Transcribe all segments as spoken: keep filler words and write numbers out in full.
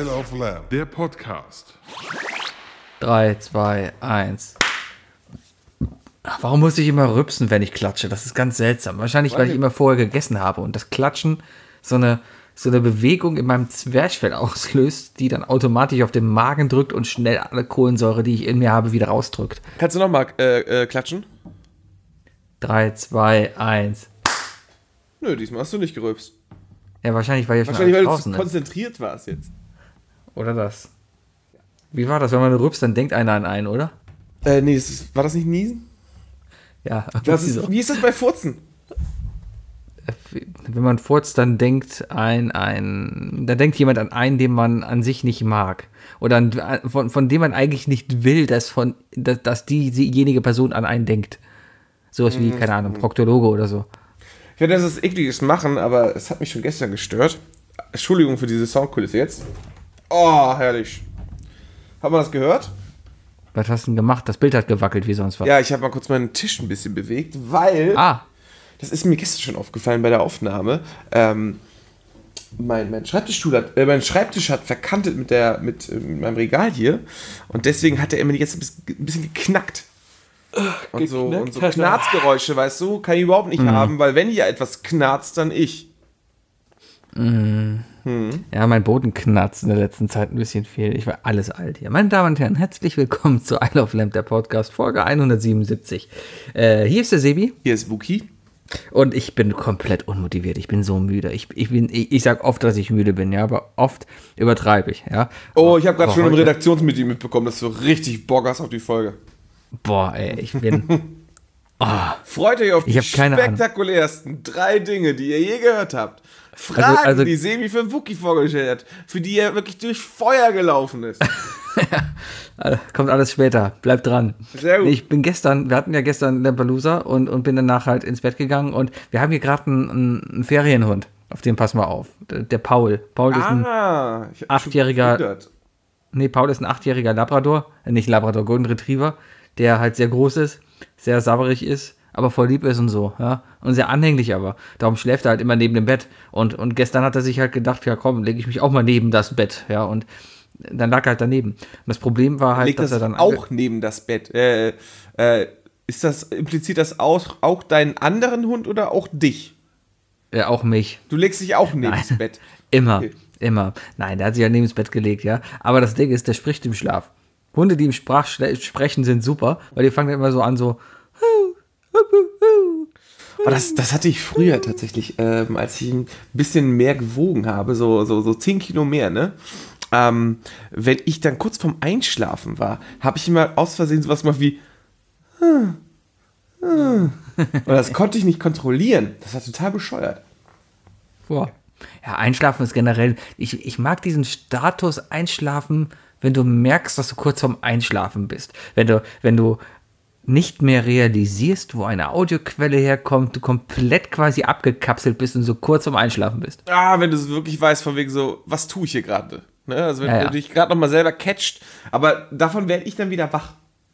Isle of Lamb, der Podcast. drei, zwei, eins. Warum muss ich immer rübsen, wenn ich klatsche? Das ist ganz seltsam. Wahrscheinlich, weil ich immer vorher gegessen habe und das Klatschen so eine, so eine Bewegung in meinem Zwerchfell auslöst, die dann automatisch auf den Magen drückt und schnell alle Kohlensäure, die ich in mir habe, wieder rausdrückt. Kannst du nochmal äh, äh, klatschen? drei, zwei, eins. Nö, diesmal hast du nicht gerülpst. Ja, wahrscheinlich, weil ich schon Wahrscheinlich, weil du draußen zu ist. konzentriert warst jetzt. Oder das. Wie war das? Wenn man rülpst, dann denkt einer an einen, oder? Äh, nee, das ist, war das nicht Niesen? Ja. Das ist, wie ist das bei Furzen? Wenn man furzt, dann denkt ein, ein, dann denkt jemand an einen, den man an sich nicht mag. Oder an, von, von dem man eigentlich nicht will, dass, von, dass, dass die, diejenige Person an einen denkt. Sowas wie, keine Ahnung, Proktologe oder so. Ich werde das ekliges machen, aber es hat mich schon gestern gestört. Entschuldigung für diese Soundkulisse jetzt. Oh, herrlich. Hat man das gehört? Was hast du denn gemacht? Das Bild hat gewackelt wie sonst was. Ja, ich habe mal kurz meinen Tisch ein bisschen bewegt, weil, Ah, das ist mir gestern schon aufgefallen bei der Aufnahme, ähm, mein, mein, Schreibtischstuhl hat, äh, mein Schreibtisch hat verkantet mit, der, mit, äh, mit meinem Regal hier und deswegen hat er immer jetzt ein bisschen, ein bisschen geknackt. Und so, und so Knarzgeräusche, weißt du, kann ich überhaupt nicht Mhm. haben, weil wenn hier etwas knarzt, dann ich. ja, mein Boden knarzt in der letzten Zeit ein bisschen viel. Ich war alles alt hier. Meine Damen und Herren, herzlich willkommen zu Isle of Lamb, der Podcast, Folge hundertsiebenundsiebzig. Äh, hier ist der Sebi. Hier ist Wookie. Und ich bin komplett unmotiviert. Ich bin so müde. Ich, ich, bin, ich, ich sag oft, dass ich müde bin, ja, aber oft übertreibe ich, ja. Oh, ich habe gerade Aber schon im heute- Redaktionsmeeting mitbekommen, dass du richtig Bock hast auf die Folge. Boah, ey, ich bin. Oh, Freut euch auf Ich die hab keine Ahnung. spektakulärsten drei Dinge, die ihr je gehört habt. Fragen, Also- also- die Sebi für Wookie vorgestellt hat, für die er wirklich durch Feuer gelaufen ist. äh, kommt alles später. Bleibt dran. Sehr gut. Nee, Ich bin gestern, wir hatten ja gestern Lampelusa und, und bin danach halt ins Bett gegangen und wir haben hier gerade einen, einen, einen Ferienhund. Auf den pass mal auf. Der, der Paul. Paul ist ein. Ah, ich hab mich schon achtjähriger- gewundert. Nee, Paul ist ein achtjähriger Labrador. Äh, nicht Labrador, Golden Retriever. Der halt sehr groß ist, sehr sabberig ist, aber voll lieb ist und so, ja. Und sehr anhänglich aber. Darum schläft er halt immer neben dem Bett. Und, und gestern hat er sich halt gedacht, ja komm, lege ich mich auch mal neben das Bett, ja. Und dann lag er halt daneben. Und das Problem war halt, Legt dass das er dann auch neben das Bett. Äh, äh, ist das, impliziert das auch, auch deinen anderen Hund oder auch dich? ja, auch mich. Du legst dich auch neben Nein. das Bett. Immer, Okay. immer. Nein, der hat sich halt neben das Bett gelegt, ja. Aber das Ding ist, der spricht im Schlaf. Hunde, die im Sprach sprechen, sind super, weil die fangen dann immer so an, so. Aber das, das hatte ich früher tatsächlich, ähm, als ich ein bisschen mehr gewogen habe, so, so, so zehn Kilo mehr, ne? Ähm, wenn ich dann kurz vorm Einschlafen war, habe ich immer aus Versehen sowas gemacht wie und das konnte ich nicht kontrollieren. Das war total bescheuert. Boah. Ja, Einschlafen ist generell. Ich, ich mag diesen Status Einschlafen, wenn du merkst, dass du kurz vorm Einschlafen bist. Wenn du, wenn du nicht mehr realisierst, wo eine Audioquelle herkommt, du komplett quasi abgekapselt bist und so kurz vorm Einschlafen bist. Ah, wenn du es wirklich weißt, von wegen so, was tue ich hier gerade? Ne? Also wenn Ja, ja. du dich gerade nochmal selber catcht, aber davon werde ich dann wieder wach.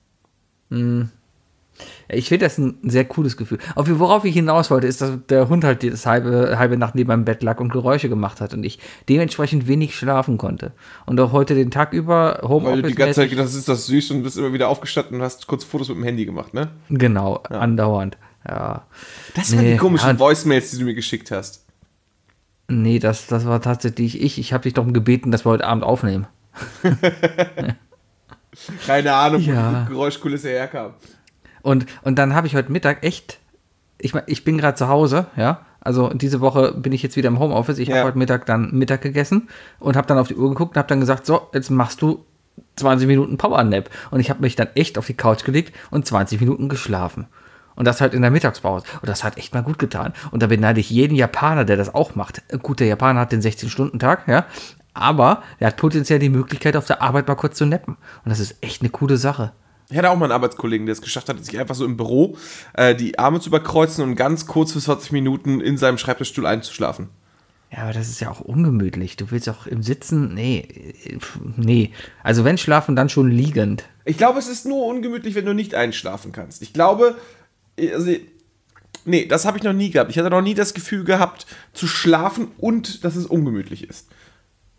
Ich finde das ein sehr cooles Gefühl. Auf worauf ich hinaus wollte, ist, dass der Hund halt das halbe, halbe Nacht neben meinem Bett lag und Geräusche gemacht hat und ich dementsprechend wenig schlafen konnte. Und auch heute den Tag über Weil Homeoffice. du die ganze Zeit gedacht hast, ist das süß und bist immer wieder aufgestanden und hast kurz Fotos mit dem Handy gemacht, ne? Genau, andauernd. Ja. Das waren Nee, die komischen ja. Voicemails, die du mir geschickt hast. Nee, das, das war tatsächlich ich. Ich habe dich darum gebeten, dass wir heute Abend aufnehmen. Keine Ahnung, wo Ja. die Geräuschkulisse herkam. Und, und dann habe ich heute Mittag echt, ich, mein, ich bin gerade zu Hause, ja, also diese Woche bin ich jetzt wieder im Homeoffice, ich Ja. habe heute Mittag dann Mittag gegessen und habe dann auf die Uhr geguckt und habe dann gesagt, so, jetzt machst du zwanzig Minuten Powernap. Und ich habe mich dann echt auf die Couch gelegt und zwanzig Minuten geschlafen. Und das halt in der Mittagspause. Und das hat echt mal gut getan. Und da beneide ich jeden Japaner, der das auch macht. Gut, der Japaner hat den sechzehn-Stunden-Tag, ja, aber er hat potenziell die Möglichkeit, auf der Arbeit mal kurz zu nappen. Und das ist echt eine coole Sache. Ich hatte auch mal einen Arbeitskollegen, der es geschafft hat, sich einfach so im Büro äh, die Arme zu überkreuzen und ganz kurz für zwanzig Minuten in seinem Schreibtischstuhl einzuschlafen. Ja, aber das ist ja auch ungemütlich. Du willst auch im Sitzen, nee, äh, nee. Also wenn schlafen, dann schon liegend. Ich glaube, es ist nur ungemütlich, wenn du nicht einschlafen kannst. Ich glaube, also, nee, das habe ich noch nie gehabt. Ich hatte noch nie das Gefühl gehabt, zu schlafen und dass es ungemütlich ist.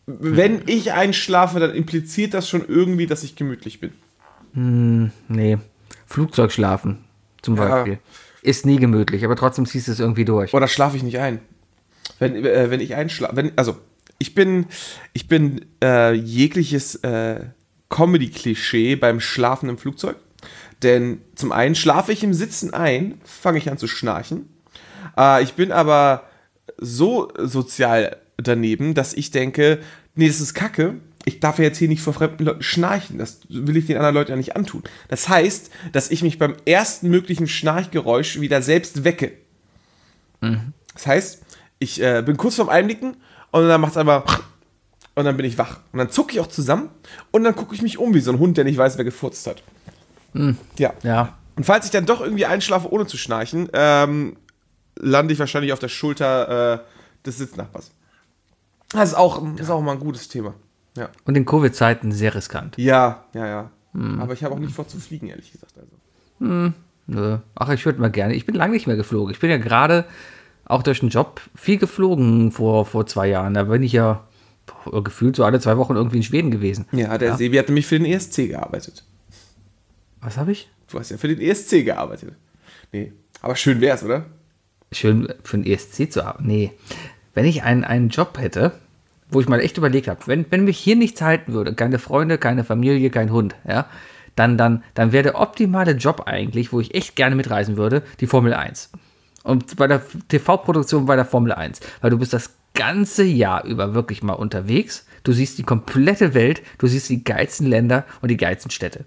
wenn ich einschlafe, dann impliziert das schon irgendwie, dass ich gemütlich bin. Hm, nee. Flugzeug schlafen zum Ja. Beispiel. Ist nie gemütlich, aber trotzdem ziehst du es irgendwie durch. Oder schlafe ich nicht ein? Wenn, äh, wenn ich einschlafe, wenn, also ich bin, ich bin äh, jegliches äh, Comedy-Klischee beim Schlafen im Flugzeug. Denn zum einen schlafe ich im Sitzen ein, fange ich an zu schnarchen. Äh, ich bin aber so sozial daneben, dass ich denke, nee, das ist Kacke. Ich darf ja jetzt hier nicht vor fremden Leuten schnarchen. Das will ich den anderen Leuten ja nicht antun. Das heißt, dass ich mich beim ersten möglichen Schnarchgeräusch wieder selbst wecke. Mhm. Das heißt, ich äh, bin kurz vorm Einnicken und dann macht es einfach und dann bin ich wach. Und dann zucke ich auch zusammen und dann gucke ich mich um wie so ein Hund, der nicht weiß, wer gefurzt hat. Mhm. Ja. Ja. Und falls ich dann doch irgendwie einschlafe, ohne zu schnarchen, ähm, lande ich wahrscheinlich auf der Schulter äh, des Sitznachbars. Das ist auch, das ist auch mal ein gutes Thema. Ja, Und in Covid-Zeiten sehr riskant. ja, ja. ja. Aber ich habe auch nicht vor zu fliegen, ehrlich gesagt. Also. Nö. Ach, ich würde mal gerne. Ich bin lange nicht mehr geflogen. Ich bin ja gerade auch durch den Job viel geflogen vor, vor zwei Jahren. Da bin ich ja boah, gefühlt so alle zwei Wochen irgendwie in Schweden gewesen. Ja, der Sebi hat nämlich für den E S C gearbeitet. Was habe ich? Du hast ja für den E S C gearbeitet. Nee, aber schön wär's, oder? Schön für den E S C zu haben. Nee. Wenn ich einen, einen Job hätte, wo ich mal echt überlegt habe, wenn, wenn mich hier nichts halten würde, keine Freunde, keine Familie, kein Hund, ja, dann, dann, dann wäre der optimale Job eigentlich, wo ich echt gerne mitreisen würde, die Formel eins. Und bei der T V-Produktion bei der Formel eins, weil du bist das ganze Jahr über wirklich mal unterwegs, du siehst die komplette Welt, du siehst die geilsten Länder und die geilsten Städte.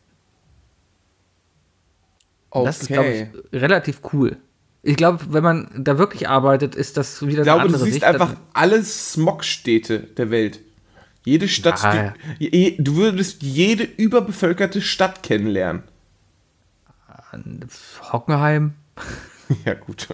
Okay. Das ist, glaube ich, relativ cool. Ich glaube, wenn man da wirklich arbeitet, ist das wieder Ich eine glaube, andere du siehst Sicht. einfach alle Smog-Städte der Welt. Jede Stadt, Ja. die, je, du würdest jede überbevölkerte Stadt kennenlernen. Hockenheim, Ja, gut.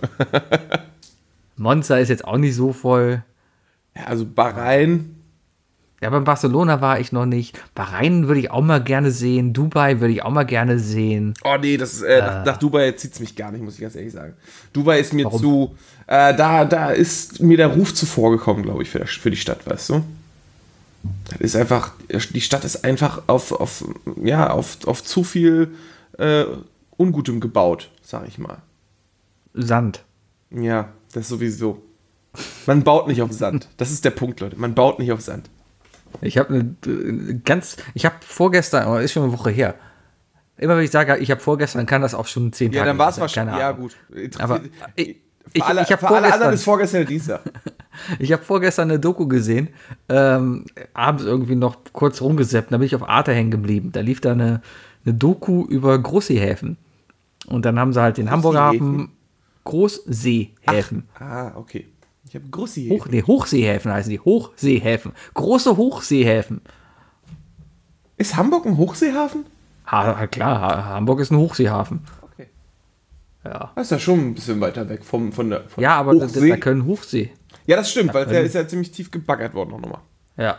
Monza ist jetzt auch nicht so voll. Ja, also Bahrain. Ja, aber in Barcelona war ich noch nicht. Bahrain würde ich auch mal gerne sehen. Dubai würde ich auch mal gerne sehen. Oh nee, das ist, äh, nach, nach Dubai zieht es mich gar nicht, muss ich ganz ehrlich sagen. Dubai ist mir Warum? zu, äh, da, da ist mir der Ruf zuvor gekommen, glaube ich, für, das, für die Stadt, weißt du? Das ist einfach, die Stadt ist einfach auf, auf, ja, auf, auf zu viel äh, Ungutem gebaut, sag ich mal. Sand. Ja, das sowieso. Man baut nicht auf Sand. Das ist der Punkt, Leute. Man baut nicht auf Sand. Ich habe eine ganz, ich habe vorgestern, aber ist schon eine Woche her. Immer wenn ich sage, ich habe vorgestern, kann das auch schon zehn Ja, Tage dann war es sein, wahrscheinlich. keine Ja, Ahnung. gut. Aber Interessiert- ich, für ich, alle, ich habe für alle anderen vorgestern, ist vorgestern der Dienstag. ich habe vorgestern eine Doku gesehen, ähm, abends irgendwie noch kurz rumgesappt, da bin ich auf Arte hängen geblieben. Da lief da eine, eine Doku über Großseehäfen. Und dann haben sie halt den Hamburger Hafen, Großseehäfen. Ah, okay. Ich habe Grossi. Hoch, nee, Hochseehäfen heißen die. Hochseehäfen. Große Hochseehäfen. Ist Hamburg ein Hochseehafen? Ha, klar, ha, Hamburg ist ein Hochseehafen. Okay. Ja, Das ist ja schon ein bisschen weiter weg vom, von der von ja aber da, Hochsee. da können Hochsee. Ja, das stimmt, weil es ja, können- ist ja ziemlich tief gebaggert worden auch nochmal. Ja.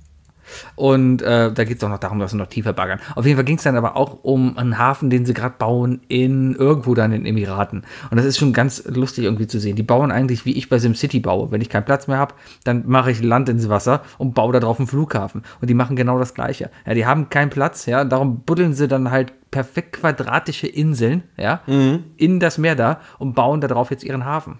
Und äh, da geht es auch noch darum, dass sie noch tiefer baggern. Auf jeden Fall ging es dann aber auch um einen Hafen, den sie gerade bauen in irgendwo dann in den Emiraten. Und das ist schon ganz lustig irgendwie zu sehen. Die bauen eigentlich, wie ich bei SimCity baue. Wenn ich keinen Platz mehr habe, dann mache ich Land ins Wasser und baue da drauf einen Flughafen. Und die machen genau das Gleiche. Ja, die haben keinen Platz, ja, darum buddeln sie dann halt perfekt quadratische Inseln, ja, in das Meer da und bauen da drauf jetzt ihren Hafen.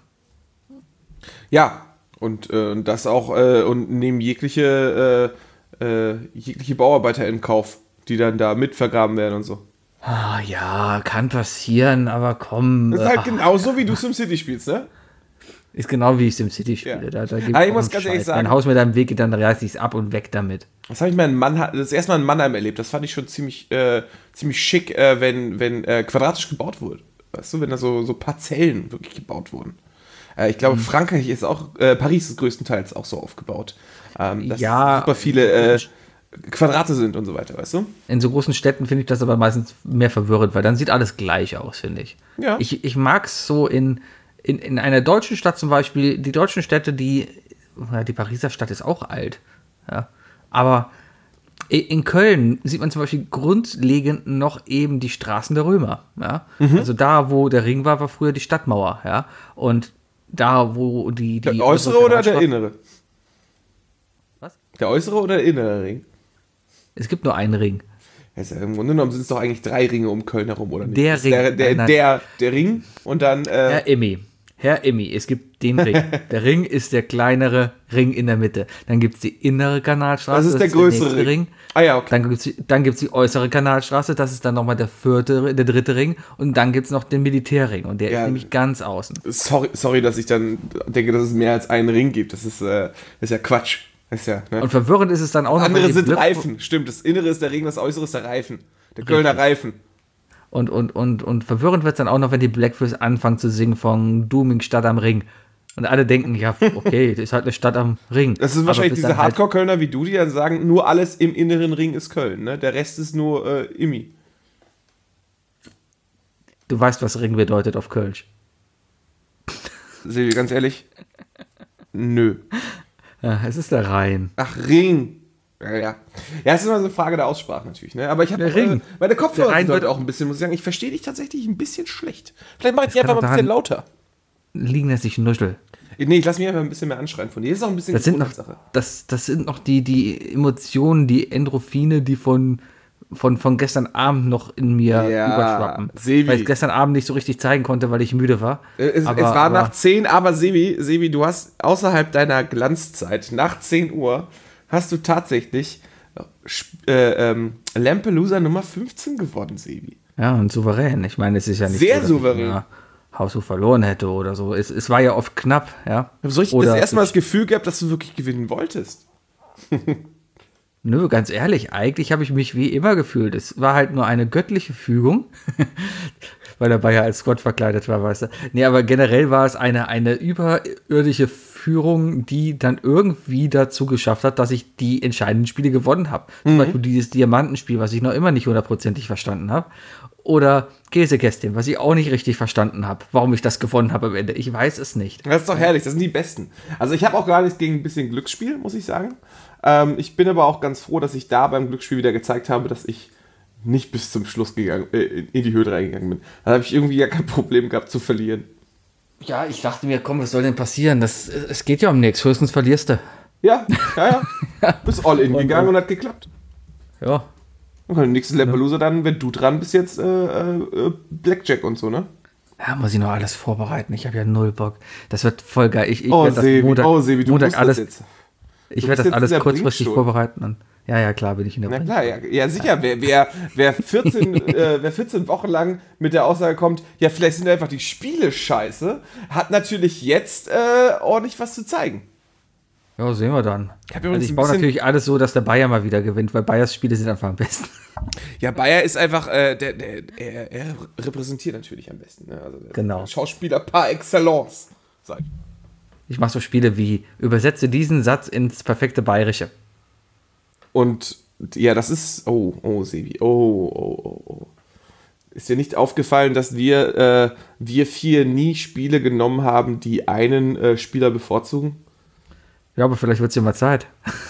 Ja, und äh, das auch äh, und nehmen jegliche, äh, äh, jegliche Bauarbeiter in Kauf, die dann da mit vergraben werden und so. Ah, ja, kann passieren, aber komm. Das ist halt ah, genauso, wie du SimCity spielst, ne? Ist genau wie ich SimCity spiele. Ja. Da, da gibt Aber ich auch muss einen ganz ehrlich Scheiß. sagen- Dein Haus mit deinem Weg geht, dann reiß ich es ab und weg damit. Das habe ich mal in Mannheim, das erste Mal in Mannheim erlebt. Das fand ich schon ziemlich, äh, ziemlich schick, äh, wenn, wenn äh, quadratisch gebaut wurde. Weißt du, wenn da so, so Parzellen wirklich gebaut wurden. Äh, ich glaube, Frankreich ist auch, äh, Paris ist größtenteils auch so aufgebaut. Ähm, dass Ja. super viele äh, Quadrate sind und so weiter, weißt du? In so großen Städten finde ich das aber meistens mehr verwirrend, weil dann sieht alles gleich aus, finde ich. Ja. Ich, ich mag es so in, in, in einer deutschen Stadt zum Beispiel, die deutschen Städte, die, ja, die Pariser Stadt ist auch alt, ja, aber i- in Köln sieht man zum Beispiel grundlegend noch eben die Straßen der Römer, ja. Also da, wo der Ring war, war früher die Stadtmauer, ja. Und da, wo die... die Der äußere oder der Kanalstraße- innere? Was? Der äußere oder der innere Ring? Es gibt nur einen Ring. Also im Grunde genommen sind es doch eigentlich drei Ringe um Köln herum, oder nicht? Der Das ist Ring. Der, der, Nein, nein. der, der Ring und dann... Äh, Herr Emmy, Herr Emmy, es gibt den Ring. Der Ring ist der kleinere Ring in der Mitte. Dann gibt es die innere Kanalstraße. Das ist der größere nächste Ring. Ah ja, okay. Dann gibt es dann gibt's die äußere Kanalstraße, das ist dann nochmal der vierte, der dritte Ring. Und dann gibt es noch den Militärring und der Ja. ist nämlich ganz außen. sorry, sorry, dass ich dann denke, dass es mehr als einen Ring gibt. Das ist, äh, das ist ja Quatsch. Das ist ja, ne? Und verwirrend ist es dann auch noch. Andere bei dem sind Blöck- Reifen, stimmt. Das innere ist der Ring, das äußere ist der Reifen. Der Kölner Reifen. Und, und, und, und verwirrend wird es dann auch noch, wenn die Blackfoes anfangen zu singen von Dooming Stadt am Ring. Und alle denken, ja, okay, das ist halt eine Stadt am Ring. Das sind Aber wahrscheinlich bis diese dann halt- Hardcore-Kölner wie du, die dann sagen, nur alles im inneren Ring ist Köln. Ne? Der Rest ist nur äh, Immi. Du weißt, was Ring bedeutet auf Kölsch. Silvi, ganz ehrlich? Nö. Ja, es ist der Rhein. Ach, Ring. Ja, ja. Ja, es ist immer so eine Frage der Aussprache natürlich. Ne? Aber ich habe Der Ring. Äh, meine Kopfhörer Der Rhein sind heute wird- auch ein bisschen, muss ich sagen, ich verstehe dich tatsächlich ein bisschen schlecht. Vielleicht mache ich die kann einfach mal auch ein bisschen daran- lauter. Liegen lässt sich Nuschel. Nee, ich lasse mich einfach ein bisschen mehr anschreien von dir. Das ist auch ein bisschen Das sind noch, Sache. das, das sind noch die, die Emotionen, die Endorphine, die von, von, von gestern Abend noch in mir Ja, überschwappen. Sebi. Weil ich gestern Abend nicht so richtig zeigen konnte, weil ich müde war. Äh, Es, aber, es war aber, nach zehn, aber Sebi, Sebi, du hast außerhalb deiner Glanzzeit, nach zehn Uhr, hast du tatsächlich äh, ähm, Lampelusa Nummer fünfzehn geworden, Sebi. Ja, und souverän. Ich meine, es ist ja nicht Sehr so, dass souverän. ich ja Haushof verloren hätte oder so. Es, es war ja oft knapp, ja. Ich habe so richtig Oder das erste Mal ich- das Gefühl gehabt, dass du wirklich gewinnen wolltest. Nö, ganz ehrlich, eigentlich habe ich mich wie immer gefühlt. Es war halt nur eine göttliche Fügung, weil der Bayer als Gott verkleidet war, weißt du. Nee, aber generell war es eine, eine überirdische Führung, die dann irgendwie dazu geschafft hat, dass ich die entscheidenden Spiele gewonnen habe. Zum Beispiel dieses Diamantenspiel, was ich noch immer nicht hundertprozentig verstanden habe. Oder Käsekästchen, was ich auch nicht richtig verstanden habe, warum ich das gewonnen habe am Ende. Ich weiß es nicht. Das ist doch herrlich, das sind die Besten. Also ich habe auch gar nichts gegen ein bisschen Glücksspiel, muss ich sagen. Ähm, ich bin aber auch ganz froh, dass ich da beim Glücksspiel wieder gezeigt habe, dass ich nicht bis zum Schluss gegangen, äh, in die Höhe reingegangen bin. Da habe ich irgendwie ja kein Problem gehabt zu verlieren. Ja, ich dachte mir, komm, was soll denn passieren? Das, es geht ja um nichts, höchstens verlierst du. Ja, ja, ja. Bist all in gegangen und hat geklappt. Ja. Und der nächste Lampelusa dann, wenn du dran bist, jetzt äh, äh, Blackjack und so, ne? Ja, muss ich noch alles vorbereiten. Ich habe ja null Bock. Das wird voll geil. Ich, ich Oh, werd das Sebi, Montag, oh, Sebi, du Montag musst alles, das jetzt. Ich Du werde bist das alles jetzt in der kurzfristig Bringschuld. vorbereiten. Und, ja, ja, klar bin ich in der Na Bring. klar, ja, ja sicher. Wer, wer, wer, vierzehn, äh, wer vierzehn Wochen lang mit der Aussage kommt, ja, vielleicht sind einfach die Spiele scheiße, hat natürlich jetzt äh, ordentlich was zu zeigen. Ja, sehen wir dann. Ich hab Also übrigens ich ein baue bisschen- natürlich alles so, dass der Bayer mal wieder gewinnt, weil Bayers Spiele sind einfach am besten. Ja, Bayer ist einfach, äh, der, der, er, er repräsentiert natürlich am besten. Ne? Also der Genau. Schauspieler par excellence. Sag ich. Ich mache so Spiele wie, übersetze diesen Satz ins perfekte Bayerische. Und ja, das ist, oh, oh, Sebi, oh, oh, oh, oh. Ist dir nicht aufgefallen, dass wir, äh, wir vier nie Spiele genommen haben, die einen äh, Spieler bevorzugen? Ja, aber vielleicht wird es ja mal Zeit.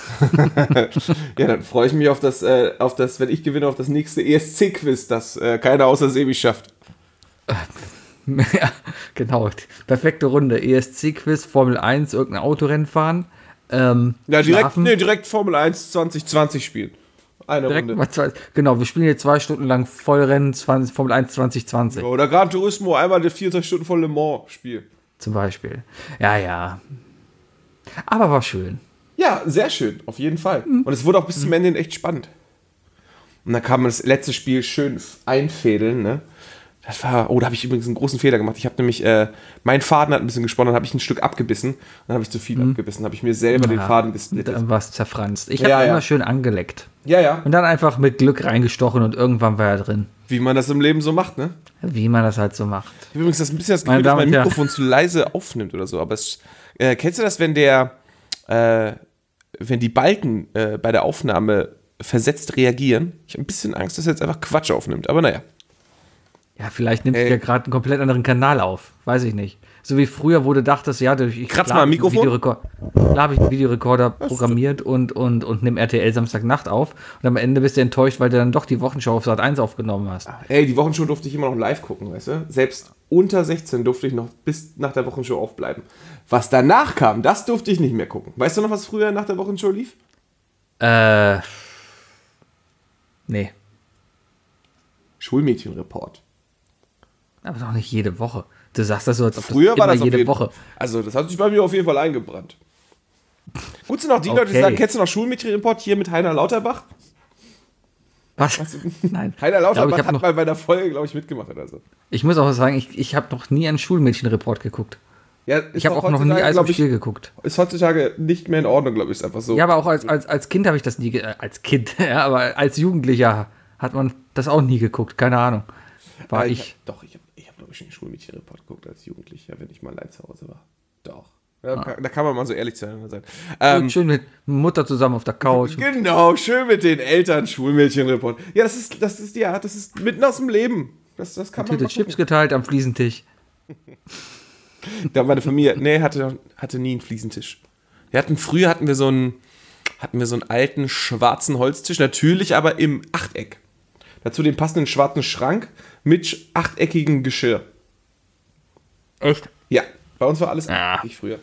Ja, dann freue ich mich auf das, äh, auf das, wenn ich gewinne, auf das nächste E S C-Quiz, das äh, keiner außer Sebi schafft. Ja, genau. Perfekte Runde. E S C-Quiz, Formel eins, irgendein Autorennen fahren. Ähm, Ja, direkt, schlafen. nee, direkt Formel eins zwanzig zwanzig spielen. Eine Direkt Runde. mal zwei, genau, wir spielen jetzt zwei Stunden lang Vollrennen zwanzig, Formel eins zwanzig zwanzig Oder Gran Turismo, einmal der vierundzwanzig Stunden voll Le Mans Spiel. zum Beispiel. Ja, ja. Aber war schön. Ja, sehr schön, auf jeden Fall. Und es wurde auch bis zum Ende hin echt spannend. Und dann kann man das letzte Spiel schön einfädeln, ne? Das war, oh, da habe ich übrigens einen großen Fehler gemacht. Ich habe nämlich, äh, mein Faden hat ein bisschen gesponnen, dann habe ich ein Stück abgebissen, dann habe ich zu viel abgebissen, habe ich mir selber den Ja, Faden gesplittet. Dann war es zerfranst. Ich habe Ja, ja. immer schön angeleckt. Ja, ja, Und dann einfach mit Glück reingestochen und irgendwann war er drin. wie man das im Leben so macht, ne? Wie man das halt so macht. Ich habe übrigens das ein bisschen das Meine Gefühl, dass Damen mein und Herren. Mikrofon zu leise aufnimmt oder so. Aber es, äh, kennst du das, wenn der, äh, wenn die Balken äh, bei der Aufnahme versetzt reagieren? Ich habe ein bisschen Angst, dass er jetzt einfach Quatsch aufnimmt. Aber naja. Ja, vielleicht nimmt Ey. er gerade einen komplett anderen Kanal auf. Weiß ich nicht. So wie früher, wo du dachtest, ja, du- ich Kratz klar mal am hab ich einen Mikrofon. Videorekord- Klar habe ich einen Videorekorder programmiert und, und, und nimm R T L Samstagnacht auf. Und am Ende bist du enttäuscht, weil du dann doch die Wochenschau auf Sat eins aufgenommen hast. Ey, die Wochenshow durfte ich immer noch live gucken, weißt du? Selbst unter sechzehn durfte ich noch bis nach der Wochenshow aufbleiben. Was danach kam, das durfte ich nicht mehr gucken. Weißt du noch, was früher nach der Wochenshow lief? Äh. Nee. Schulmädchenreport. Aber doch nicht jede Woche. Du sagst das so, als ob Früher das war immer das auf jede jeden Woche. Also, das hat sich bei mir auf jeden Fall eingebrannt. Gut sind auch die Okay. Leute, die sagen, kennst du noch Schulmädchenreport hier mit Heiner Lauterbach? Was? Nein. Heiner Ich Lauterbach glaube, ich hab hat noch- mal bei der Folge, glaube ich, mitgemacht oder so. Ich muss auch sagen, ich, ich habe noch nie einen Schulmädchenreport geguckt. Ja, ist Ich habe doch auch noch nie heutzutage, Eis glaub am ich, Stiel geguckt. Ist heutzutage nicht mehr in Ordnung, glaube ich, ist einfach so. Ja, aber auch als, als, als Kind habe ich das nie, ge- äh, als Kind, ja, aber als Jugendlicher hat man das auch nie geguckt, keine Ahnung. War Ja, ich. Hab, doch, ich habe, ich hab, glaube ich, schon den Schulmädchenreport geguckt als Jugendlicher, wenn ich mal allein zu Hause war. Doch. Ja, kann, da kann man mal so ehrlich zueinander sein. Ähm, Schön mit Mutter zusammen auf der Couch. genau, schön mit den Eltern Schulmädchenreport. Ja, das ist, das ist, ja, das ist mitten aus dem Leben. Das, das kann man Tüte mal Chips gucken. geteilt am Fliesentisch. Da meine Familie, nee, hatte, hatte nie einen Fliesentisch. Wir hatten, früher hatten wir so einen, hatten wir so einen alten schwarzen Holztisch, natürlich aber im Achteck. Dazu den passenden schwarzen Schrank mit achteckigem Geschirr. Echt? Ja, bei uns war alles Ah. achteckig früher.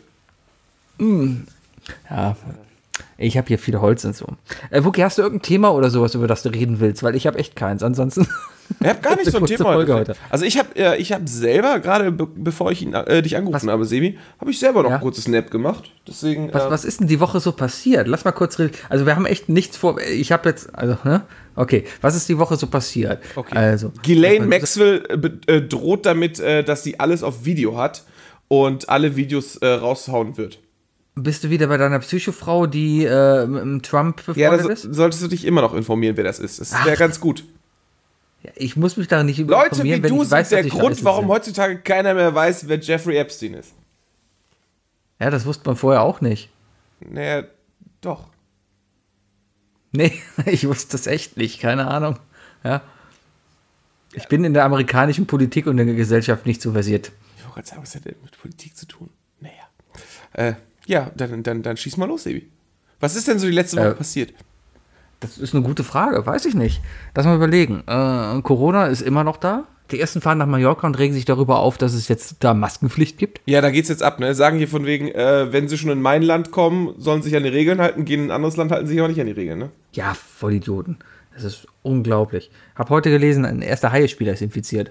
Ja. Ich habe hier viel Holz und so. Äh, Wookie, hast du irgendein Thema oder sowas, über das du reden willst? Weil ich habe echt keins. Ansonsten. Ich habe gar nicht so ein Kurze Thema Folge heute. heute. Also ich habe äh, ich hab selber, gerade be bevor ich ihn, äh, dich angerufen habe, Sebi, habe ich selber noch Ja. ein kurzes Nap gemacht. Deswegen, Was, äh, was ist denn die Woche so passiert? Lass mal kurz reden. Also wir haben echt nichts vor. Ich habe jetzt, also, ne? Okay, was ist die Woche so passiert? okay. Also, Ghislaine also, Maxwell äh, be- äh, droht damit, äh, dass sie alles auf Video hat und alle Videos äh, raushauen wird. Bist du wieder bei deiner Psychofrau, die äh, mit dem Trump Ja, befreundet das ist? solltest du dich immer noch informieren, wer das ist. Das wäre Ach. ganz gut. Ja, ich muss mich da nicht über Leute wie informieren, wenn du ich sind weiß, der dass die Grund, scheiße warum sind. heutzutage keiner mehr weiß, wer Jeffrey Epstein ist. Ja, das wusste man vorher auch nicht. Naja, doch. Nee, ich wusste das echt nicht, keine Ahnung. Ja. Ich bin in der amerikanischen Politik und in der Gesellschaft nicht so versiert. Ich wollte gerade sagen, was hat denn mit Politik zu tun? Naja. Äh, ja, dann, dann, dann schieß mal los, Sebi. Was ist denn so die letzte Woche Äh, passiert? Das ist eine gute Frage, weiß ich nicht. Lass mal überlegen. Äh, Corona ist immer noch da. Die ersten fahren nach Mallorca und regen sich darüber auf, dass es jetzt da Maskenpflicht gibt. Ja, da geht's jetzt ab, ne? Sagen hier von wegen, äh, wenn sie schon in mein Land kommen, sollen sich an die Regeln halten, gehen in ein anderes Land, halten sich aber nicht an die Regeln, ne? Ja, voll Idioten. Das ist unglaublich. Hab heute gelesen, ein erster Haie-Spieler ist infiziert.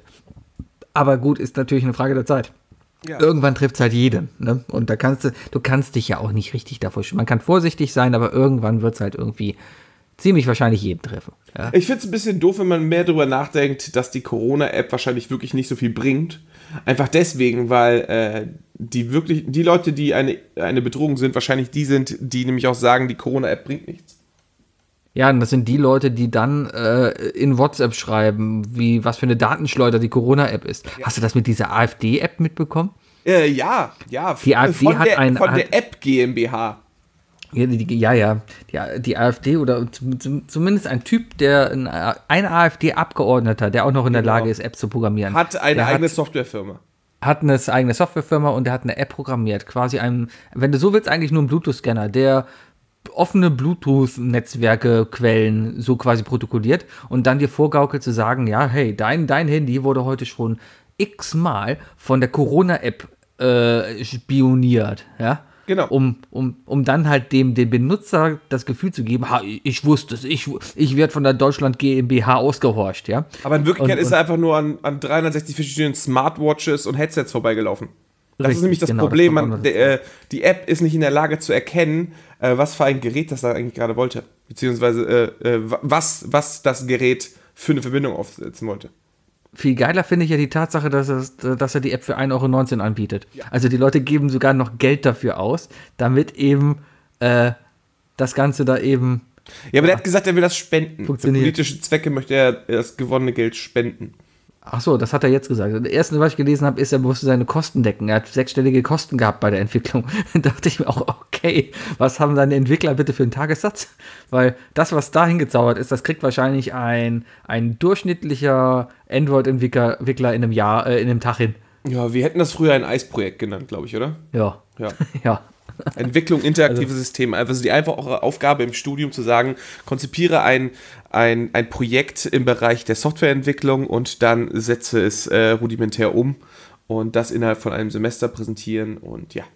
Aber gut, ist natürlich eine Frage der Zeit. Ja. Irgendwann trifft es halt jeden. Ne? Und da kannst du, du kannst dich ja auch nicht richtig davor schützen. Man kann vorsichtig sein, aber irgendwann wird es halt irgendwie ziemlich wahrscheinlich jeden treffen. Ja? Ich find's ein bisschen doof, wenn man mehr darüber nachdenkt, dass die Corona-App wahrscheinlich wirklich nicht so viel bringt. Einfach deswegen, weil äh, die wirklich, die Leute, die eine, eine Bedrohung sind, wahrscheinlich die sind, die nämlich auch sagen, die Corona-App bringt nichts. Ja, und das sind die Leute, die dann äh, in WhatsApp schreiben, wie was für eine Datenschleuder die Corona-App ist. Hast du das mit dieser AfD-App mitbekommen? Äh, ja, ja. Die AfD von hat der, ein- von hat- der App GmbH. Ja, die, ja, ja. Die, die AfD oder zum, zum, zumindest ein Typ, der ein, ein AfD-Abgeordneter, der auch noch in der Genau. Lage ist, Apps zu programmieren. Hat eine der eigene hat, Softwarefirma. hat eine eigene Softwarefirma und der hat eine App programmiert. Quasi ein, wenn du so willst, eigentlich nur ein Bluetooth-Scanner, der offene Bluetooth-Netzwerke, Quellen so quasi protokolliert und dann dir vorgaukelt zu sagen, ja, hey, dein, dein Handy wurde heute schon x-mal von der Corona-App äh, spioniert, ja. Genau. Um, um, um dann halt dem, dem Benutzer das Gefühl zu geben, ha, ich wusste es, ich, ich werde von der Deutschland GmbH ausgehorcht, ja. Aber in Wirklichkeit Und- ist und- er einfach nur an, an dreihundertsechzig verschiedenen Smartwatches und Headsets vorbeigelaufen. Das Richtig, ist nämlich das genau, das Problem. kommt auch Man, noch der, äh, die App ist nicht in der Lage zu erkennen, äh, was für ein Gerät das da eigentlich gerade wollte. Beziehungsweise äh, äh, was, was das Gerät für eine Verbindung aufsetzen wollte. Viel geiler finde ich ja die Tatsache, dass, es, dass er die App für ein Euro neunzehn anbietet. Also die Leute geben sogar noch Geld dafür aus, damit eben äh, das Ganze da eben. Ja, aber der hat gesagt, er will das spenden. Für Funktioniert. politische Zwecke möchte er das gewonnene Geld spenden. Ach so, das hat er jetzt gesagt. Das erste, was ich gelesen habe, ist, er musste seine Kosten decken. Er hat sechsstellige Kosten gehabt bei der Entwicklung. Da dachte ich mir auch, okay, was haben seine Entwickler bitte für einen Tagessatz? Weil das, was da hingezaubert ist, das kriegt wahrscheinlich ein, ein durchschnittlicher Android-Entwickler Entwickler in einem Jahr, äh, in einem Tag hin. Ja, wir hätten das früher ein Eisprojekt genannt, glaube ich, oder? Ja. Ja. Ja. Entwicklung interaktive Systeme. Also die einfache Aufgabe im Studium zu sagen, konzipiere ein, ein, ein Projekt im Bereich der Softwareentwicklung und dann setze es äh, rudimentär um und das innerhalb von einem Semester präsentieren und ja.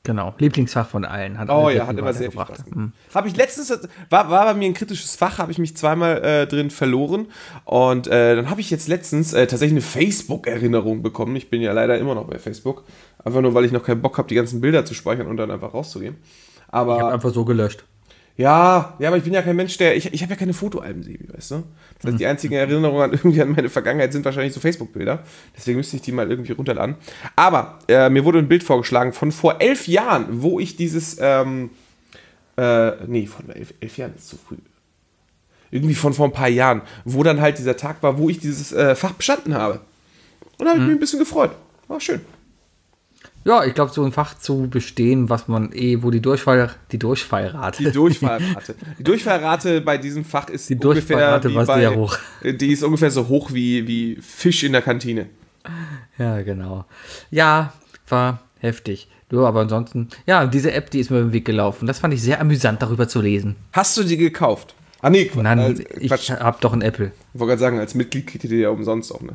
Genau, Lieblingsfach von allen. Hat Oh alle ja, hat viel immer sehr viel weitergebracht. Spaß gemacht. Habe ich letztens, war, war bei mir ein kritisches Fach, habe ich mich zweimal äh, drin verloren. Und äh, dann habe ich jetzt letztens äh, tatsächlich eine Facebook-Erinnerung bekommen. Ich bin ja leider immer noch bei Facebook. Einfach nur, weil ich noch keinen Bock habe, die ganzen Bilder zu speichern und dann einfach rauszugehen. Aber Ich habe einfach so gelöscht. ja, ja, aber ich bin ja kein Mensch, der. Ich, ich habe ja keine Fotoalben, Sebi, weißt du? Das heißt, die einzigen Erinnerungen an, irgendwie an meine Vergangenheit sind wahrscheinlich so Facebook-Bilder. Deswegen müsste ich die mal irgendwie runterladen. Aber äh, mir wurde ein Bild vorgeschlagen von vor elf Jahren, wo ich dieses. Ähm, äh, nee, von elf, elf Jahren ist zu früh. Irgendwie von vor ein paar Jahren, wo dann halt dieser Tag war, wo ich dieses äh, Fach bestanden habe. Und da habe ich mich ein bisschen gefreut. War schön. Ja, ich glaube, so ein Fach zu bestehen, was man eh, wo die Durchfall, die Durchfallrate. Die Durchfallrate. Die Durchfallrate bei diesem Fach ist Die ungefähr Durchfallrate wie war bei, sehr hoch. Die ist ungefähr so hoch wie, wie Fisch in der Kantine. Ja, genau. Ja, war heftig. Du, aber ansonsten, ja, diese App, die ist mir über den Weg gelaufen. Das fand ich sehr amüsant, darüber zu lesen. Hast du die gekauft? Ah nee, Quatsch. Nein, als, ich Quatsch. habe doch ein Apple. Ich wollte gerade sagen, als Mitglied kriegt ihr die ja umsonst auch, ne?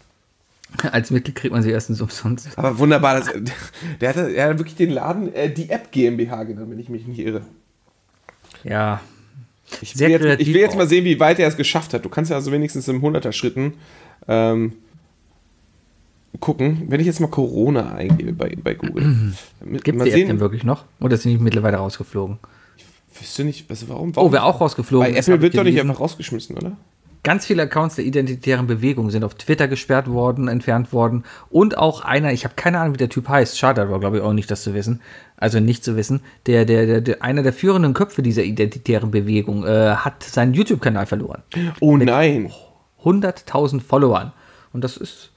Als Mitglied kriegt man sie erstens umsonst. Aber wunderbar, das, der, hat, der hat wirklich den Laden, äh, die App GmbH genannt, wenn ich mich nicht irre. Ja. Ich Sehr will, jetzt, kreativ ich will jetzt auch. mal sehen, wie weit er es geschafft hat. Du kannst ja also wenigstens im hunderter-Schritten ähm, gucken. Wenn ich jetzt mal Corona eingebe bei, bei Google. Gibt mal es die App sehen, denn wirklich noch? Oder ist sie nicht mittlerweile rausgeflogen? wüsste nicht, also warum, warum? Oh, wer auch rausgeflogen Bei ist, Apple hab wird ich doch nicht gelesen. einfach rausgeschmissen, oder? Ganz viele Accounts der identitären Bewegung sind auf Twitter gesperrt worden, entfernt worden. Und auch einer, ich habe keine Ahnung, wie der Typ heißt. Schade, aber glaube ich auch nicht, das zu wissen. Also nicht zu wissen. Der, der, der, der einer der führenden Köpfe dieser identitären Bewegung äh, hat seinen YouTube-Kanal verloren. Oh nein. hunderttausend Followern. Und das ist.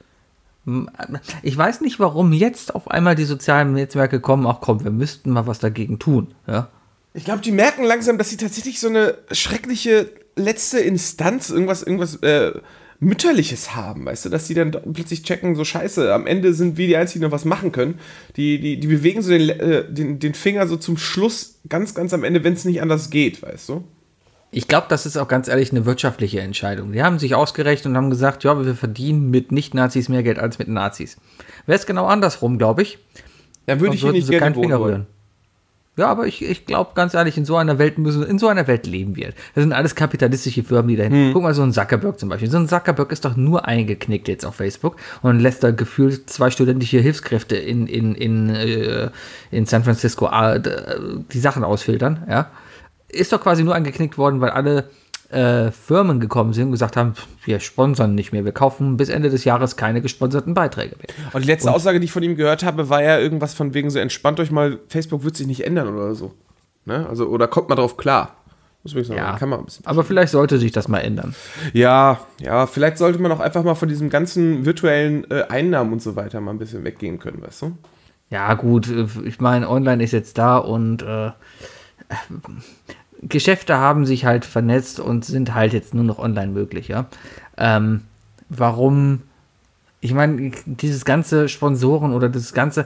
Ich weiß nicht, warum jetzt auf einmal die sozialen Netzwerke kommen. Ach komm, wir müssten mal was dagegen tun. Ja. Ich glaube, die merken langsam, dass sie tatsächlich so eine schreckliche letzte Instanz, irgendwas, irgendwas äh, Mütterliches haben, weißt du, dass die dann plötzlich checken, so scheiße, am Ende sind wir die Einzigen, die noch was machen können. Die, die, die bewegen so den, äh, den, den Finger so zum Schluss, ganz, ganz am Ende, wenn es nicht anders geht, weißt du? Ich glaube, das ist auch ganz ehrlich eine wirtschaftliche Entscheidung. Die haben sich ausgerechnet und haben gesagt, ja, wir verdienen mit Nicht-Nazis mehr Geld als mit Nazis. Wäre es genau andersrum, glaube ich. Dann würde Dann ich hier würden nicht sie gerne keinen wohnen Finger wollen. rühren. Ja, aber ich, ich glaube ganz ehrlich, in so einer Welt müssen, in so einer Welt leben wir. Das sind alles kapitalistische Firmen, die dahin. Hm. Guck mal, so ein Zuckerberg zum Beispiel. So ein Zuckerberg ist doch nur eingeknickt jetzt auf Facebook und lässt da gefühlt zwei studentische Hilfskräfte in, in, in, äh, in San Francisco äh, die Sachen ausfiltern, ja. Ist doch quasi nur eingeknickt worden, weil alle äh, Firmen gekommen sind und gesagt haben, wir sponsern nicht mehr, wir kaufen bis Ende des Jahres keine gesponserten Beiträge mehr. Und die letzte Aussage, die ich von ihm gehört habe, war ja irgendwas von wegen so, entspannt euch mal, Facebook wird sich nicht ändern oder so. Ne? Also, oder kommt mal drauf klar. Muss ich sagen, Ja, kann man ein bisschen. aber vielleicht sollte sich das mal ändern. Ja, ja, vielleicht sollte man auch einfach mal von diesem ganzen virtuellen äh, Einnahmen und so weiter mal ein bisschen weggehen können, weißt du? Ja, gut, ich meine, online ist jetzt da und äh, Geschäfte haben sich halt vernetzt und sind halt jetzt nur noch online möglich, ja. Ähm, warum, ich meine, dieses ganze Sponsoren oder das ganze,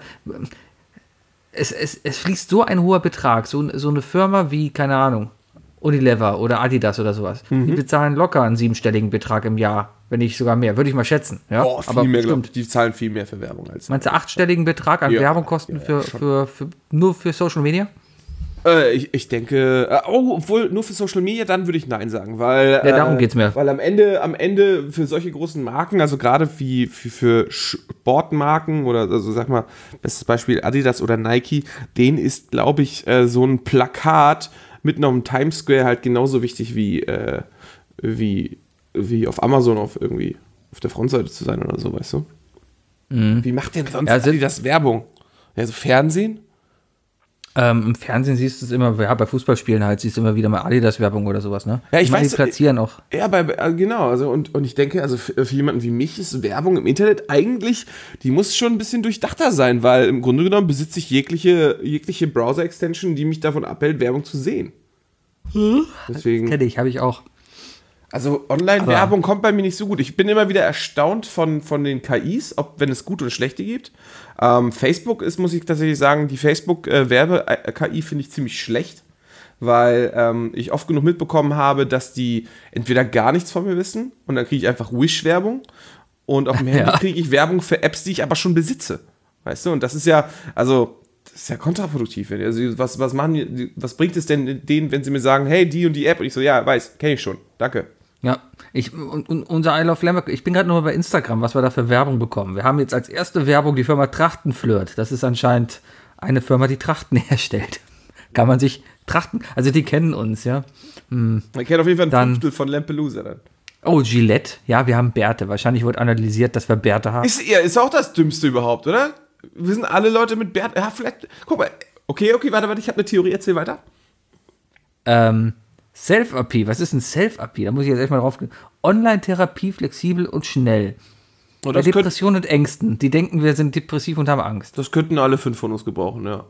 es, es, es fließt so ein hoher Betrag, so, so eine Firma wie, keine Ahnung, Unilever oder Adidas oder sowas, Mhm. die bezahlen locker einen siebenstelligen Betrag im Jahr, wenn nicht sogar mehr, würde ich mal schätzen, ja. Boah, viel aber mehr, bestimmt. glaub, die zahlen viel mehr für Werbung als. Meinst du achtstelligen Betrag an Ja, Werbung kosten ja, für, schon. für, für, nur für Social Media? Äh, ich, ich denke, äh, oh, obwohl nur für Social Media, dann würde ich Nein sagen, weil. Ja, darum äh, geht's mir. Weil am Ende, am Ende für solche großen Marken, also gerade wie für, für Sportmarken oder also sag mal, bestes Beispiel Adidas oder Nike, denen ist, glaube ich, äh, so ein Plakat mitten auf dem Times Square halt genauso wichtig wie, äh, wie, wie auf Amazon auf irgendwie auf der Frontseite zu sein oder so, weißt du? Mhm. Wie macht denn sonst Ja, sind- Adidas Werbung? Ja, so Fernsehen? Ähm, Im Fernsehen siehst du es immer, ja, bei Fußballspielen halt, siehst du immer wieder mal Adidas-Werbung oder sowas, ne? Ja, ich meine, weiß, die platzieren auch. Ja, bei, äh, genau, also und, und ich denke, also für, für jemanden wie mich ist Werbung im Internet eigentlich, die muss schon ein bisschen durchdachter sein, weil im Grunde genommen besitze ich jegliche, jegliche Browser-Extension, die mich davon abhält, Werbung zu sehen. Deswegen, Kenne ich, habe ich auch. also Online-Werbung kommt bei mir nicht so gut. Ich bin immer wieder erstaunt von, von den K Is, ob wenn es gute und schlechte gibt. Ähm, Facebook ist, muss ich tatsächlich sagen, die Facebook-Werbe-K I finde ich ziemlich schlecht, weil ähm, ich oft genug mitbekommen habe, dass die entweder gar nichts von mir wissen und dann kriege ich einfach Wish-Werbung und auf dem Handy Ja. kriege ich Werbung für Apps, die ich aber schon besitze. Weißt du? Und das ist ja, also Das ist ja kontraproduktiv. Also was, was, machen die, was bringt es denn denen, wenn sie mir sagen, hey, die und die App? Und ich so, ja, weiß, kenne ich schon, danke. Ja, ich, und, und unser I Love Lamberg, ich bin gerade nur mal bei Instagram, was wir da für Werbung bekommen. Wir haben jetzt als erste Werbung die Firma Trachtenflirt. Das ist anscheinend eine Firma, die Trachten herstellt. Kann man sich Trachten, also die kennen uns, ja. Hm. Man kennt auf jeden Fall ein Dann- Fünftel von Lampelusa dann. Oh, Gillette, ja, wir haben Bärte. Wahrscheinlich wird analysiert, dass wir Bärte haben. Ist, ja, ist auch das Dümmste überhaupt, oder? Wir sind alle Leute mit Bärt. Ja, vielleicht. Guck mal. Okay, okay, warte, warte, ich habe eine Theorie. Erzähl weiter. Ähm, Self-A P, was ist ein Self-A P? Da muss ich jetzt erstmal drauf gehen. Online-Therapie, flexibel und schnell. Oh, Bei das, könnt, Depressionen und Ängsten. Die denken, wir sind depressiv und haben Angst. das könnten alle fünf von uns gebrauchen, ja.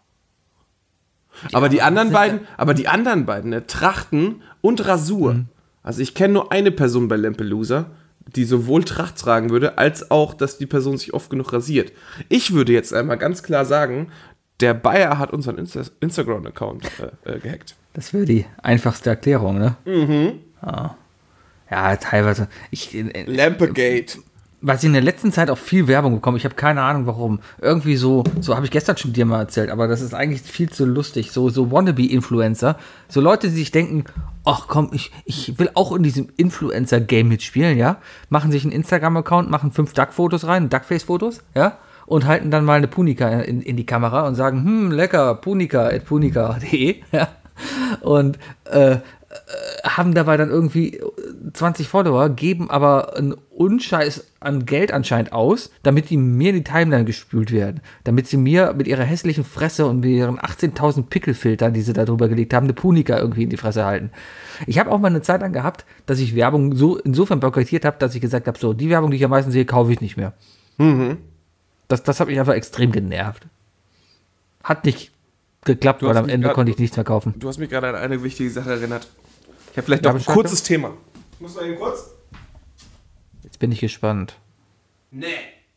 Aber die anderen sind beiden, aber die anderen beiden, ne, Trachten und Rasur. Mhm. Also ich kenne nur eine Person bei Lampelusa, die sowohl Tracht tragen würde, als auch, dass die Person sich oft genug rasiert. Ich würde jetzt einmal ganz klar sagen, der Bayer hat unseren Insta- Instagram-Account äh, äh, gehackt. Das wäre die einfachste Erklärung, ne? Mhm. Ja, ja teilweise. Ich, äh, Lampegate. was ich in der letzten Zeit auch viel Werbung bekomme, ich habe keine Ahnung warum. Irgendwie so, so habe ich gestern schon dir mal erzählt, aber das ist eigentlich viel zu lustig. So, so Wannabe-Influencer, so Leute, die sich denken, ach komm, ich, ich will auch in diesem Influencer-Game mitspielen, ja? Machen sich einen Instagram-Account, machen fünf Duck-Fotos rein, Duckface-Fotos, ja? Und halten dann mal eine Punika in, in die Kamera und sagen, hm, lecker, Punika at punika punkt de, ja? Und äh, haben dabei dann irgendwie zwanzig Follower, geben aber einen Unscheiß an Geld anscheinend aus, damit die mir in die Timeline gespült werden. Damit sie mir mit ihrer hässlichen Fresse und mit ihren achtzehntausend Pickelfiltern, die sie da drüber gelegt haben, eine Punika irgendwie in die Fresse halten. Ich habe auch mal eine Zeit lang gehabt, dass ich Werbung so insofern boykottiert habe, dass ich gesagt habe, so, die Werbung, die ich am meisten sehe, kaufe ich nicht mehr. Mhm. Das, das hat mich einfach extrem genervt. Hat nicht geklappt, Du weil hast am mich Ende grad- konnte ich nichts mehr kaufen. Du hast mich gerade an eine wichtige Sache erinnert. Ich habe vielleicht Ja, noch ein Bescheid, kurzes Thema. Muss mal eben kurz? Jetzt bin ich gespannt. Nee.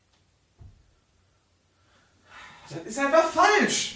Das ist einfach falsch.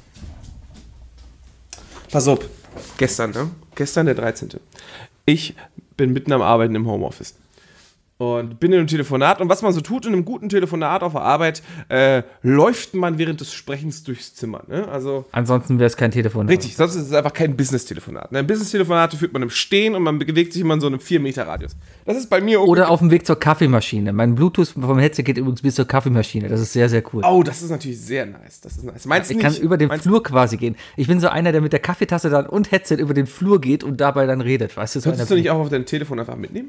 Pass auf. Gestern, ne? Gestern der dreizehnte Ich bin mitten am Arbeiten im Homeoffice. Und bin in einem Telefonat. Und was man so tut in einem guten Telefonat auf der Arbeit, äh, läuft man während des Sprechens durchs Zimmer. Ne? Also Ansonsten wäre es kein Telefon. richtig, sonst ist es einfach kein Business-Telefonat. Ne? Business-Telefonate führt man im Stehen und man bewegt sich immer in so einem vier Meter Radius. Das ist bei mir auch. Oder auf dem Weg zur Kaffeemaschine. Mein Bluetooth vom Headset geht übrigens bis zur Kaffeemaschine. Das ist sehr, sehr cool. Oh, das ist natürlich sehr nice. Das ist nice. Meinst du Ich nicht? kann über den meinst, Flur quasi gehen. Ich bin so einer, der mit der Kaffeetasse dann und Headset über den Flur geht und dabei dann redet. Weißt du, so Könntest einer du nicht auch auf dein Telefon einfach mitnehmen?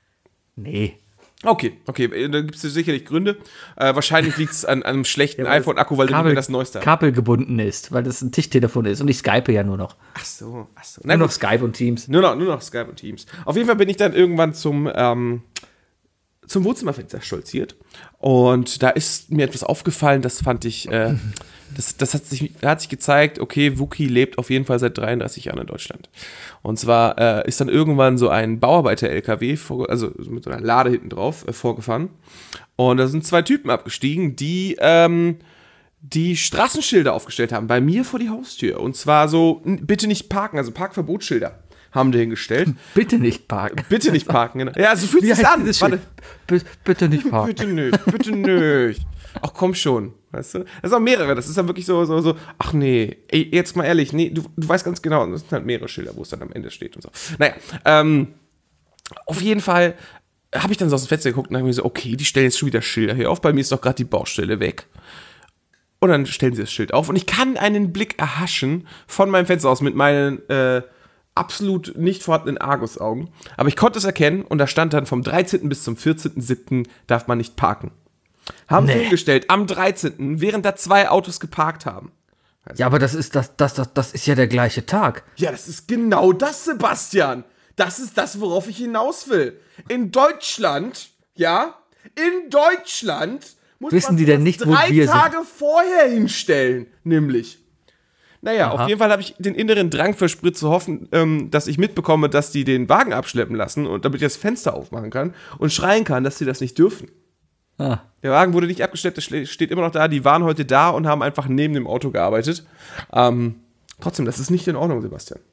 Nee. Okay, okay, da gibt es sicherlich Gründe. Äh, wahrscheinlich liegt es an, an einem schlechten Ja, weil iPhone-Akku, weil du nicht Kabel, mehr das Neueste hast. kabelgebunden ist, weil das ein Tischtelefon ist und ich skype ja nur noch. Ach so, ach so. Nur Na noch gut. Skype und Teams. Nur noch, nur noch Skype und Teams. Auf jeden Fall bin ich dann irgendwann zum, ähm, zum Wohnzimmerfenster stolziert. Und da ist mir etwas aufgefallen, das fand ich, äh, das, das hat sich, da hat sich gezeigt, okay, Wookie lebt auf jeden Fall seit dreiunddreißig Jahren in Deutschland. Und zwar äh, ist dann irgendwann so ein Bauarbeiter-L K W, vor, also mit so einer Lade hinten drauf, äh, vorgefahren. Und da sind zwei Typen abgestiegen, die, ähm, die Straßenschilder aufgestellt haben, bei mir vor die Haustür. Und zwar so, n- bitte nicht parken, also Parkverbotsschilder haben die hingestellt. Bitte nicht parken. Bitte nicht parken, genau. Ja, so fühlt Wie sich's heißt an. dieses Warte. Schild? B- bitte nicht parken. Bitte nicht, bitte nicht. Ach komm schon, weißt du? Das sind auch mehrere, das ist dann wirklich so, so, so, ach nee, ey, jetzt mal ehrlich, nee, du, du weißt ganz genau, das sind halt mehrere Schilder, wo es dann am Ende steht und so. Naja, ähm, auf jeden Fall habe ich dann so aus dem Fenster geguckt und habe mir so, okay, die stellen jetzt schon wieder Schilder hier auf, bei mir ist doch gerade die Baustelle weg. Und dann stellen sie das Schild auf und ich kann einen Blick erhaschen von meinem Fenster aus mit meinen, äh, absolut nicht vorhandenen Argusaugen. Aber ich konnte es erkennen und da stand dann vom dreizehnten bis zum vierzehnten siebten darf man nicht parken. Haben Nee. sie hingestellt am dreizehnten, während da zwei Autos geparkt haben. Ja, aber das ist, das, das, das, das ist ja der gleiche Tag. Ja, das ist genau das, Sebastian. Das ist das, worauf ich hinaus will. In Deutschland, ja, in Deutschland muss Wissen man die denn das nicht, wo drei wir sind? Tage vorher hinstellen, nämlich. Naja, Aha. auf jeden Fall habe ich den inneren Drang verspürt zu hoffen, ähm, dass ich mitbekomme, dass die den Wagen abschleppen lassen und damit ich das Fenster aufmachen kann und schreien kann, dass sie das nicht dürfen. Ah. Der Wagen wurde nicht abgeschleppt, der schle- steht immer noch da. Die waren heute da und haben einfach neben dem Auto gearbeitet. Ähm, trotzdem, das ist nicht in Ordnung, Sebastian.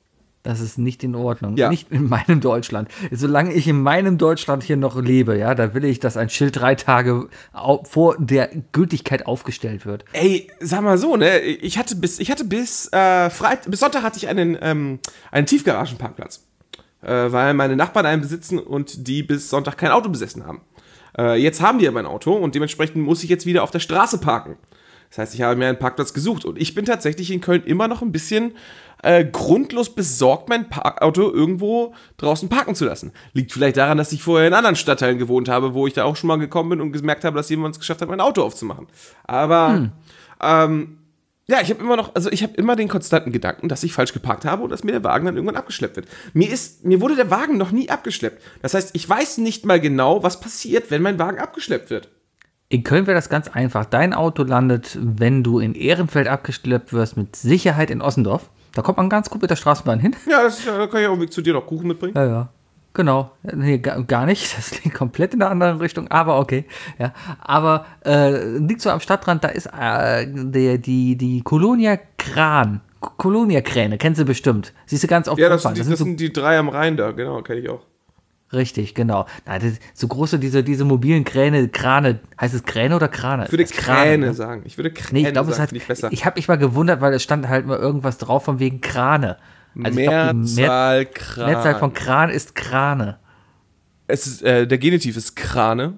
Das ist nicht in Ordnung. Ja. Nicht in meinem Deutschland. Solange ich in meinem Deutschland hier noch lebe, ja, da will ich, dass ein Schild drei Tage au- vor der Gültigkeit aufgestellt wird. Ey, sag mal so, ne? Ich hatte bis, ich hatte bis, äh, Freit- bis Sonntag hatte ich einen, ähm, einen Tiefgaragenparkplatz. Äh, weil meine Nachbarn einen besitzen und die bis Sonntag kein Auto besessen haben. Äh, jetzt haben die aber ein Auto und dementsprechend muss ich jetzt wieder auf der Straße parken. Das heißt, ich habe mir einen Parkplatz gesucht und ich bin tatsächlich in Köln immer noch ein bisschen äh, grundlos besorgt, mein Parkauto irgendwo draußen parken zu lassen. Liegt vielleicht daran, dass ich vorher in anderen Stadtteilen gewohnt habe, wo ich da auch schon mal gekommen bin und gemerkt habe, dass jemand es geschafft hat, mein Auto aufzumachen. Aber, hm. ähm, ja, ich habe immer noch, also ich habe immer den konstanten Gedanken, dass ich falsch geparkt habe und dass mir der Wagen dann irgendwann abgeschleppt wird. Mir ist, mir wurde der Wagen noch nie abgeschleppt. Das heißt, ich weiß nicht mal genau, was passiert, wenn mein Wagen abgeschleppt wird. In Köln wäre das ganz einfach. Dein Auto landet, wenn du in Ehrenfeld abgeschleppt wirst, mit Sicherheit in Ossendorf. Da kommt man ganz gut mit der Straßenbahn hin. Ja, das ist, da kann ich auch mit zu dir noch Kuchen mitbringen. Ja, ja. Genau. Nee, gar, gar nicht. Das liegt komplett in der anderen Richtung, aber okay. Ja. Aber äh, liegt so am Stadtrand, da ist äh, der, die, die Kolonia Kran. Kolonia Kräne, kennst du bestimmt. Siehst du ganz oft. Ja, das, sind die, das das sind so, sind die drei am Rhein da, genau, kenne ich auch. Richtig, genau. Na, das, so große, diese, diese mobilen Kräne, Krane, heißt es Kräne oder Krane? Ich würde Das Kräne Krane, ne? sagen. Ich würde Kräne Nee, ich glaube, es sagen, hat, finde ich besser. ich habe mich mal gewundert, weil es stand halt mal irgendwas drauf von wegen Krane. Also ich glaub, die Mehrzahl Mehr, Kran. Mehrzahl von Kran ist Krane. Es ist, äh, der Genitiv ist Krane.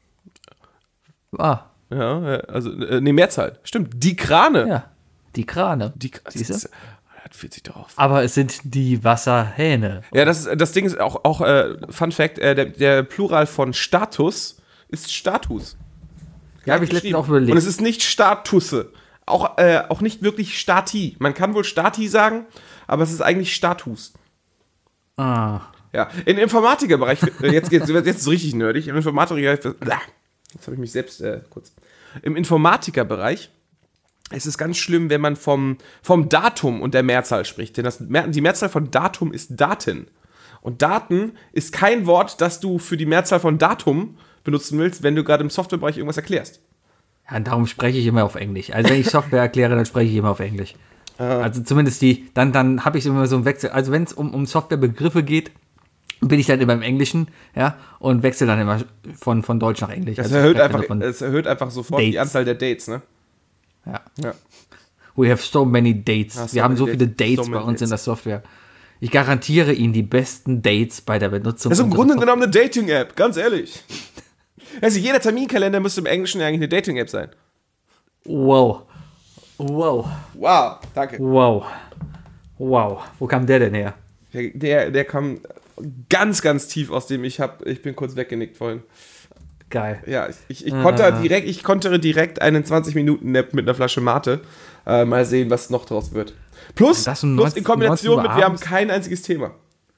Ah, Ja, äh, also, äh, nee, Mehrzahl. Stimmt, die Krane. ja, die Krane. Die Siehst du? das, hat vierzig drauf. Aber es sind die Wasserhähne. Ja, das, ist- das Ding ist auch, auch äh, Fun Fact, äh, der, der Plural von Status ist Status. Ja, habe ich letztens auch überlegt. Und es ist nicht Statusse. Auch, äh, auch nicht wirklich Stati. Man kann wohl Stati sagen, aber es ist eigentlich Status. Ah, Ja, im Informatikerbereich, äh, jetzt geht's, jetzt ist es richtig nerdig, im Informatikerbereich, ah, jetzt habe ich mich selbst äh, kurz, im Informatikerbereich ist es ganz schlimm, wenn man vom, vom Datum und der Mehrzahl spricht, denn das, die Mehrzahl von Datum ist Daten. Und Daten ist kein Wort, das du für die Mehrzahl von Datum benutzen willst, wenn du gerade im Softwarebereich irgendwas erklärst. ja, darum spreche ich immer auf Englisch. Also wenn ich Software erkläre, dann spreche ich immer auf Englisch. Also zumindest die, dann, dann habe ich immer so einen Wechsel. Also wenn es um, um Softwarebegriffe geht, bin ich dann immer im Englischen, ja, und wechsle dann immer von, von Deutsch nach Englisch. Das Also erhöht ich einfach, davon, es erhöht einfach sofort die Dates. Anzahl der Dates, ne? ja. Ja. We have so many dates. Ah, so Wir haben many so viele dates. Dates So bei many uns in dates. der Software. Ich garantiere Ihnen die besten Dates bei der Benutzung. Das ist im unserer Grunde Software. genommen eine Dating-App, ganz ehrlich. Also jeder Terminkalender müsste im Englischen eigentlich eine Dating-App sein. Wow. Wow. Wow, danke. Wow. Wow. Wo kam der denn her? Der, der, der kam ganz, ganz tief aus dem ich hab, ich bin kurz weggenickt vorhin. Geil. Ja, ich, ich, ich, konnte Ah. direkt, ich konnte direkt einen zwanzig-Minuten-Nap mit einer Flasche Mate. Äh, mal sehen, was noch draus wird. Plus, Das um plus neunzehn in Kombination neunzehn Uhr mit, wir haben abends? kein einziges Thema.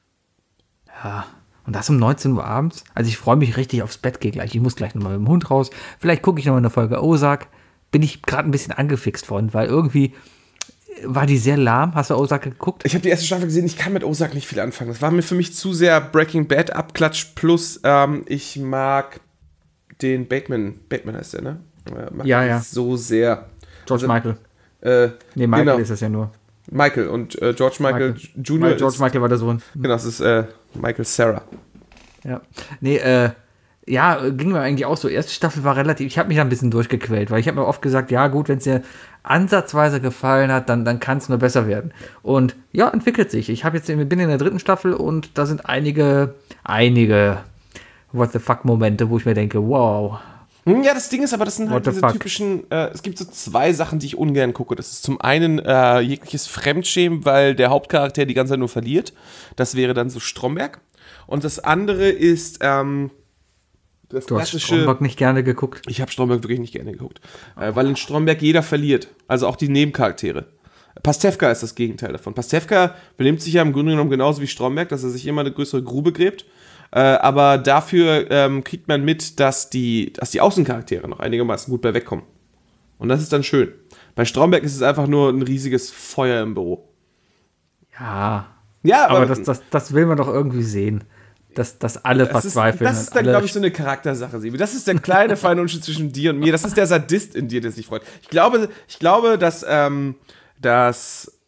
Ja. Und das um neunzehn Uhr abends? Also ich freue mich richtig aufs Bett, gehe gleich. Ich muss gleich nochmal mit dem Hund raus. Vielleicht gucke ich nochmal eine Folge Ozark. Bin ich gerade ein bisschen angefixt von, weil irgendwie war die sehr lahm. Hast du Ozark geguckt? Ich habe die erste Staffel gesehen, ich kann mit Ozark nicht viel anfangen. Das war mir für mich zu sehr Breaking Bad Abklatsch. Plus, ähm, ich mag den Bateman, Bateman heißt der, ne? Äh, mag Ja, ich ja. so sehr. George Also, Michael. Äh, Nee, Michael genau. ist das ja nur. Michael und äh, George Michael, Michael. Junior Weil George ist, Michael war der Sohn. genau, das ist äh, Michael Cera. Ja. Nee, äh, ja, ging mir eigentlich auch so. Erste Staffel war relativ, ich habe mich da ein bisschen durchgequält, weil ich habe mir oft gesagt, ja gut, wenn es dir ansatzweise gefallen hat, dann, dann kann es nur besser werden. Und ja, entwickelt sich. Ich habe jetzt, bin in der dritten Staffel und da sind einige, einige What the fuck Momente, wo ich mir denke, wow. Hm, Ja, das Ding ist aber, das sind halt What the diese fuck? typischen, äh, es gibt so zwei Sachen, die ich ungern gucke. Das ist zum einen äh, jegliches Fremdschämen, weil der Hauptcharakter die ganze Zeit nur verliert. Das wäre dann so Stromberg. Und das andere ist ähm, das Du hast klassische... Stromberg nicht gerne geguckt. Ich habe Stromberg wirklich nicht gerne geguckt. Äh, weil in Stromberg jeder verliert. Also auch die Nebencharaktere. Pastewka ist das Gegenteil davon. Pastewka benimmt sich ja im Grunde genommen genauso wie Stromberg, dass er sich immer eine größere Grube gräbt. Äh, aber dafür ähm, kriegt man mit, dass die, dass die Außencharaktere noch einigermaßen gut bei wegkommen. Und das ist dann schön. Bei Stromberg ist es einfach nur ein riesiges Feuer im Büro. Ja, Ja, aber das, das, das will man doch irgendwie sehen. Dass, dass alle das ist, verzweifeln. das ist und dann, alle glaube ich, so eine Charaktersache, Sibi. Das ist der kleine feine Unterschied zwischen dir und mir. Das ist der Sadist in dir, der sich freut. Ich glaube, ich glaube dass, ähm, dass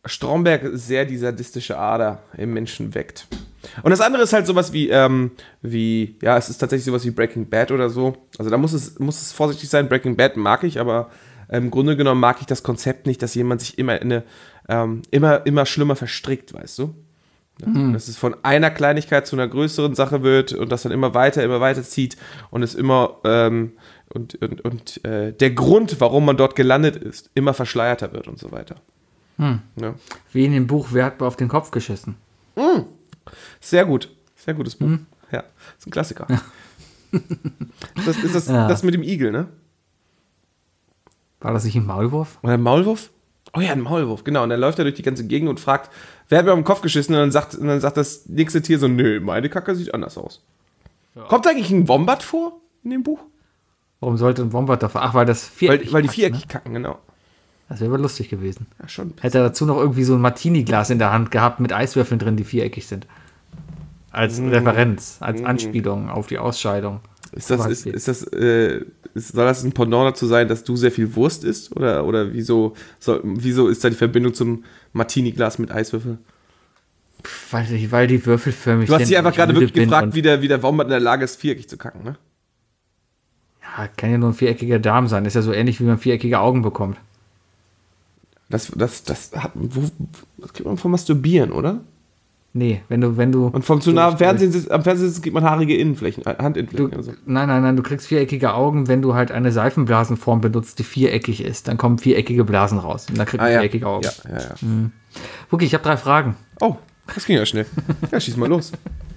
Stromberg sehr die sadistische Ader im Menschen weckt. Und das andere ist halt sowas wie, ähm, wie, ja, es ist tatsächlich sowas wie Breaking Bad oder so. Also da muss es, muss es vorsichtig sein. Breaking Bad mag ich, aber im Grunde genommen mag ich das Konzept nicht, dass jemand sich immer in eine, ähm, immer, immer schlimmer verstrickt, weißt du? Ja, mhm. Dass es von einer Kleinigkeit zu einer größeren Sache wird und das dann immer weiter, immer weiter zieht und es immer, ähm, und, und, und äh, der Grund, warum man dort gelandet ist, immer verschleierter wird und so weiter. Hm. Ja. Wie in dem Buch Wer hat mir auf den Kopf geschissen? Mhm. Sehr gut. Sehr gutes Buch. Mhm. Ja, ist ein Klassiker. Ja. Das ist das, ja. das mit dem Igel, ne? War das nicht ein Maulwurf? Oder ein Maulwurf? Oh ja, ein Maulwurf, genau. Und dann läuft er durch die ganze Gegend und fragt, wer hat mir auf den Kopf geschissen? Und dann sagt, und dann sagt das nächste Tier so, nö, meine Kacke sieht anders aus. Ja. Kommt eigentlich ein Wombat vor in dem Buch? Warum sollte ein Wombat davor? Ach, weil das viereckig Weil, weil die kackt, viereckig ne? kacken, genau. Das wäre aber lustig gewesen. Ja, schon. Hätte er dazu noch irgendwie so ein Martini-Glas in der Hand gehabt mit Eiswürfeln drin, die viereckig sind. Als mm. Referenz, als mm. Anspielung auf die Ausscheidung. Ist das, ist, ist das, äh, ist, soll das ein Pendant dazu sein, dass du sehr viel Wurst isst? Oder, oder wieso, soll, wieso ist da die Verbindung zum Martini-Glas mit Eiswürfel? Weil die, weil die würfelförmig sind. Du hast dich einfach gerade wirklich gefragt, wie der, wie der Wombat in der Lage ist, viereckig zu kacken, ne? Ja, kann ja nur ein viereckiger Darm sein. Ist ja so ähnlich, wie man viereckige Augen bekommt. Das, das, das, hat, wo, das kriegt man vom Masturbieren, oder? Nee, wenn du, wenn du... Und vom zu nah am Fernsehen sitzt, am Fernsehen sitzt, kriegt man haarige Innenflächen, Handinnenflächen. Du, also. Nein, nein, nein, du kriegst viereckige Augen, wenn du halt eine Seifenblasenform benutzt, die viereckig ist. Dann kommen viereckige Blasen raus. Und dann kriegt man ah, ja. viereckige Augen. Ja, ja, ja. Mhm. Okay, ich habe drei Fragen. Oh, das ging ja schnell. Ja, schieß mal los.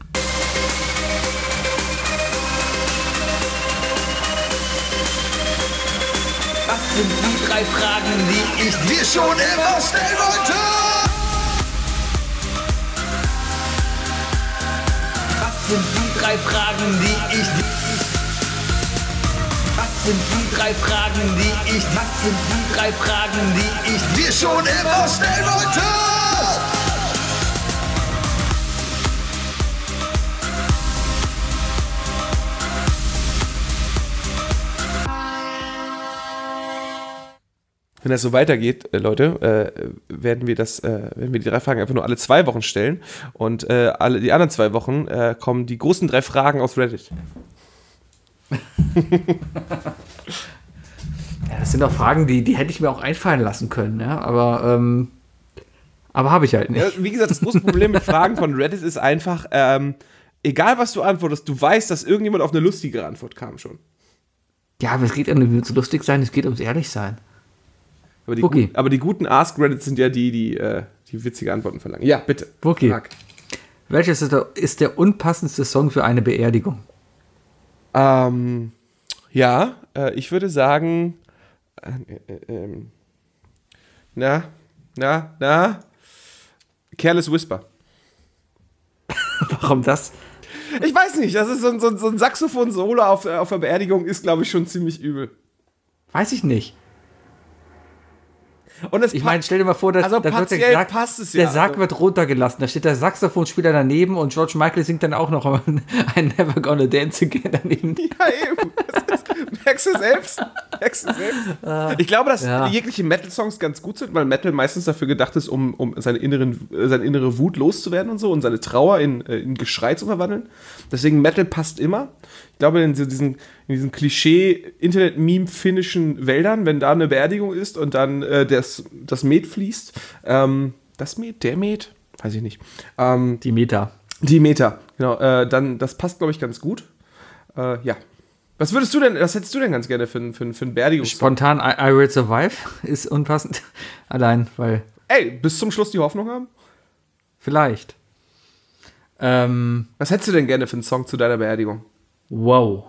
Was sind die drei Fragen, die ich dir schon immer stellen wollte? Was sind die drei Fragen, die ich dir... Was sind die drei Fragen, die ich... Was sind die drei Fragen, die ich dir schon immer stellen wollte? Wenn das so weitergeht, äh, Leute, äh, werden wir das, äh, werden wir die drei Fragen einfach nur alle zwei Wochen stellen und äh, alle die anderen zwei Wochen äh, kommen die großen drei Fragen aus Reddit. Ja, das sind doch Fragen, die, die hätte ich mir auch einfallen lassen können, ja, aber, ähm, aber habe ich halt nicht. Ja, wie gesagt, das große Problem mit Fragen von Reddit ist einfach, ähm, egal was du antwortest, du weißt, dass irgendjemand auf eine lustigere Antwort kam schon. Ja, aber es geht ja nicht ums lustig sein, es geht ums ehrlich sein. Aber die, okay. gut, aber die guten Ask-Reddits sind ja die, die, äh, die witzige Antworten verlangen. Ja, bitte. Okay. Frag. Welches ist der, ist der unpassendste Song für eine Beerdigung? Ähm, ja, äh, ich würde sagen, äh, äh, äh, na, na, na, Careless Whisper. Warum das? Ich weiß nicht, das ist so ein, so ein, so ein Saxophon-Solo auf, auf der Beerdigung ist, glaube ich, schon ziemlich übel. Weiß ich nicht. Und es ich meine, stell dir mal vor, dass, also da wird der, Sarg, passt es ja, der Sarg also. wird runtergelassen. Da steht der Saxophonspieler daneben und George Michael singt dann auch noch ein Never Gonna Dance Again daneben. Ja, eben. Das ist, merkst du selbst? Merkst du selbst? Ich glaube, dass ja. jegliche Metal-Songs ganz gut sind, weil Metal meistens dafür gedacht ist, um, um seine, inneren, seine innere Wut loszuwerden und so und seine Trauer in, in Geschrei zu verwandeln. Deswegen Metal passt immer. Ich glaube, in diesen, in diesen Klischee-Internet-Meme-finnischen Wäldern, wenn da eine Beerdigung ist und dann äh, das, das Met fließt, ähm, das Met, der Met, weiß ich nicht. Ähm, die Meta. Die Meta, genau. Äh, dann, das passt, glaube ich, ganz gut. Äh, ja. Was würdest du denn, was hättest du denn ganz gerne für, für, für ein Beerdigungs? Spontan I, I Will Survive ist unpassend. Allein, weil... Ey, bis zum Schluss die Hoffnung haben? Vielleicht. Ähm, was hättest du denn gerne für einen Song zu deiner Beerdigung? Wow.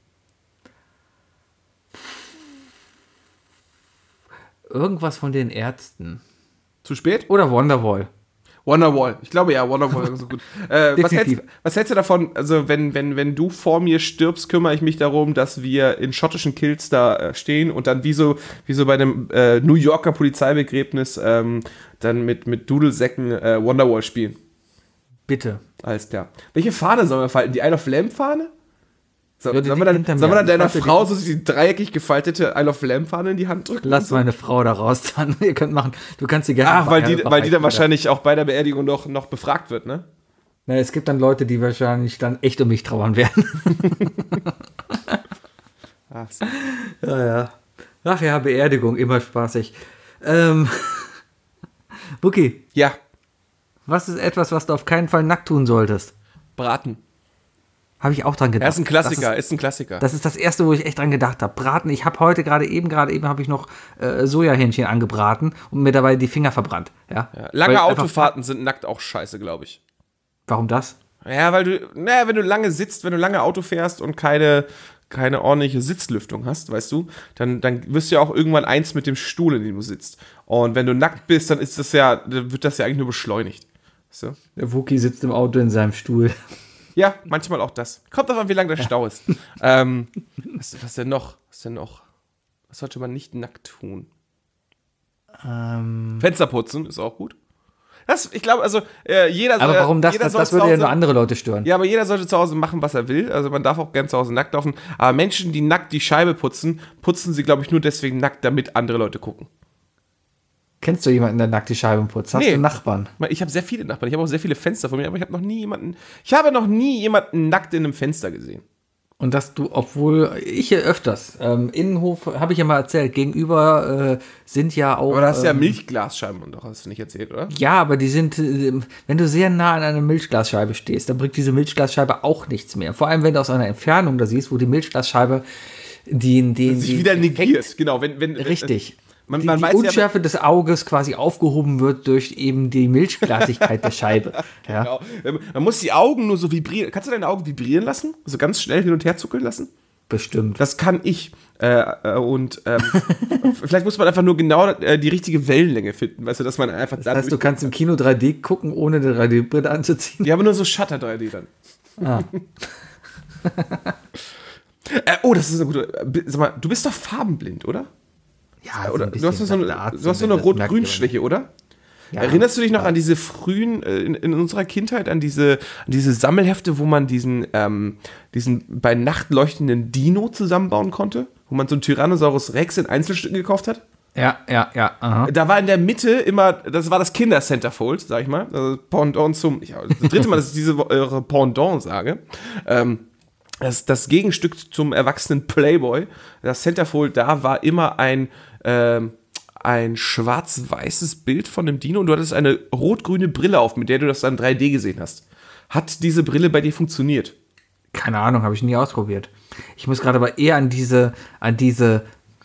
Irgendwas von den Ärzten. Zu spät? Oder Wonderwall. Wonderwall. Ich glaube ja, Wonderwall ist so gut. Äh, was, hältst, was hältst du davon, also wenn, wenn, wenn du vor mir stirbst, kümmere ich mich darum, dass wir in schottischen Kilts da äh, stehen und dann wie so, wie so bei einem äh, New Yorker Polizeibegräbnis ähm, dann mit, mit Dudelsäcken äh, Wonderwall spielen. Bitte. Alles klar. Welche Fahne sollen wir falten? Die Isle of Lamp Fahne? So, Ja, die sollen wir liegt dann, hinter sollen wir mir. dann deiner Ich fasse Frau so die dreieckig gefaltete Isle of Lamb Fahne in die Hand drücken? Lass meine Frau da raus dann. Ihr könnt machen. Du kannst sie gerne. Ach, weil die, Ja, weil die dann oder- wahrscheinlich auch bei der Beerdigung noch, noch befragt wird, ne? Na, es gibt dann Leute, die wahrscheinlich dann echt um mich trauern werden. Ach, so. Ja, ja. Ach ja, Beerdigung, immer spaßig. Ähm. Buki, Ja, was ist etwas, was du auf keinen Fall nackt tun solltest? Braten. Habe ich auch dran gedacht. Er ist ein Klassiker, Das ist, ist ein Klassiker. das ist das Erste, wo ich echt dran gedacht habe. Braten. Ich habe heute gerade eben, gerade eben habe ich noch äh, Sojahähnchen angebraten und mir dabei die Finger verbrannt. Ja. ja, lange Weil einfach- Autofahrten sind nackt auch scheiße, glaube ich. Warum das? Ja, weil du, naja, wenn du lange sitzt, wenn du lange Auto fährst und keine, keine ordentliche Sitzlüftung hast, weißt du, dann, dann wirst du ja auch irgendwann eins mit dem Stuhl, in dem du sitzt. Und wenn du nackt bist, dann ist das ja, dann wird das ja eigentlich nur beschleunigt. Weißt du? Der Wookie sitzt im Auto in seinem Stuhl. Ja, manchmal auch das. Kommt davon, wie lang der Stau ist. ähm, was, was denn noch? Was denn noch? Was sollte man nicht nackt tun? Ähm, Fenster putzen ist auch gut. Das, ich glaube, also äh, jeder aber äh, warum das? jeder Das, soll das zu würde ja Hause- nur andere Leute stören. Ja, aber jeder sollte zu Hause machen, was er will. Also man darf auch gern zu Hause nackt laufen. Aber Menschen, die nackt die Scheibe putzen, putzen sie, glaube ich, nur deswegen nackt, damit andere Leute gucken. Kennst du jemanden, der nackt die Scheiben putzt? Hast Nee. du Nachbarn? Ich habe sehr viele Nachbarn. Ich habe auch sehr viele Fenster von mir, aber ich habe noch nie jemanden. Ich habe noch nie jemanden nackt in einem Fenster gesehen. Und dass du, obwohl ich hier öfters, ähm, Innenhof, habe ich ja mal erzählt, gegenüber äh, sind ja auch. Aber da hast du ja ähm, Milchglasscheiben und doch, hast du nicht erzählt, oder? Ja, aber die sind, äh, wenn du sehr nah an einer Milchglasscheibe stehst, dann bringt diese Milchglasscheibe auch nichts mehr. Vor allem, wenn du aus einer Entfernung da siehst, wo die Milchglasscheibe den, den, Sich den wieder Effekt- negiert. Genau, wenn, wenn, Richtig. Man, die man die weiß ja, Unschärfe des Auges quasi aufgehoben wird durch eben die Milchglasigkeit der Scheibe. Ja. genau, man muss die Augen nur so vibrieren. Kannst du deine Augen vibrieren lassen? Also ganz schnell hin und her zuckeln lassen? Bestimmt. Das kann ich. Äh, äh, und ähm, vielleicht muss man einfach nur genau äh, die richtige Wellenlänge finden. Weißt du, dass man einfach Das heißt, du kannst im Kino drei D gucken, ohne eine drei D-Brille anzuziehen. Ja, aber nur so Shutter drei D dann. Ah. äh, oh, das ist eine gute. äh, Sag mal, du bist doch farbenblind, oder? Ja, Oder du hast so eine, du hast so eine Rot-Grün-Schwäche, oder? Ja. Erinnerst du dich noch an diese frühen, äh, in, in unserer Kindheit, an diese, an diese Sammelhefte, wo man diesen, ähm, diesen bei Nacht leuchtenden Dino zusammenbauen konnte? Wo man so einen Tyrannosaurus Rex in Einzelstücken gekauft hat? Ja, ja, ja. Aha. Da war in der Mitte immer, das war das Kinder-Centerfold, sag ich mal. Also Pendant zum, ich, das dritte Mal, dass ich diese äh, Pendant sage. Ähm, das, das Gegenstück zum erwachsenen Playboy, das Centerfold, da war immer ein, ähm, ein schwarz-weißes Bild von dem Dino und du hattest eine rot-grüne Brille auf, mit der du das dann drei D gesehen hast. Hat diese Brille bei dir funktioniert? Keine Ahnung, habe ich nie ausprobiert. Ich muss gerade aber eher an diese, an diese,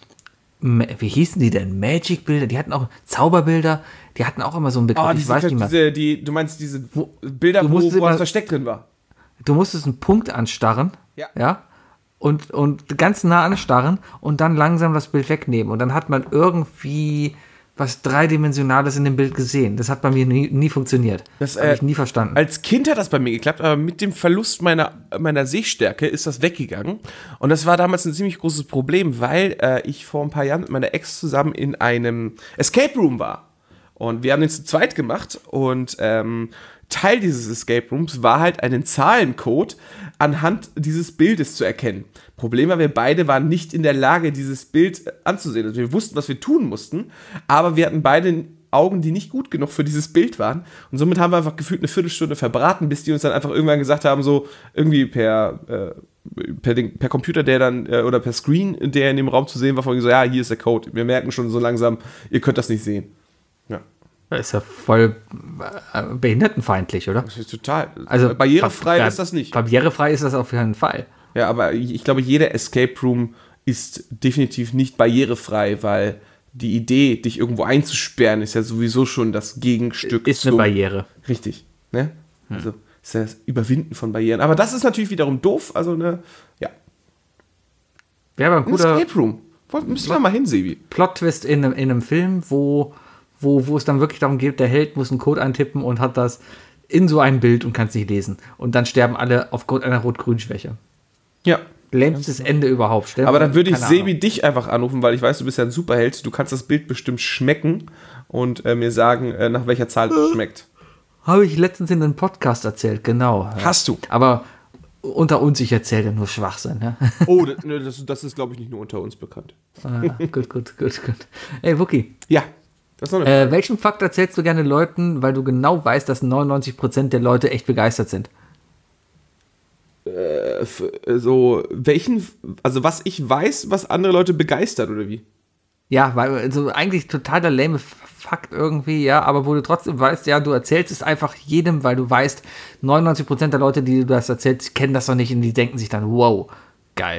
Ma- wie hießen die denn? Magic-Bilder, die hatten auch Zauberbilder, die hatten auch immer so ein Begriff, Ah, ich diese, weiß nicht mehr. diese, die, du meinst diese Wo- Bilder, du wo, musstest wo immer- das Versteck drin war? Du musstest einen Punkt anstarren, Ja. ja, und, und ganz nah anstarren und dann langsam das Bild wegnehmen. Und dann hat man irgendwie was Dreidimensionales in dem Bild gesehen. Das hat bei mir nie, nie funktioniert. Das, Das habe äh, ich nie verstanden. Als Kind hat das bei mir geklappt, aber mit dem Verlust meiner, meiner Sehstärke ist das weggegangen. Und das war damals ein ziemlich großes Problem, weil äh, ich vor ein paar Jahren mit meiner Ex zusammen in einem Escape Room war. Und wir haben den zu zweit gemacht und ähm, Teil dieses Escape Rooms war halt einen Zahlencode anhand dieses Bildes zu erkennen. Problem war, wir beide waren nicht in der Lage, dieses Bild anzusehen. Also wir wussten, was wir tun mussten, aber wir hatten beide Augen, die nicht gut genug für dieses Bild waren. Und somit haben wir einfach gefühlt eine Viertelstunde verbraten, bis die uns dann einfach irgendwann gesagt haben, so irgendwie per, äh, per, Ding, per Computer, der dann, äh, oder per Screen, der in dem Raum zu sehen war, von so, ja, hier ist der Code. Wir merken schon so langsam, ihr könnt das nicht sehen. Ja. Das ist ja voll äh, behindertenfeindlich, oder? Das ist total. Also barrierefrei bar- ist das nicht. Barrierefrei ist das auf jeden Fall. Ja, aber ich ich glaube, jeder Escape Room ist definitiv nicht barrierefrei, weil die Idee, dich irgendwo einzusperren, ist ja sowieso schon das Gegenstück Ist eine zum- Barriere. Richtig. Ne? Also ist ja das Überwinden von Barrieren. Aber das ist natürlich wiederum doof. Also eine, ja. Wäre aber ein Ein guter Escape Room. Wollt- Müssen wir mal hin, Sebi. Plot-Twist in, einem- in einem Film, wo, wo, wo es dann wirklich darum geht, der Held muss einen Code eintippen und hat das in so einem Bild und kann es nicht lesen. Und dann sterben alle aufgrund einer Rot-Grün-Schwäche. Ja. Lämstes Ende überhaupt. Stell Aber dir- dann würde ich keine Sebi Ahnung. dich einfach anrufen, weil ich weiß, du bist ja ein Superheld. Du kannst das Bild bestimmt schmecken und äh, mir sagen, äh, nach welcher Zahl es schmeckt. Habe ich letztens in einem Podcast erzählt, genau. Ja. Hast du. Aber unter uns, ich erzähle nur Schwachsinn. Ja? Oh, das, ne, das, das ist, glaube ich, nicht nur unter uns bekannt. Ah, gut, gut, gut, gut. Ey, Wookie, Ja, das ist noch eine äh, welchen Fakt erzählst du gerne Leuten, weil du genau weißt, dass neunundneunzig Prozent der Leute echt begeistert sind? äh, f- so, welchen, also was ich weiß, was andere Leute begeistert, oder wie? Ja, weil also eigentlich totaler lame Fakt irgendwie, ja, aber wo du trotzdem weißt, ja, du erzählst es einfach jedem, weil du weißt, neunundneunzig Prozent der Leute, die du das erzählst, kennen das noch nicht und die denken sich dann, wow, geil.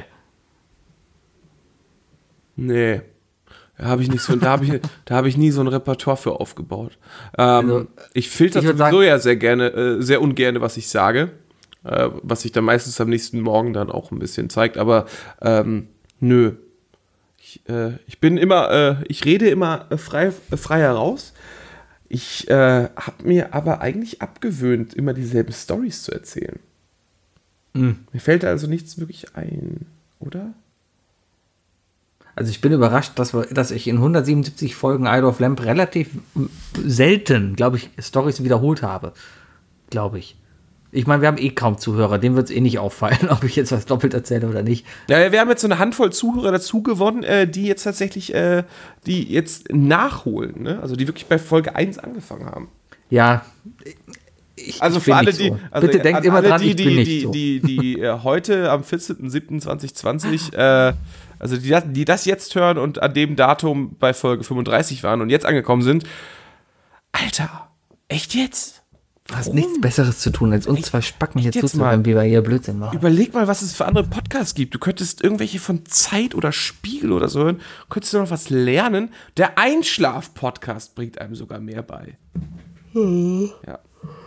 Nee. Da habe ich nicht so, da habe ich, da habe ich nie so ein Repertoire für aufgebaut. Ähm, Also, ich filter ich würd sowieso sagen- ja sehr gerne, äh, sehr ungerne, was ich sage, äh, was sich dann meistens am nächsten Morgen dann auch ein bisschen zeigt. Aber ähm, nö, ich, äh, ich bin immer, äh, ich rede immer äh, frei, äh, frei heraus. Ich äh, habe mir aber eigentlich abgewöhnt, immer dieselben Storys zu erzählen. Mhm. Mir fällt also nichts wirklich ein, oder? Also ich bin überrascht, dass, wir, dass ich in hundertsiebenundsiebzig Folgen Idle of Lamp relativ selten, glaube ich, Storys wiederholt habe. Glaube ich. Ich meine, wir haben eh kaum Zuhörer, dem wird es eh nicht auffallen, ob ich jetzt was doppelt erzähle oder nicht. Ja, wir haben jetzt so eine Handvoll Zuhörer dazu gewonnen, äh, die jetzt tatsächlich, äh, die jetzt nachholen, ne? Also die wirklich bei Folge eins angefangen haben. Ja, ich, Also ich für bin alle, nicht die, so. also Bitte denkt an immer alle, dran, die, ich die, bin nicht die, so. die, die, die äh, heute am vierzehnten siebten zweitausendzwanzig, äh, also die, das- die das jetzt hören und an dem Datum bei Folge fünfunddreißig waren und jetzt angekommen sind. Alter, echt jetzt? Du hast nichts Besseres zu tun, als uns zwei Spacken hier jetzt zuzuhören, mal? wie wir hier Blödsinn machen. Überleg mal, was es für andere Podcasts gibt. Du könntest irgendwelche von Zeit oder Spiegel oder so hören, könntest du noch was lernen. Der Einschlaf-Podcast bringt einem sogar mehr bei. Ja.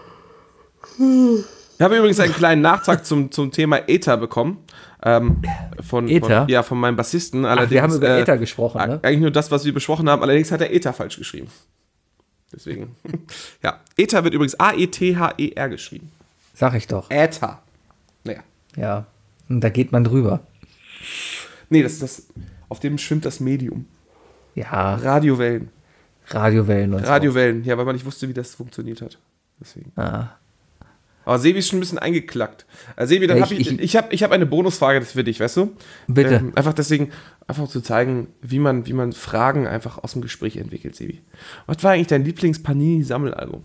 Ich habe übrigens einen kleinen Nachtrag zum, zum Thema Ether bekommen. Ähm, von, Ether? Von, ja, von meinem Bassisten. Allerdings, wir haben über äh, Ether gesprochen, ne? Eigentlich nur das, was wir besprochen haben. Allerdings hat er Ether falsch geschrieben. Deswegen. Ja, Ether wird übrigens A E T H E R geschrieben. Sag ich doch. Äther. Naja. Ja. Und da geht man drüber. Nee, das ist das. Auf dem schwimmt das Medium. Ja, Radiowellen. Radiowellen und Radiowellen, ja, weil man nicht wusste, wie das funktioniert hat. Deswegen. so. Ah. Aber Sebi ist schon ein bisschen eingeklackt. Also Sebi, dann Ja, habe ich, ich- ich, ich habe ich hab eine Bonusfrage für dich, weißt du? Bitte. Ähm, einfach deswegen, einfach zu zeigen, wie man, wie man Fragen einfach aus dem Gespräch entwickelt, Sebi. Was war eigentlich dein Lieblings-Panini-Sammelalbum?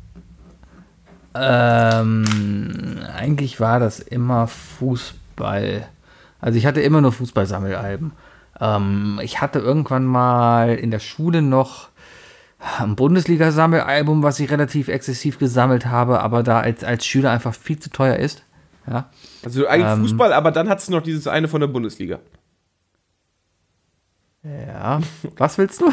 Ähm, eigentlich war das immer Fußball. Also ich hatte immer nur Fußballsammelalben. Ähm, ich hatte irgendwann mal in der Schule noch ein Bundesliga-Sammelalbum, was ich relativ exzessiv gesammelt habe, aber da als, als Schüler einfach viel zu teuer ist. Ja. Also eigentlich Ähm. Fußball, aber dann hattest du noch dieses eine von der Bundesliga. Ja, was willst du?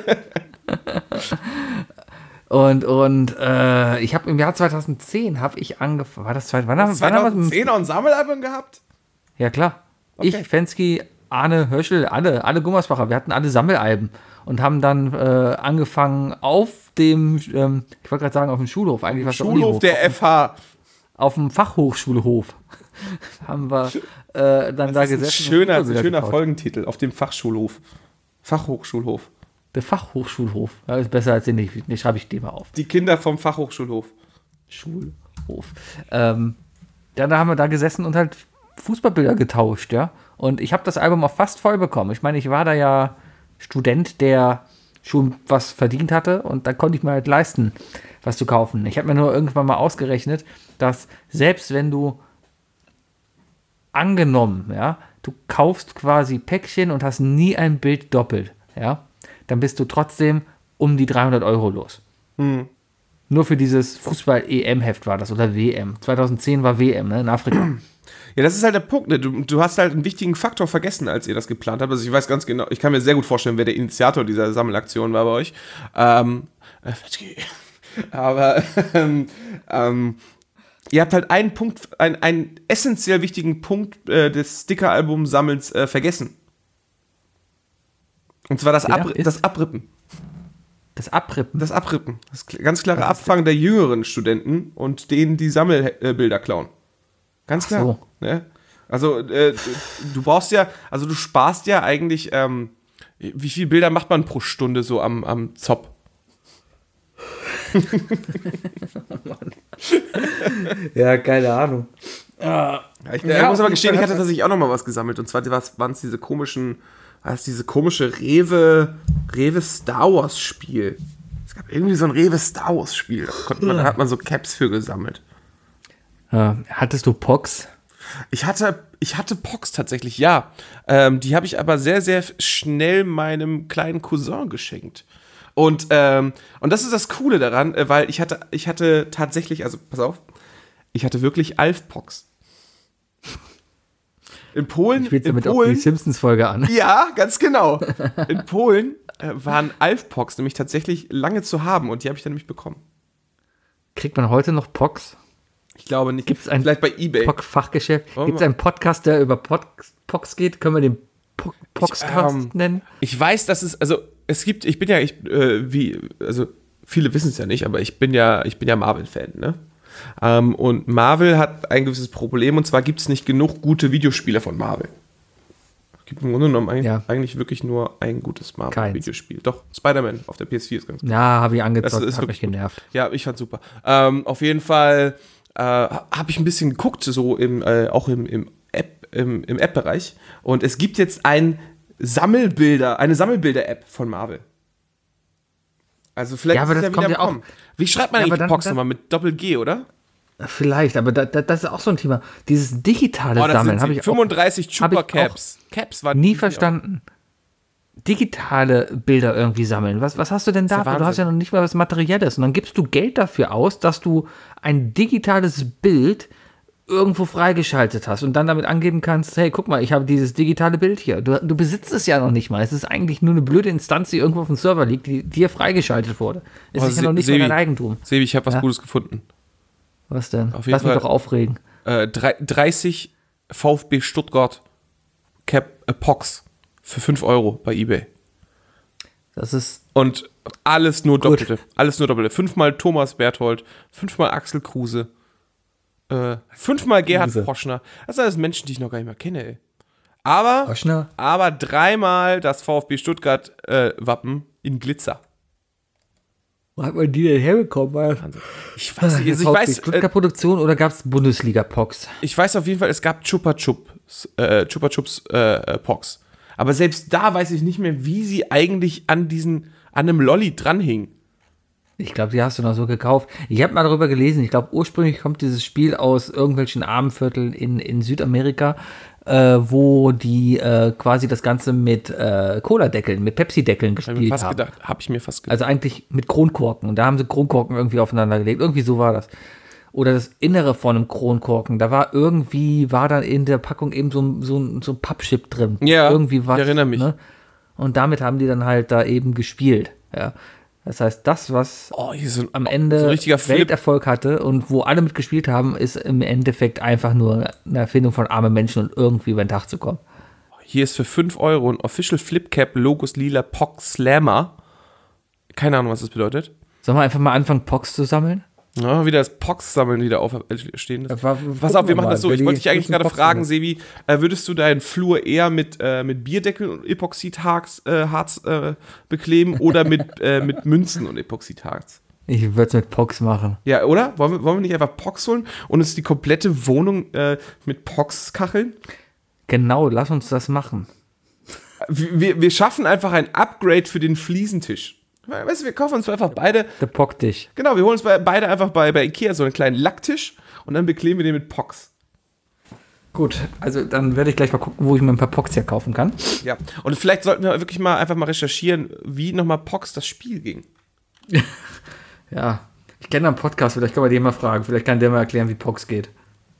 und und äh, ich habe im Jahr zweitausendzehn habe ich angefangen. War das zwei, wann, haben- wann haben wir zweitausendzehn noch ein Sammelalbum gehabt? Ja, klar. Okay. Ich, Fensky, Arne Höschel, alle, alle Gummersbacher, wir hatten alle Sammelalben und haben dann äh, angefangen auf dem, ähm, ich wollte gerade sagen, auf dem Schulhof, eigentlich war es Schulhof der F H. auf dem Fachhochschulhof haben wir äh, dann da Das ist ein gesessen. und schöner, Fußballbilder schöner getauscht. Folgentitel, auf dem Fachschulhof. Fachhochschulhof. Der Fachhochschulhof. Ja, ist besser als den nicht. Den schreibe ich dir mal auf. Die Kinder vom Fachhochschulhof. Schulhof. Ähm, dann haben wir da gesessen und halt Fußballbilder getauscht, ja. Und ich habe das Album auch fast voll bekommen. Ich meine, ich war da ja Student, der schon was verdient hatte und da konnte ich mir halt leisten, was zu kaufen. Ich habe mir nur irgendwann mal ausgerechnet, dass selbst wenn du angenommen, ja, du kaufst quasi Päckchen und hast nie ein Bild doppelt, ja, dann bist du trotzdem um die dreihundert Euro los. Nur für dieses Fußball-E M-Heft war das oder W M. zweitausendzehn war W M, ne, in Afrika. Ja, das ist halt der Punkt. Ne? Du, du hast halt einen wichtigen Faktor vergessen, als ihr das geplant habt. Also ich weiß ganz genau, ich kann mir sehr gut vorstellen, wer der Initiator dieser Sammelaktion war bei euch. Ähm, äh, aber ähm, ähm, ihr habt halt einen Punkt, einen, einen essentiell wichtigen Punkt äh, des Sticker-Album-Sammelns äh, vergessen. Und zwar das, Ja, Abri ist- das Abrippen. Das Abrippen. Das Abrippen. Das kl- ganz klare Abfangen der jüngeren Studenten und denen die Sammelbilder klauen. Ganz Ach klar. so. Ne? Also, äh, du brauchst ja, also du sparst ja eigentlich, ähm, wie viele Bilder macht man pro Stunde so am, am Zop? Ja, keine Ahnung. Ja, ich Ja, äh, muss aber auf gestehen, jeden ich Fall hatte tatsächlich auch noch mal was gesammelt. Und zwar waren es diese komischen, was diese komische Rewe, Rewe Star Wars Spiel. Es gab irgendwie so ein Rewe Star Wars Spiel. Da, konnte man, da hat man so Caps für gesammelt. Äh, hattest du Pox? Ich hatte, ich hatte Pox tatsächlich, ja. Ähm, die habe ich aber sehr, sehr schnell meinem kleinen Cousin geschenkt. Und, ähm, und das ist das Coole daran, äh, weil ich hatte, ich hatte tatsächlich, also pass auf, ich hatte wirklich Alf-Pox. In Polen, Ich spielst in damit auch Polen, die Simpsons-Folge an. ja, ganz genau. In Polen äh, waren Alf-Pox nämlich tatsächlich lange zu haben und die habe ich dann nämlich bekommen. Kriegt man heute noch Pox? Ich glaube nicht. Gibt's ein Vielleicht bei eBay. Pox-Fachgeschäft? Oh, Gibt es einen Podcast, der über Pox, Pox geht? Können wir den Po- Poxcast ähm, nennen? Ich weiß, dass es, also es gibt, ich bin ja, ich, äh, wie, also viele wissen es ja nicht, aber ich bin ja, ich bin ja Marvel-Fan, ne? Ähm, und Marvel hat ein gewisses Problem, und zwar gibt es nicht genug gute Videospiele von Marvel. Es gibt im Grunde genommen eigentlich, Ja. eigentlich wirklich nur ein gutes Keins. Marvel-Videospiel. Doch, Spider-Man auf der P S vier ist ganz gut. Ja, habe ich angezockt, Das ist hat mich wirklich gut. genervt. Ja, ich fand's super. Ähm, auf jeden Fall äh, habe ich ein bisschen geguckt, so im, äh, auch im, im App, im, im App-Bereich. Und es gibt jetzt ein Sammelbilder, eine Sammelbilder-App von Marvel. Also vielleicht Ja, aber ist es das ja kommt wieder ja auch- im Kommen. Wie schreibt man Ja, aber eigentlich dann- Pox dann- nochmal? Mit Doppel-G, oder? Vielleicht, aber da, da, das ist auch so ein Thema. Dieses digitale Oh, das Sammeln sind habe sie. ich auch fünfunddreißig hab ich Chupa Caps. Caps waren nie die- verstanden. Digitale Bilder irgendwie sammeln. Was, was hast du denn ja da? Du hast Wahnsinn. ja noch nicht mal was Materielles. Und dann gibst du Geld dafür aus, dass du ein digitales Bild irgendwo freigeschaltet hast und dann damit angeben kannst, hey, guck mal, ich habe dieses digitale Bild hier. Du, du besitzt es ja noch nicht mal. Es ist eigentlich nur eine blöde Instanz, die irgendwo auf dem Server liegt, die dir freigeschaltet wurde. Es Oh, ist ja Se- noch nicht mal Sebi. dein Eigentum. Sebi, ich habe was Ja. Gutes gefunden. Was denn? Auf jeden Lass mich Fall. doch aufregen. Äh, drei- dreißig VfB Stuttgart Cap äh, Pox für fünf Euro bei eBay. Das ist Und alles nur Doppelte. Alles nur Doppelte. Fünfmal Thomas Berthold, fünfmal Axel Kruse, äh, fünfmal Gerhard Kruse. Proschner. Das sind alles Menschen, die ich noch gar nicht mehr kenne, ey. Aber, Proschner? aber dreimal das VfB Stuttgart äh, Wappen in Glitzer. Wo hat man die denn herbekommen? Ich weiß nicht, also ich weiß, äh, Stuttgart-Produktion oder gab es Bundesliga-Pox? ich weiß auf jeden Fall, es gab Chupa Chups, äh, Chupa Chups äh, äh, Pox. Aber selbst da weiß ich nicht mehr, wie sie eigentlich an diesen, an einem Lolli dranhingen. Ich glaube, die hast du noch so gekauft. Ich habe mal darüber gelesen. Ich glaube, ursprünglich kommt dieses Spiel aus irgendwelchen Armenvierteln in, in Südamerika, äh, wo die äh, quasi das Ganze mit äh, Cola-Deckeln, mit Pepsi-Deckeln Hab ich mir gespielt fast haben. gedacht. Hab ich mir fast gedacht. Also eigentlich mit Kronkorken. Und da haben sie Kronkorken irgendwie aufeinander gelegt. Irgendwie so war das. Oder das Innere von einem Kronkorken. Da war irgendwie, war dann in der Packung eben so ein, so ein, so ein Pappchip drin. Ja, irgendwie was, ich erinnere mich. Ne? Und damit haben die dann halt da eben gespielt. Ja. Das heißt, das, was Oh, hier ist so ein, am Ende so ein richtiger Flip. Welterfolg hatte und wo alle mitgespielt haben, ist im Endeffekt einfach nur eine Erfindung von armen Menschen und irgendwie über den Tag zu kommen. Hier ist für fünf Euro ein Official Flipcap Logos Lila Pox Slammer. Keine Ahnung, was das bedeutet. Sollen wir einfach mal anfangen, Pox zu sammeln? Ja, wieder das Pox-Sammeln wieder aufstehen. Ja, wa- Pass gucken auf, wir wir machen mal, das so. wer Ich die wollte dich eigentlich größten gerade Pox fragen, haben. Sebi, äh, würdest du deinen Flur eher mit, äh, mit Bierdeckel und Epoxidharz äh, Harz, äh, bekleben oder mit, äh, mit Münzen und Epoxidharz? Ich würde es mit Pox machen. Ja, oder? Wollen wir, wollen wir nicht einfach Pox holen und uns die komplette Wohnung äh, mit Pox kacheln? Genau, lass uns das machen. Wir, wir schaffen einfach ein Upgrade für den Fliesentisch. Weißt du, wir kaufen uns einfach beide, Der Pock dich. genau, wir holen uns bei, beide einfach bei, bei Ikea so einen kleinen Lacktisch und dann bekleben wir den mit Pox. Gut, also dann werde ich gleich mal gucken, wo ich mir ein paar Pox hier kaufen kann. Ja, und vielleicht sollten wir wirklich mal einfach mal recherchieren, wie nochmal Pox das Spiel ging. Ja, ich kenne einen Podcast, vielleicht kann man den mal fragen. Vielleicht kann der mal erklären, wie Pox geht.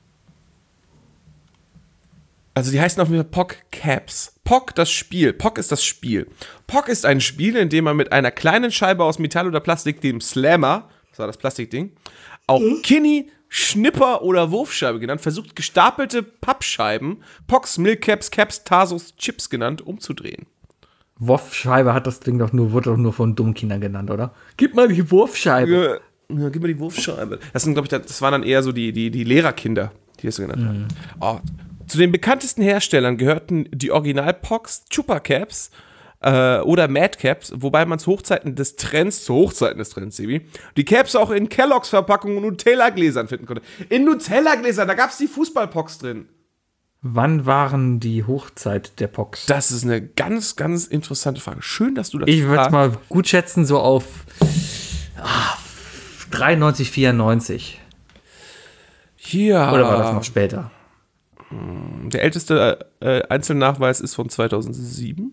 Also die heißen auf jeden Fall Pock Caps. Pock das Spiel. Pock ist das Spiel. Pock ist ein Spiel, in dem man mit einer kleinen Scheibe aus Metall oder Plastik, dem Slammer, das war das Plastikding, auch Kini, Schnipper oder Wurfscheibe genannt, versucht gestapelte Pappscheiben, Pocks, Milkcaps, Caps, Tasos, Chips genannt, umzudrehen. Wurfscheibe hat das Ding doch nur, wurde doch nur von dummen Kindern genannt, oder? Gib mal die Wurfscheibe. Ja, ja, gib mir die Wurfscheibe. Das sind, glaube ich, das waren dann eher so die, die, die Lehrerkinder, die das so genannt haben. Oh, zu den bekanntesten Herstellern gehörten die Original-Pox, Chupa Caps, Äh, oder Madcaps, wobei man zu Hochzeiten des Trends, zu Hochzeiten des Trends, Sebi, die Caps auch in Kelloggs-Verpackungen und Nutella-Gläsern finden konnte. In Nutella-Gläsern, da gab es die Fußballpox drin. Wann waren die Hochzeit der Pox? Das ist eine ganz, ganz interessante Frage. Schön, dass du das Ich würde es fragst. mal gut schätzen, so auf ah, dreiundneunzig, vierundneunzig. Hier. Oder war das noch später? Der älteste äh, Einzelnachweis ist von zweitausendsieben.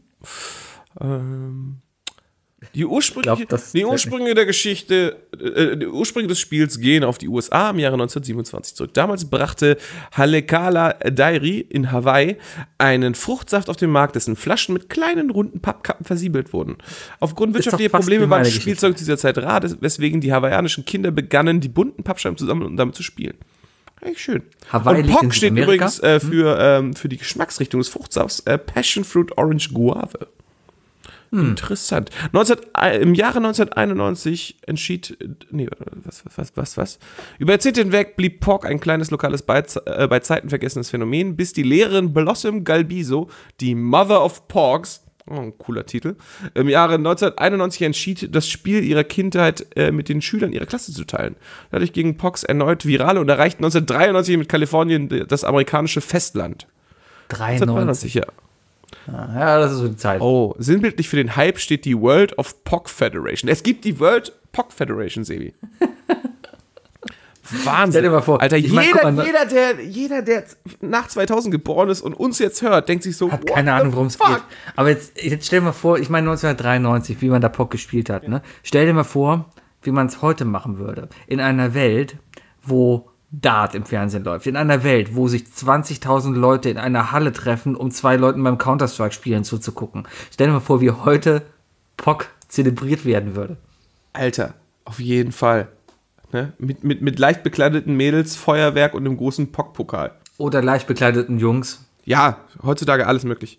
Ähm, die Ursprünge, Ich glaub, das die zählt Ursprünge der Geschichte, äh, die Ursprünge des Spiels gehen auf die U S A im Jahre neunzehnhundertsiebenundzwanzig zurück. Damals brachte Haleakala Dairy in Hawaii einen Fruchtsaft auf den Markt, dessen Flaschen mit kleinen runden Pappkappen versiegelt wurden. Aufgrund Ist wirtschaftlicher doch fast Probleme wie war meine das Geschichte. Spielzeug zu dieser Zeit rar, weswegen die hawaiianischen Kinder begannen, die bunten Pappscheiben zu sammeln und damit zu spielen. Echt schön. Hawaii und liegt P O C in steht Südamerika? übrigens äh, für, ähm, für die Geschmacksrichtung des Fruchtsafts äh, Passion Fruit Orange Guave. Hm. Interessant. neunzehn, äh, Im Jahre neunzehnhunderteinundneunzig entschied, äh, nee, was, was, was, was? Über Jahrzehnte hinweg blieb P O C ein kleines lokales, Beize äh, bei Zeiten vergessenes Phänomen, bis die Lehrerin Blossom Galbiso, die Mother of Pogs, oh, ein cooler Titel, im Jahre neunzehnhunderteinundneunzig entschied, das Spiel ihrer Kindheit äh, mit den Schülern ihrer Klasse zu teilen. Dadurch gingen Pogs erneut virale und erreichten neunzehnhundertdreiundneunzig mit Kalifornien das amerikanische Festland. dreiundneunzig. ja. Ja, das ist so die Zeit. Oh, sinnbildlich für den Hype steht die World of P O C Federation. Es gibt die World P O C Federation, Sebi. Wahnsinn. Stell dir mal vor, Alter, ich jeder, mein, guck mal, jeder, der, jeder, der nach zweitausend geboren ist und uns jetzt hört, denkt sich so, Hat what keine the Ahnung, worum es fuck? geht. Aber jetzt, jetzt stell dir mal vor, ich meine neunzehnhundertdreiundneunzig, wie man da P O C gespielt hat. Ne? Stell dir mal vor, wie man es heute machen würde. In einer Welt, wo Dart im Fernsehen läuft. In einer Welt, wo sich zwanzigtausend Leute in einer Halle treffen, um zwei Leuten beim Counter-Strike-Spielen zuzugucken. Stell dir mal vor, wie heute P O C zelebriert werden würde. Alter, auf jeden Fall. Ne? Mit, mit, mit leicht bekleideten Mädels, Feuerwerk und einem großen P O C-Pokal. Oder leicht bekleideten Jungs. Ja, heutzutage alles möglich.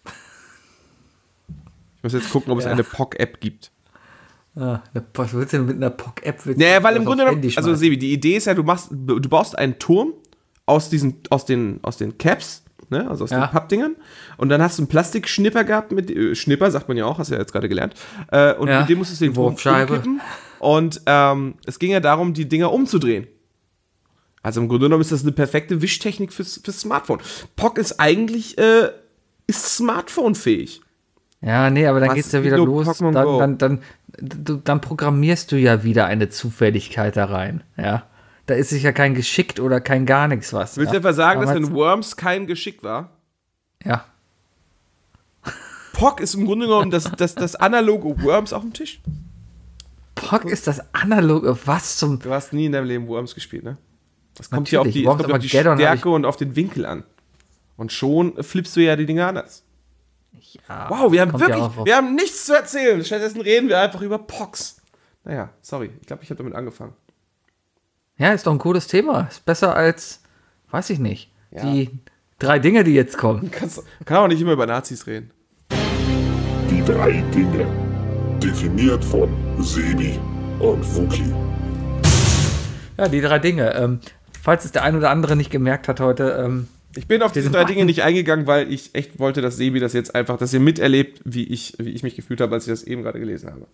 Ich muss jetzt gucken, ob es Ja. eine P O C-App gibt. Ah, eine, was willst du denn mit einer P O C-App? Willst Naja, du weil das im aufs Grunde genommen, Handy also schmeißen? Sebi, die Idee ist ja, du machst, du baust einen Turm aus diesen, aus den, aus den Caps, ne, also aus Ja. den Pappdingern, und dann hast du einen Plastikschnipper gehabt mit, äh, Schnipper sagt man ja auch, hast du ja jetzt gerade gelernt, äh, und Ja, mit dem musstest du den die Turm Wurfscheibe. umkippen, und ähm, es ging ja darum, die Dinger umzudrehen. Also im Grunde genommen ist das eine perfekte Wischtechnik fürs, fürs Smartphone. P O C ist eigentlich, äh, ist Smartphone-fähig. Ja, nee, aber dann Was geht's ja ist wieder nur los. Pokémon Dann, Go? dann, dann, du, dann programmierst du ja wieder eine Zufälligkeit da rein. Ja. Da ist sich ja kein Geschickt oder kein gar nichts was. Willst du ja. etwa sagen, dass Damals- wenn Worms kein Geschick war? Ja. P O C ist im Grunde genommen das, das, das analoge Worms auf dem Tisch. P O C ist das analoge, was zum. Du hast nie in deinem Leben Worms gespielt, ne? Das kommt hier auf Natürlich, die, Worms das kommt auf die Armageddon hab Stärke und auf den Winkel an. Und schon flippst du ja die Dinge anders. Ja, Wow, wir haben kommt ja wirklich, auch auf- wir haben nichts zu erzählen. Stattdessen reden wir einfach über P O Cs. Naja, sorry, ich glaube, ich habe damit angefangen. Ja, ist doch ein cooles Thema. Ist besser als, weiß ich nicht, Ja. die drei Dinge, die jetzt kommen. Kannst, kann auch nicht immer über Nazis reden. Die drei Dinge. Definiert von Sebi und Wookie. Ja, die drei Dinge. Ähm, falls es der ein oder andere nicht gemerkt hat heute, ähm, Ich bin auf diese sind drei beiden- Dinge nicht eingegangen, weil ich echt wollte, dass Sebi das jetzt einfach, dass ihr miterlebt, wie ich, wie ich mich gefühlt habe, als ich das eben gerade gelesen habe.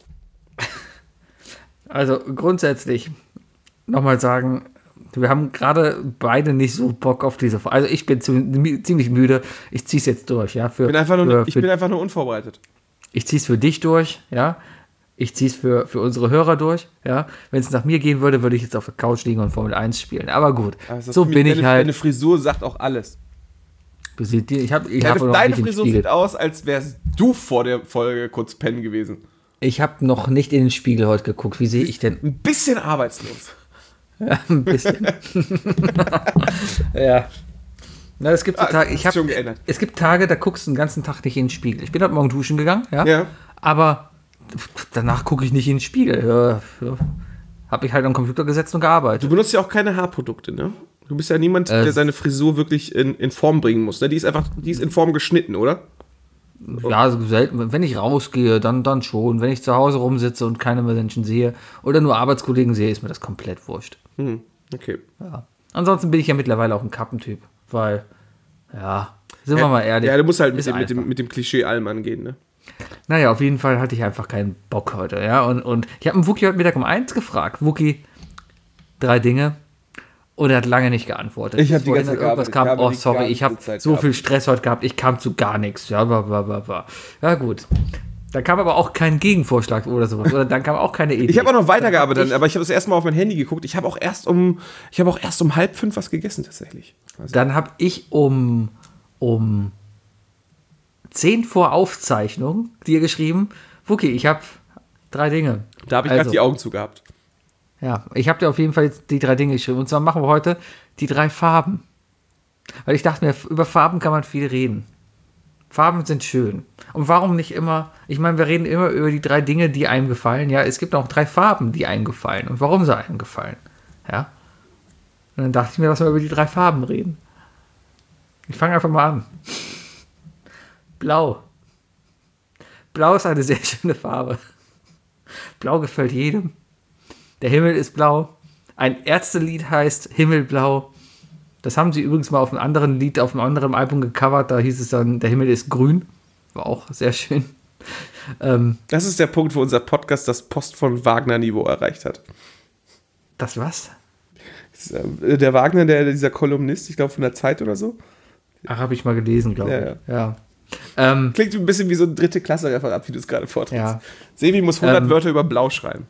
also grundsätzlich nochmal sagen, wir haben gerade beide nicht so Bock auf diese Folge. Also ich bin zu, ziemlich müde. Ich zieh's jetzt durch, ja. Für, Ich bin einfach nur, für, ich für, bin einfach nur unvorbereitet. ich zieh's für dich durch, ja. Ich zieh's für, für unsere Hörer durch, ja. Wenn es nach mir gehen würde, würde ich jetzt auf der Couch liegen und Formel eins spielen. Aber gut, Also so das- bin ich deine, halt. Deine Frisur sagt auch alles. Seht ihr, ich habe ich Deine, hab noch deine nicht den Frisur Spiegel. sieht aus, als wärst du vor der Folge kurz pennen gewesen. Ich habe noch nicht in den Spiegel heute geguckt. Wie sehe ich denn? Ein bisschen arbeitslos. Ein bisschen. Ja. Na, es gibt so Ah, Tage, hat ich sich hab, schon geändert. es gibt Tage, da guckst du den ganzen Tag nicht in den Spiegel. Ich bin heute Morgen duschen gegangen, ja. Ja. Aber danach gucke ich nicht in den Spiegel. Ja, ja. Habe ich halt am Computer gesetzt und gearbeitet. Du benutzt ja auch keine Haarprodukte, ne? Du bist ja niemand, Äh, der seine Frisur wirklich in, in Form bringen muss. Ne? Die ist einfach, die ist in Form geschnitten, oder? Ja, also selten. Wenn ich rausgehe, dann, dann schon. Wenn ich zu Hause rumsitze und keine Menschen sehe oder nur Arbeitskollegen sehe, ist mir das komplett wurscht. Hm, okay. Ja. Ansonsten bin ich ja mittlerweile auch ein Kappentyp, weil, ja, sind wir mal ehrlich. Ja, du musst halt mit ist dem, mit, dem, einfach. mit dem Klischee allem angehen, ne? Naja, auf jeden Fall hatte ich einfach keinen Bock heute, ja. Und, und ich habe einen Wookie heute Mittag um eins gefragt. Wookie, drei Dinge. Und er hat lange nicht geantwortet. Ich habe die Vorhin ganze Zeit irgendwas gearbeitet. kam. Ich habe Oh, die sorry, ganze ich habe Zeit so viel gearbeitet. Stress heute gehabt. Ich kam zu gar nichts. Ja, bla, bla, bla, bla. Ja, gut. Da kam aber auch kein Gegenvorschlag oder sowas. Oder dann kam auch keine Idee. Ich habe auch noch weitergearbeitet, ich, aber ich habe das erste Mal auf mein Handy geguckt. Ich habe auch erst um, ich habe auch erst um halb fünf was gegessen tatsächlich. Also, Dann habe ich um, um zehn vor Aufzeichnung dir geschrieben, Wookie, ich habe drei Dinge. da habe ich Also, gerade die Augen zugehabt. Ja, ich habe dir auf jeden Fall jetzt die drei Dinge geschrieben. Und zwar machen wir heute die drei Farben. Weil ich dachte mir, über Farben kann man viel reden. Farben sind schön. Und warum nicht immer, ich meine, wir reden immer über die drei Dinge, die einem gefallen. Ja, es gibt auch drei Farben, die einem gefallen. Und warum sie einem gefallen. Ja. Und dann dachte ich mir, lass mal über die drei Farben reden. Ich fange einfach mal an. Blau. Blau ist eine sehr schöne Farbe. Blau gefällt jedem. Der Himmel ist blau. Ein Ärztelied heißt Himmelblau. Das haben sie übrigens mal auf einem anderen Lied, auf einem anderen Album gecovert. Da hieß es dann, der Himmel ist grün. War auch sehr schön. Ähm, Das ist der Punkt, wo unser Podcast das Post von Wagner-Niveau erreicht hat. das was? Das ist, äh, der Wagner, der, dieser Kolumnist, ich glaube von der Zeit oder so. Ach, habe ich mal gelesen, glaube Ja, ich. Ja. Ähm, Klingt ein bisschen wie so ein dritte Klasse-Referat, wie du es gerade vorträgst. Ja. Sebi muss hundert Ähm, Wörter über Blau schreiben.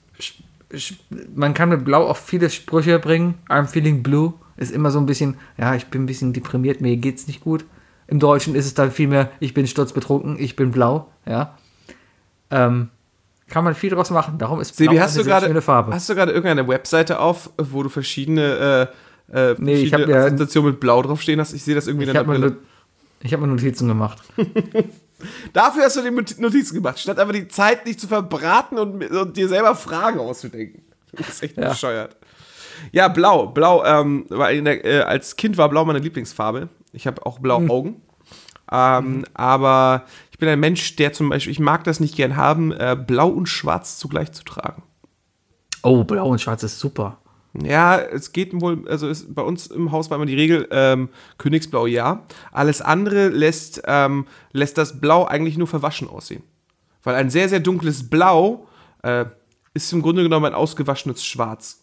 man kann mit Blau auch viele Sprüche bringen. I'm feeling blue ist immer so ein bisschen, ja, ich bin ein bisschen deprimiert, mir geht's nicht gut. Im Deutschen ist es dann vielmehr, ich bin sturzbetrunken, ich bin blau, ja. Ähm, kann man viel draus machen, darum ist Sebi, Blau hast eine du sehr gerade schöne Farbe. hast du gerade irgendeine Webseite auf, wo du verschiedene, äh, äh, Nee, ich verschiedene hab ja- Assoziationen mit Blau draufstehen hast? Ich sehe das irgendwie in Ich der habe Brille. mir, ich hab mir Notizen gemacht. Dafür hast du dir Notizen gemacht, statt einfach die Zeit nicht zu verbraten und, und dir selber Fragen auszudenken. Du bist echt Ja. bescheuert. Ja, Blau. Blau, ähm, war in der, äh, als Kind war Blau meine Lieblingsfarbe. Ich habe auch blaue Augen. Ähm, aber ich bin ein Mensch, der zum Beispiel, ich mag das nicht gern haben, äh, Blau und Schwarz zugleich zu tragen. Oh, blau und schwarz ist super. Ja, es geht wohl, also ist, bei uns im Haus war immer die Regel, ähm, Königsblau ja. Alles andere lässt, ähm, lässt das Blau eigentlich nur verwaschen aussehen. Weil ein sehr, sehr dunkles Blau äh, ist im Grunde genommen ein ausgewaschenes Schwarz.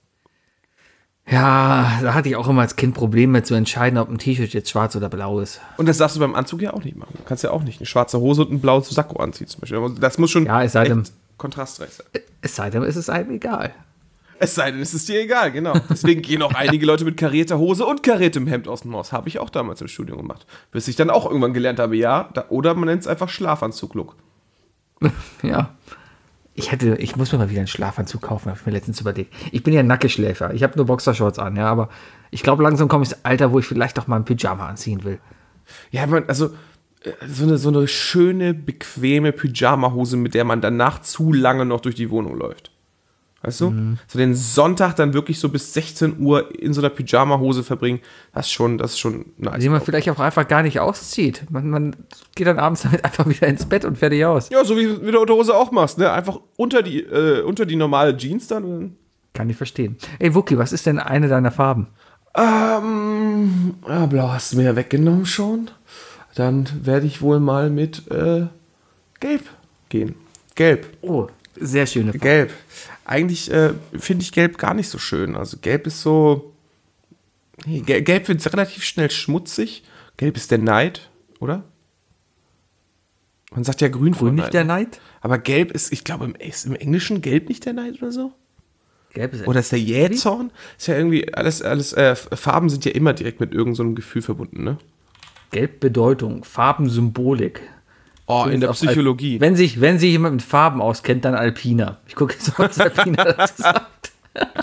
Ja, da hatte ich auch immer als Kind Probleme zu entscheiden, ob ein T-Shirt jetzt schwarz oder blau ist. Und das darfst du beim Anzug ja auch nicht machen. Du kannst ja auch nicht eine schwarze Hose und einen blauen Sakko anziehen zum Beispiel. Das muss schon Ja, es sei denn- echt kontrastreich sein. Es sei denn, es ist einem egal. Es sei denn, es ist dir egal, genau. Deswegen gehen auch einige Leute mit karierter Hose und kariertem Hemd aus dem Haus. Habe ich auch damals im Studium gemacht. Bis ich dann auch irgendwann gelernt habe, ja, da, oder man nennt es einfach Schlafanzug-Look. Ja. Ich hätte, ich muss mir mal wieder einen Schlafanzug kaufen, habe ich mir letztens überlegt. Ich bin ja ein Nackeschläfer. Ich habe nur Boxershorts an, ja, aber ich glaube, langsam komme ich ins Alter, wo ich vielleicht auch mal ein Pyjama anziehen will. Ja, man, also äh, so eine, so eine schöne, bequeme Pyjama-Hose, mit der man danach zu lange noch durch die Wohnung läuft. Weißt du? Mhm. So den Sonntag dann wirklich so bis sechzehn Uhr in so einer Pyjama-Hose verbringen, das ist schon, das ist schon nice. Die man vielleicht auch einfach gar nicht auszieht. Man, man geht dann abends damit einfach wieder ins Bett und fertig aus. Ja, so wie du mit der Unterhose auch machst, ne? Einfach unter die, äh, unter die normale Jeans dann. Und dann Kann ich verstehen. Ey, Wookie, was ist denn eine deiner Farben? Ähm, ja, blau hast du mir ja weggenommen schon. Dann werde ich wohl mal mit äh, gelb gehen. Gelb. Oh, sehr schöne Farbe. Gelb. Eigentlich äh, finde ich gelb gar nicht so schön. Also gelb ist so. Nee, Gel- gelb wird relativ schnell schmutzig. Gelb ist der Neid, oder? Man sagt ja grün vor Grün Neid. nicht der Neid? Aber gelb ist, ich glaube, im, ist im Englischen gelb nicht der Neid oder so? Gelb ist Oder ist der Jähzorn? Ist ja irgendwie, alles, alles, äh, Farben sind ja immer direkt mit irgendeinem so einem Gefühl verbunden, ne? Gelb Bedeutung, Farbensymbolik. Oh, in der Auf Psychologie. Al- Wenn sich, wenn sich jemand mit Farben auskennt, dann Alpina. Ich gucke jetzt mal, was Alpina dazu sagt.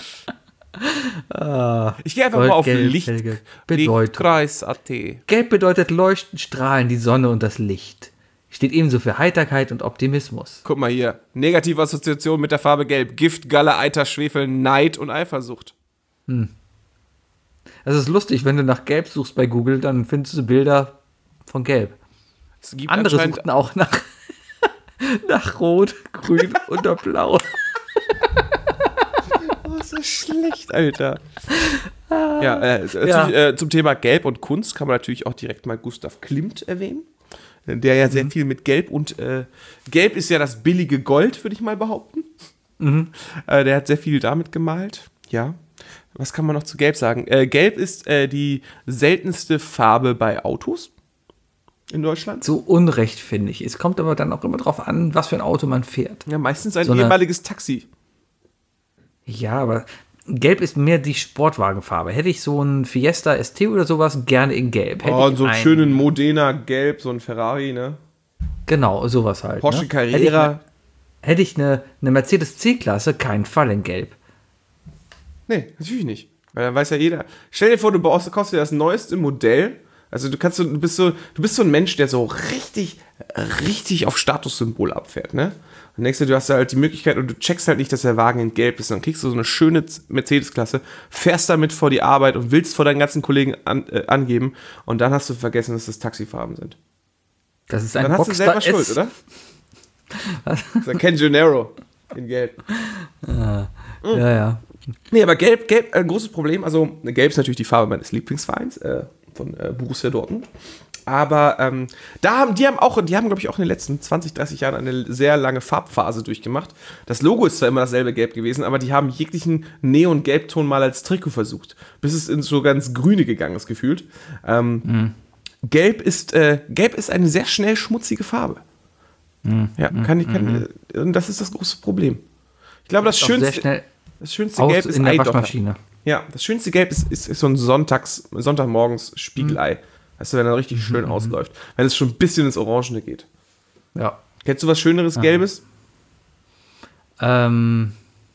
Ich gehe einfach mal auf Gold, gelb, Licht. hellgelb. Bedeutung. Lichtkreis Punkt A T. Gelb bedeutet Leuchten, Strahlen, die Sonne und das Licht. Steht ebenso für Heiterkeit und Optimismus. Guck mal hier. Negative Assoziation mit der Farbe Gelb. Gift, Galle, Eiter, Schwefel, Neid und Eifersucht. Das ist lustig, wenn du nach Gelb suchst bei Google, dann findest du Bilder von Gelb. Es gibt Andere anscheinend- suchten auch nach, nach Rot, Grün oder Blau. Oh, ist das schlecht, Alter. Ja, äh, Ja. Zu, äh, zum Thema Gelb und Kunst kann man natürlich auch direkt mal Gustav Klimt erwähnen. der ja sehr mhm. viel mit Gelb und äh, Gelb ist ja das billige Gold, würde ich mal behaupten. Mhm. Äh, der hat sehr viel damit gemalt. Ja. Was kann man noch zu Gelb sagen? Äh, Gelb ist äh, die seltenste Farbe bei Autos in Deutschland. Zu Unrecht, finde ich. Es kommt aber dann auch immer drauf an, was für ein Auto man fährt. Ja, meistens ein so eine, ehemaliges Taxi. Ja, aber Gelb ist mehr die Sportwagenfarbe. Hätte ich so einen Fiesta S T oder sowas, gerne in Gelb. Hätte oh, und so einen einen schönen Modena Gelb, so ein Ferrari, ne? Genau, sowas halt. Porsche ne? Carrera. Hätte ich eine, eine Mercedes C-Klasse, keinen Fall in Gelb. Nee, natürlich nicht. Weil dann weiß ja jeder. Stell dir vor, du baust, kaufst dir das neueste Modell. Also du kannst so, du bist so, du bist so ein Mensch, der so richtig, richtig auf Statussymbol abfährt, ne? Und denkst du, du hast da halt die Möglichkeit und du checkst halt nicht, dass der Wagen in Gelb ist. Und dann kriegst du so eine schöne Mercedes-Klasse, fährst damit vor die Arbeit und willst vor deinen ganzen Kollegen an, äh, angeben. Und dann hast du vergessen, dass das Taxifarben sind. Das ist ein dann hast du selber Schuld, S- oder? Das ist ein Ken Gennaro in Gelb. Ah, mhm. Ja, ja. Nee, aber Gelb, Gelb, ein großes Problem. Also Gelb ist natürlich die Farbe meines Lieblingsvereins äh, von äh, Borussia Dortmund. Aber ähm, da haben, die haben auch, die haben, glaube ich, auch in den letzten zwanzig, dreißig Jahren eine sehr lange Farbphase durchgemacht. Das Logo ist zwar immer dasselbe Gelb gewesen, aber die haben jeglichen Neon-Gelbton mal als Trikot versucht, bis es ins so ganz Grüne gegangen ist, gefühlt. Ähm, mhm. Gelb ist, äh, Gelb ist eine sehr schnell schmutzige Farbe. Mhm. Ja, kann ich, kann, mhm. das ist das große Problem. Ich glaube, das schönste, das schönste Gelb ist in der Waschmaschine. Ja, das schönste Gelb ist, ist, ist so ein Sonntags, Sonntagmorgens Spiegelei. Mhm. Weißt du, wenn er richtig schön mhm. ausläuft. Wenn es schon ein bisschen ins Orangene geht. Ja. Kennst du was Schöneres, ja. Gelbes? Ähm,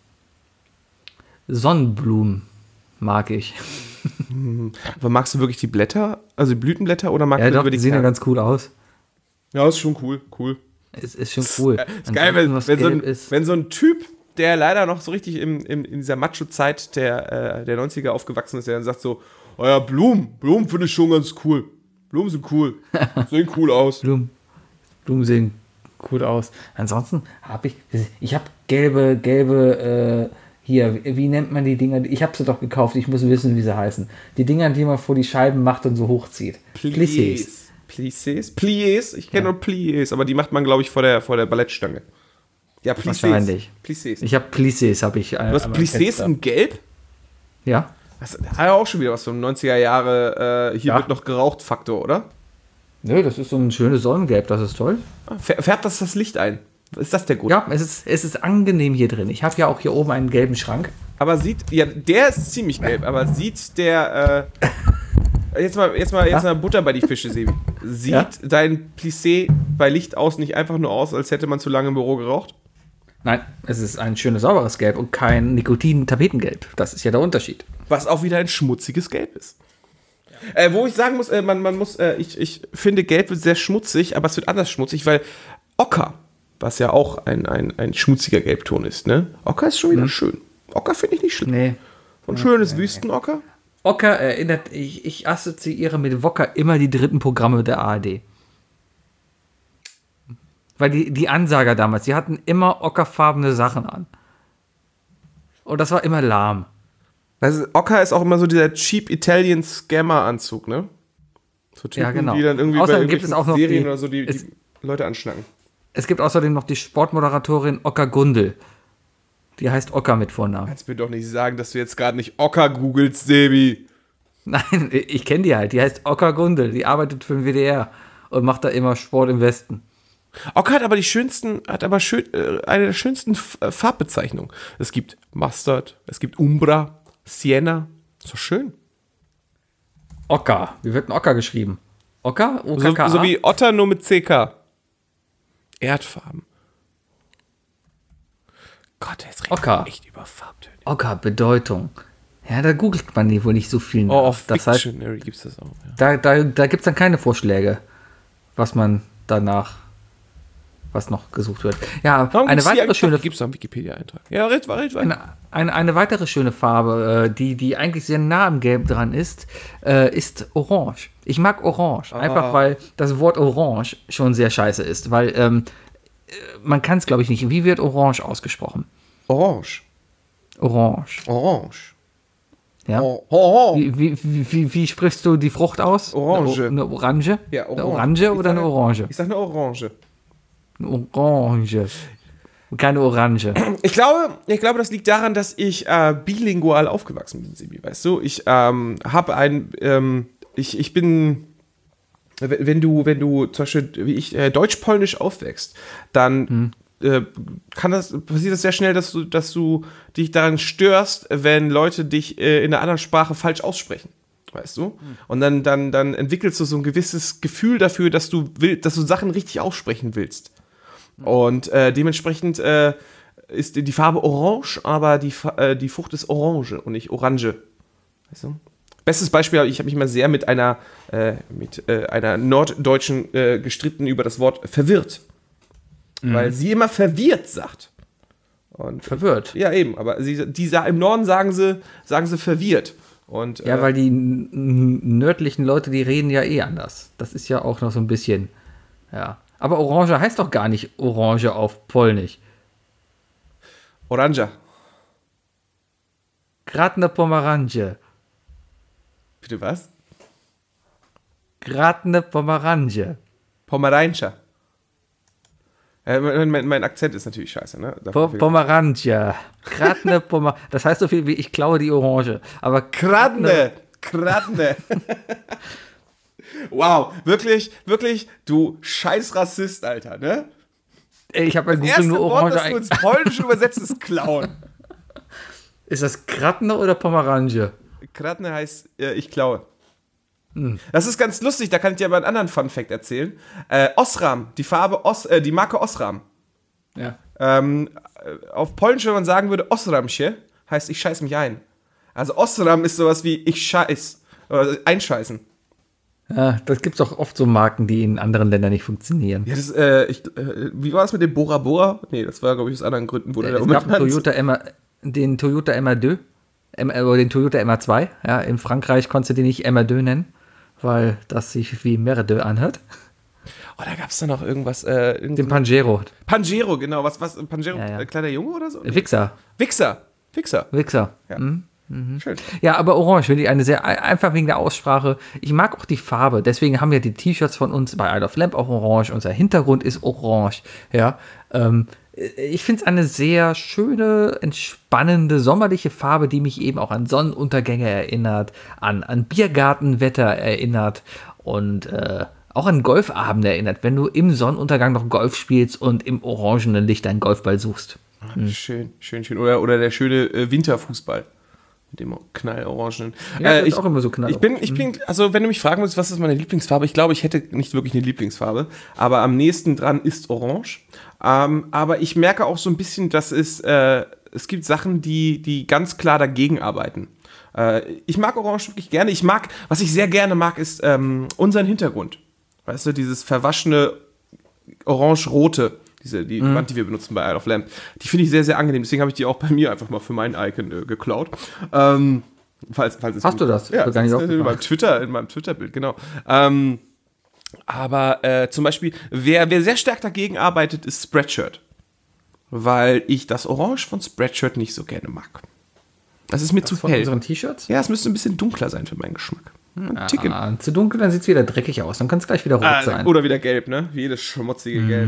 Sonnenblumen mag ich. Aber magst du wirklich die Blätter? Also die Blütenblätter? Oder magst ja, du doch, über die die sehen ja ganz cool aus. Ja, ist schon cool. Cool. Es ist schon cool. Ist, ist geil, wenn, wenn, so ein, wenn so ein Typ, der leider noch so richtig im, im, in dieser Macho-Zeit der, äh, der neunziger aufgewachsen ist, der dann sagt so, oh ja, Blumen, Blumen finde ich schon ganz cool. Blumen sind cool. Sehen cool aus. Blumen, Blumen sehen gut aus. Ansonsten habe ich, ich habe gelbe, gelbe, äh, hier, wie nennt man die Dinger? Ich habe sie doch gekauft, ich muss wissen, wie sie heißen. Die Dinger, die man vor die Scheiben macht und so hochzieht. Plissés. Plissés? Pliés? Ich kenne ja. nur Pliés, aber die macht man, glaube ich, vor der, vor der Ballettstange. Ja, Plissés. Wahrscheinlich. Plissés. Ich habe Plissés, habe ich. Du hast Plissés in Gelb? Ja. Das hat ja auch schon wieder was vom neunziger Jahre, äh, hier ja. wird noch geraucht Faktor, oder? Nö, das ist so ein schönes Sonnengelb, das ist toll. Färbt das das Licht ein? Ist das der Grund? Ja, es ist, es ist angenehm hier drin. Ich habe ja auch hier oben einen gelben Schrank. Aber sieht, ja, der ist ziemlich gelb, aber sieht der, äh, jetzt mal, jetzt mal, jetzt ja? mal Butter bei die Fische, Sebi. Sieht ja? dein Plissé bei Licht aus nicht einfach nur aus, als hätte man zu lange im Büro geraucht? Nein, es ist ein schönes, sauberes Gelb und kein Nikotin-Tapetengelb. Das ist ja der Unterschied. Was auch wieder ein schmutziges Gelb ist. Ja. Äh, wo ich sagen muss, äh, man, man muss, äh, ich, ich finde, Gelb wird sehr schmutzig, aber es wird anders schmutzig, weil Ocker, was ja auch ein, ein, ein schmutziger Gelbton ist, ne? Ocker ist schon wieder hm. schön. Ocker finde ich nicht schlimm. Nee. Und schönes nee, Wüstenocker. Ocker erinnert, ich, ich assoziiere mit Wocker immer die dritten Programme der A R D. Weil die, die Ansager damals, die hatten immer ockerfarbene Sachen an. Und das war immer lahm. Also Ocker ist auch immer so dieser cheap Italian Scammer-Anzug, ne? So Typen, ja, genau. die dann irgendwie außerdem bei gibt es auch noch Serien die, oder so die, die es, Leute anschnacken. Es gibt außerdem noch die Sportmoderatorin Ocker Gundel. Die heißt Ocker mit Vornamen. Kannst mir doch nicht sagen, dass du jetzt gerade nicht Ocker googelst, Sebi. Nein, ich kenne die halt. Die heißt Ocker Gundel. Die arbeitet für den W D R und macht da immer Sport im Westen. Ocker hat aber die schönsten, hat aber schön, äh, eine der schönsten F- äh, Farbbezeichnungen. Es gibt Mustard, es gibt Umbra, Sienna. Ist doch schön. Ocker. Wie wird ein Ocker geschrieben? Ocker? O K K A? So, so wie Otter, nur mit C K. Erdfarben. Gott, der ist Ocker. echt über Farbtöne. Ocker, Bedeutung. Ja, da googelt man die wohl nicht so viel nach. Oh, auf das Dictionary heißt, gibt es das auch. Ja. Da, da, da gibt es dann keine Vorschläge, was man danach, was noch gesucht wird. Ja, Warum eine weitere schöne... Gibt es da einen Wikipedia-Eintrag? Ja, red, red, red. Eine, eine, eine weitere schöne Farbe, äh, die, die eigentlich sehr nah am Gelb dran ist, äh, ist Orange. Ich mag Orange, ah. einfach weil das Wort Orange schon sehr scheiße ist, weil ähm, man kann es, glaube ich, nicht. Wie wird Orange ausgesprochen? Orange. Orange. Orange. Ja. Oh, oh, oh. Wie, wie, wie, wie, wie sprichst du die Frucht aus? Orange. Eine, O- eine Orange? Ja, Eine Orange. Orange Ich oder eine sage- Orange? Ich sag eine Orange. Eine Orange. Keine Orange. Ich glaube, ich glaube, das liegt daran, dass ich äh, bilingual aufgewachsen bin, Sebi, weißt du? Ich ähm, habe ein, ähm, ich, ich bin, wenn du, wenn du zum Beispiel, wie ich, äh, deutsch-polnisch aufwächst, dann hm. äh, kann das, passiert das sehr schnell, dass du, dass du dich daran störst, wenn Leute dich äh, in einer anderen Sprache falsch aussprechen. Weißt du? Hm. Und dann, dann, dann entwickelst du so ein gewisses Gefühl dafür, dass du will, dass du Sachen richtig aussprechen willst. Und äh, dementsprechend äh, ist die Farbe orange, aber die, Fa- äh, die Frucht ist orange und nicht orange. Weißt du? Bestes Beispiel, ich habe mich mal sehr mit einer, äh, mit, äh, einer Norddeutschen äh, gestritten über das Wort verwirrt. Mhm. Weil sie immer verwirrt sagt. Und Verwirrt. ja, eben, aber sie, die, sa- im Norden sagen sie, sagen sie verwirrt. Und, Ja, äh, weil die n- n- nördlichen Leute, die reden ja eh anders. Das ist ja auch noch so ein bisschen, ja. Aber Orange heißt doch gar nicht Orange auf Polnisch. Oranja. Grad ne Pomerange. Bitte was? Grad ne Pomerange. Pomerania. Äh, mein, mein, mein Akzent ist natürlich scheiße, ne? Po Pomerange. Grad ne Pomer. Das heißt so viel wie ich klaue die Orange. Aber Kradne, Kradne. Wow, wirklich, wirklich, du scheiß Rassist, Alter, ne? Ey, ich habe bei Das Google erste nur Wort, Orange das du ein. ins Polnische übersetzt, ist klauen. Ist das Gratne oder Pomerange? Kradne heißt, äh, ich klaue. Das ist ganz lustig, da kann ich dir aber einen anderen Fun-Fact erzählen. Äh, Osram, die Farbe, Os, äh, die Marke Osram. Ja. Ähm, äh, auf Polnisch, wenn man sagen würde, Osramsie, heißt ich scheiß mich ein. Also Osram ist sowas wie ich scheiß, oder einscheißen. Ja, das gibt's auch oft so Marken, die in anderen Ländern nicht funktionieren. Ja, das, äh, ich, äh, wie war das mit dem Bora Bora? Nee, das war, glaube ich, aus anderen Gründen, wurde der Es gab einen umbenannt. Toyota M A, den Toyota M A zwei, M, äh, oder den Toyota M A zwei. Ja, in Frankreich konntest du den nicht M A zwei nennen, weil das sich wie Merde anhört. Oh, da gab es da noch irgendwas. Äh, irgend- Den Pangero. Pangero, genau. Was, was, Pangero, Ja, ja. Äh, kleiner Junge oder so? Wichser. Wichser. Wichser. Wichser. Ja. Mhm. Schön. Ja, aber Orange finde ich eine sehr, einfach wegen der Aussprache. Ich mag auch die Farbe, deswegen haben ja die T-Shirts von uns bei Isle of Lamp auch orange. Unser Hintergrund ist orange. Ja, ähm, ich finde es eine sehr schöne, entspannende, sommerliche Farbe, die mich eben auch an Sonnenuntergänge erinnert, an, an Biergartenwetter erinnert und äh, auch an Golfabende erinnert, wenn du im Sonnenuntergang noch Golf spielst und im orangenen Licht einen Golfball suchst. Schön, schön, schön. Oder, oder der schöne äh, Winterfußball. Mit dem knallorangenen. Ja, das ist ich, auch immer so knallorange. Ich bin, ich bin, also wenn du mich fragen willst, was ist meine Lieblingsfarbe, ich glaube, ich hätte nicht wirklich eine Lieblingsfarbe, aber am nächsten dran ist Orange. Ähm, aber ich merke auch so ein bisschen, dass es, äh, es gibt Sachen, die, die ganz klar dagegen arbeiten. Äh, ich mag Orange wirklich gerne. Ich mag, was ich sehr gerne mag, ist ähm, unseren Hintergrund. Weißt du, dieses verwaschene Orange-Rote. Diese, die Mhm. Wand, die wir benutzen bei Isle of Lamp, die finde ich sehr, sehr angenehm. Deswegen habe ich die auch bei mir einfach mal für mein Icon äh, geklaut. Ähm, falls, falls es Hast du das? Ja, Hab gar nicht das ist in aufgepasst. meinem Twitter, in meinem Twitter-Bild, genau. Ähm, aber äh, zum Beispiel, wer, wer sehr stark dagegen arbeitet, ist Spreadshirt. Weil ich das Orange von Spreadshirt nicht so gerne mag. Das ist mir zu Von hell. unseren T-Shirts? Ja, es müsste ein bisschen dunkler sein für meinen Geschmack. Ein Ticken. Ah, zu dunkel, dann sieht es wieder dreckig aus. Dann kann es gleich wieder rot Ah, sein. oder wieder gelb, ne? Wie jedes schmutzige Gelb.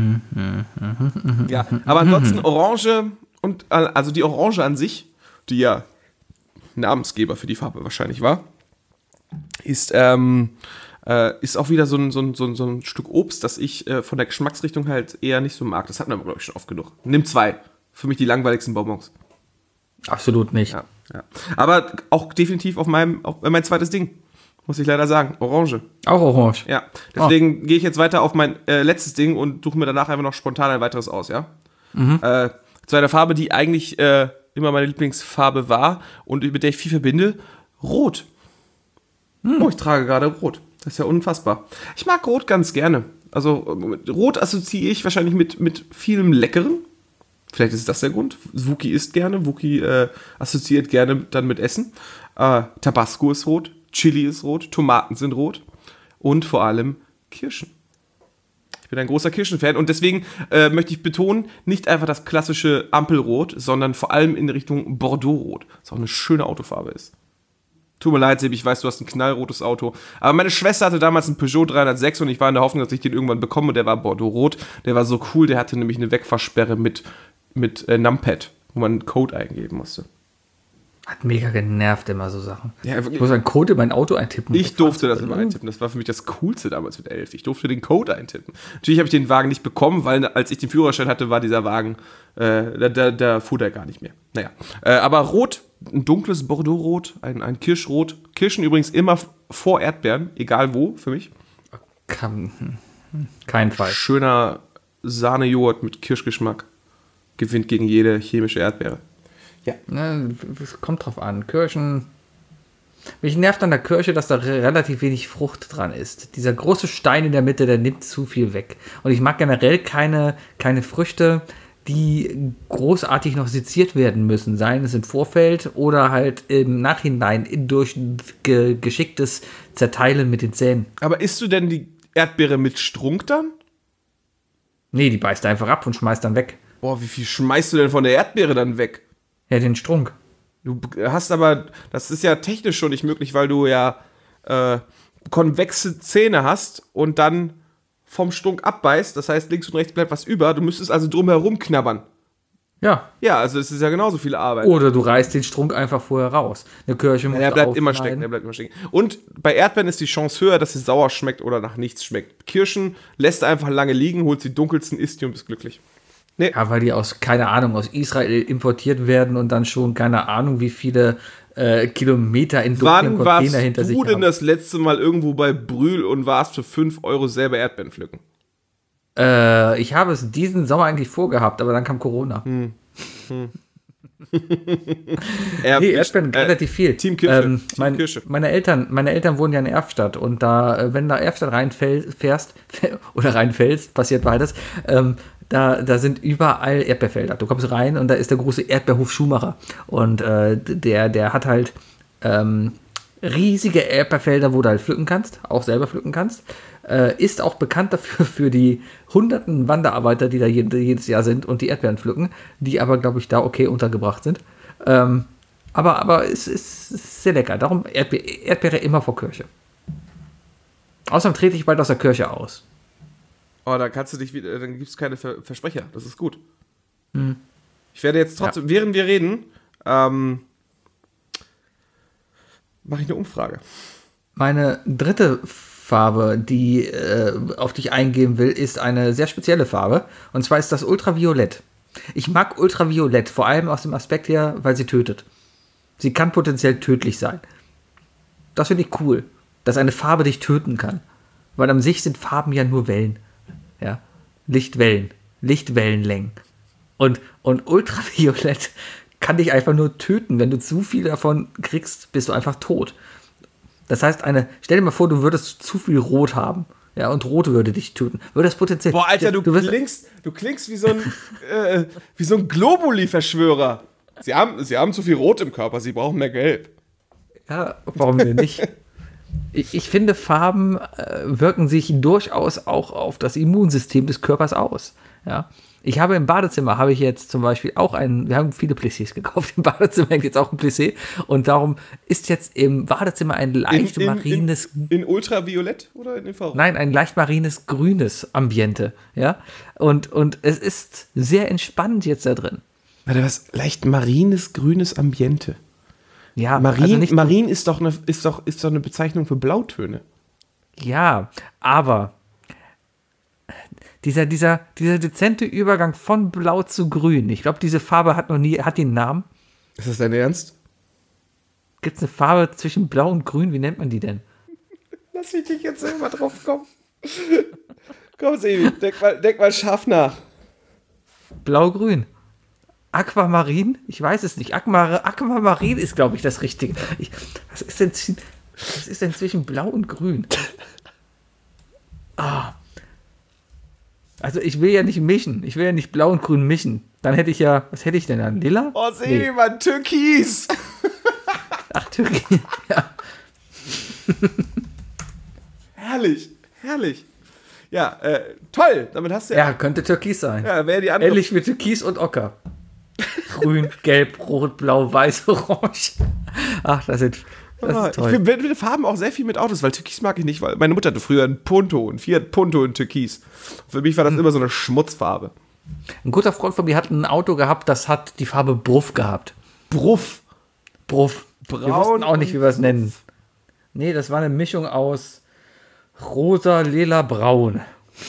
Ja, aber ansonsten Orange und äh, also die Orange an sich, die ja Namensgeber für die Farbe wahrscheinlich war, ist, ähm, äh, ist auch wieder so ein, so, ein, so, ein, so ein Stück Obst, das ich äh, von der Geschmacksrichtung halt eher nicht so mag. Das hatten wir, glaube ich, schon oft genug. Nimm zwei. Für mich die langweiligsten Bonbons. Absolut nicht. Ja, ja. Aber auch definitiv auf meinem, auf mein zweites Ding. Muss ich leider sagen. Orange. Auch orange. Ja, deswegen gehe ich jetzt weiter auf mein äh, letztes Ding und suche mir danach einfach noch spontan ein weiteres aus, ja? Mhm. Äh, zu einer Farbe, die eigentlich äh, immer meine Lieblingsfarbe war und mit der ich viel verbinde, Rot. Mhm. Oh, ich trage gerade Rot. Das ist ja unfassbar. Ich mag Rot ganz gerne. Also mit Rot assoziiere ich wahrscheinlich mit, mit vielem Leckeren. Vielleicht ist das der Grund. Wookie isst gerne. Wookie äh, assoziiert gerne dann mit Essen. Äh, Tabasco ist rot. Chili ist rot, Tomaten sind rot und vor allem Kirschen. Ich bin ein großer Kirschenfan und deswegen äh, möchte ich betonen, nicht einfach das klassische Ampelrot, sondern vor allem in Richtung Bordeaux-Rot, was auch eine schöne Autofarbe ist. Tut mir leid, Sebi, ich weiß, du hast ein knallrotes Auto. Aber meine Schwester hatte damals einen Peugeot dreihundertsechs und ich war in der Hoffnung, dass ich den irgendwann bekomme. Und der war Bordeaux-rot. Der war so cool, der hatte nämlich eine Wegfahrsperre mit, mit äh, Numpad, wo man einen Code eingeben musste. Hat mega genervt immer so Sachen. Ja, wirklich. Ich muss einen Code in mein Auto eintippen. Ich durfte das immer eintippen. Das war für mich das Coolste damals mit elf. Ich durfte den Code eintippen. Natürlich habe ich den Wagen nicht bekommen, weil als ich den Führerschein hatte, war dieser Wagen, äh, da, da, da fuhr der gar nicht mehr. Naja, äh, aber rot, ein dunkles Bordeaux-Rot, ein, ein Kirschrot. Kirschen übrigens immer vor Erdbeeren, egal wo, für mich. Kann, hm, kein Fall. Schöner Sahnejoghurt mit Kirschgeschmack gewinnt gegen jede chemische Erdbeere. Ja. Ne, es kommt drauf an. Kirschen. Mich nervt an der Kirsche, dass da re- relativ wenig Frucht dran ist. Dieser große Stein in der Mitte, der nimmt zu viel weg. Und ich mag generell keine, keine Früchte, die großartig noch seziert werden müssen. Seien es im Vorfeld oder halt im Nachhinein in, durch ge- geschicktes Zerteilen mit den Zähnen. Aber isst du denn die Erdbeere mit Strunk dann? Nee, die beißt einfach ab und schmeißt dann weg. Boah, wie viel schmeißt du denn von der Erdbeere dann weg? Ja, den Strunk. Du hast aber, das ist ja technisch schon nicht möglich, weil du ja äh, konvexe Zähne hast und dann vom Strunk abbeißt. Das heißt, links und rechts bleibt was über. Du müsstest also drumherum knabbern. Ja. Ja, also es ist ja genauso viel Arbeit. Oder du reißt den Strunk einfach vorher raus. Eine Kirsche muss Ja, der bleibt immer stecken, der bleibt immer stecken. Und bei Erdbeeren ist die Chance höher, dass sie sauer schmeckt oder nach nichts schmeckt. Kirschen lässt du einfach lange liegen, holst die dunkelsten, isst die und bist glücklich. Nee. Ja, weil die aus, keine Ahnung, aus Israel importiert werden und dann schon, keine Ahnung, wie viele äh, Kilometer in dunklen Wann warst Container hinter sich du denn haben. das letzte Mal irgendwo bei Brühl und warst für fünf Euro selber Erdbeeren pflücken? Äh, ich habe es diesen Sommer eigentlich vorgehabt, aber dann kam Corona. Hm. Hm. Er, Nee, Erdbeeren äh, relativ viel. Team Kirsche. Ähm, Team mein, Kirsche. Meine Eltern, meine Eltern wohnen ja in Erfstadt und da, äh, wenn da Erfstadt reinfährst oder reinfällst, passiert beides, ähm, da, da sind überall Erdbeerfelder. Du kommst rein und da ist der große Erdbeerhof Schumacher und äh, der, der hat halt ähm, riesige Erdbeerfelder, wo du halt pflücken kannst, auch selber pflücken kannst. Äh, ist auch bekannt dafür für die hunderten Wanderarbeiter, die da je, jedes Jahr sind und die Erdbeeren pflücken, die aber, glaube ich, da okay untergebracht sind. Ähm, aber, aber es ist, es ist sehr lecker. Darum Erdbe- Erdbeere immer vor Kirsche. Außerdem trete ich bald aus der Kirche aus. Oh, dann kannst du dich wieder, dann gibt es keine Ver- Versprecher. Das ist gut. Hm. Ich werde jetzt trotzdem, ja. während wir reden, ähm, mache ich eine Umfrage. Meine dritte Farbe, die äh, auf die ich eingehen will, ist eine sehr spezielle Farbe. Und zwar ist das Ultraviolett. Ich mag Ultraviolett, vor allem aus dem Aspekt her, weil sie tötet. Sie kann potenziell tödlich sein. Das finde ich cool, dass eine Farbe dich töten kann. Weil an sich sind Farben ja nur Wellen. Ja, Lichtwellen, Lichtwellenlängen. Und, und Ultraviolett kann dich einfach nur töten. Wenn du zu viel davon kriegst, bist du einfach tot. Das heißt, eine, stell dir mal vor, du würdest zu viel Rot haben. Ja, und Rot würde dich töten. Würde das potenziell. Boah, Alter, du, du wirst, klingst, du klingst wie so ein, äh, wie so ein Globuli-Verschwörer. Sie haben, sie haben zu viel Rot im Körper, sie brauchen mehr Gelb. Ja, warum denn nicht? Ich, ich finde, Farben äh, wirken sich durchaus auch auf das Immunsystem des Körpers aus. Ja. Ich habe im Badezimmer, habe ich jetzt zum Beispiel auch einen, wir haben viele Plissés gekauft, im Badezimmer hängt jetzt auch ein Plissé und darum ist jetzt im Badezimmer ein leicht in, in, marines... In, in Ultraviolett oder in Infrarot? Nein, ein leicht marines, grünes Ambiente, ja, und, und es ist sehr entspannt jetzt da drin. Warte, was? Leicht marines, grünes Ambiente. Ja, Marin, also nicht, Marin ist doch, eine, ist, doch, ist doch eine Bezeichnung für Blautöne. ja, aber dieser, dieser, dieser dezente Übergang von Blau zu Grün, ich glaube, diese Farbe hat noch nie, hat die einen Namen. Ist das dein Ernst? Gibt es eine Farbe zwischen Blau und Grün? Wie nennt man die denn? Lass mich dich jetzt selber drauf kommen. Komm, Sebi, denk mal, denk mal scharf nach. Blau-Grün. Aquamarin? Ich weiß es nicht. Aquamar- Aquamarin ist, glaube ich, das Richtige. Ich, was, ist denn, zi- was ist denn zwischen Blau und Grün? Ah. Also ich will ja nicht mischen. Ich will ja nicht Blau und Grün mischen. Dann hätte ich ja, was hätte ich denn dann? Lila? Oh, Sebi, nee. Mann, Türkis. Ach, Türkis. Ja. Herrlich, herrlich. Ja, äh, toll. Damit hast du ja... Ja, könnte Türkis sein. Ja, wäre die andere... Ähnlich wie Türkis und Ocker. Grün, Gelb, Rot, Blau, Weiß, Orange. Ach, das sind Das Ah, ist ich toll. verbinde Farben auch sehr viel mit Autos, weil Türkis mag ich nicht, weil meine Mutter hatte früher einen Punto, einen Fiat Punto in Türkis. Für mich war das immer so eine Schmutzfarbe. Ein guter Freund von mir hat ein Auto gehabt, das hat die Farbe Bruff gehabt. Bruff. Bruff. Wir Braun wussten auch nicht, und wie wir es nennen. Nee, das war eine Mischung aus rosa, lila, braun.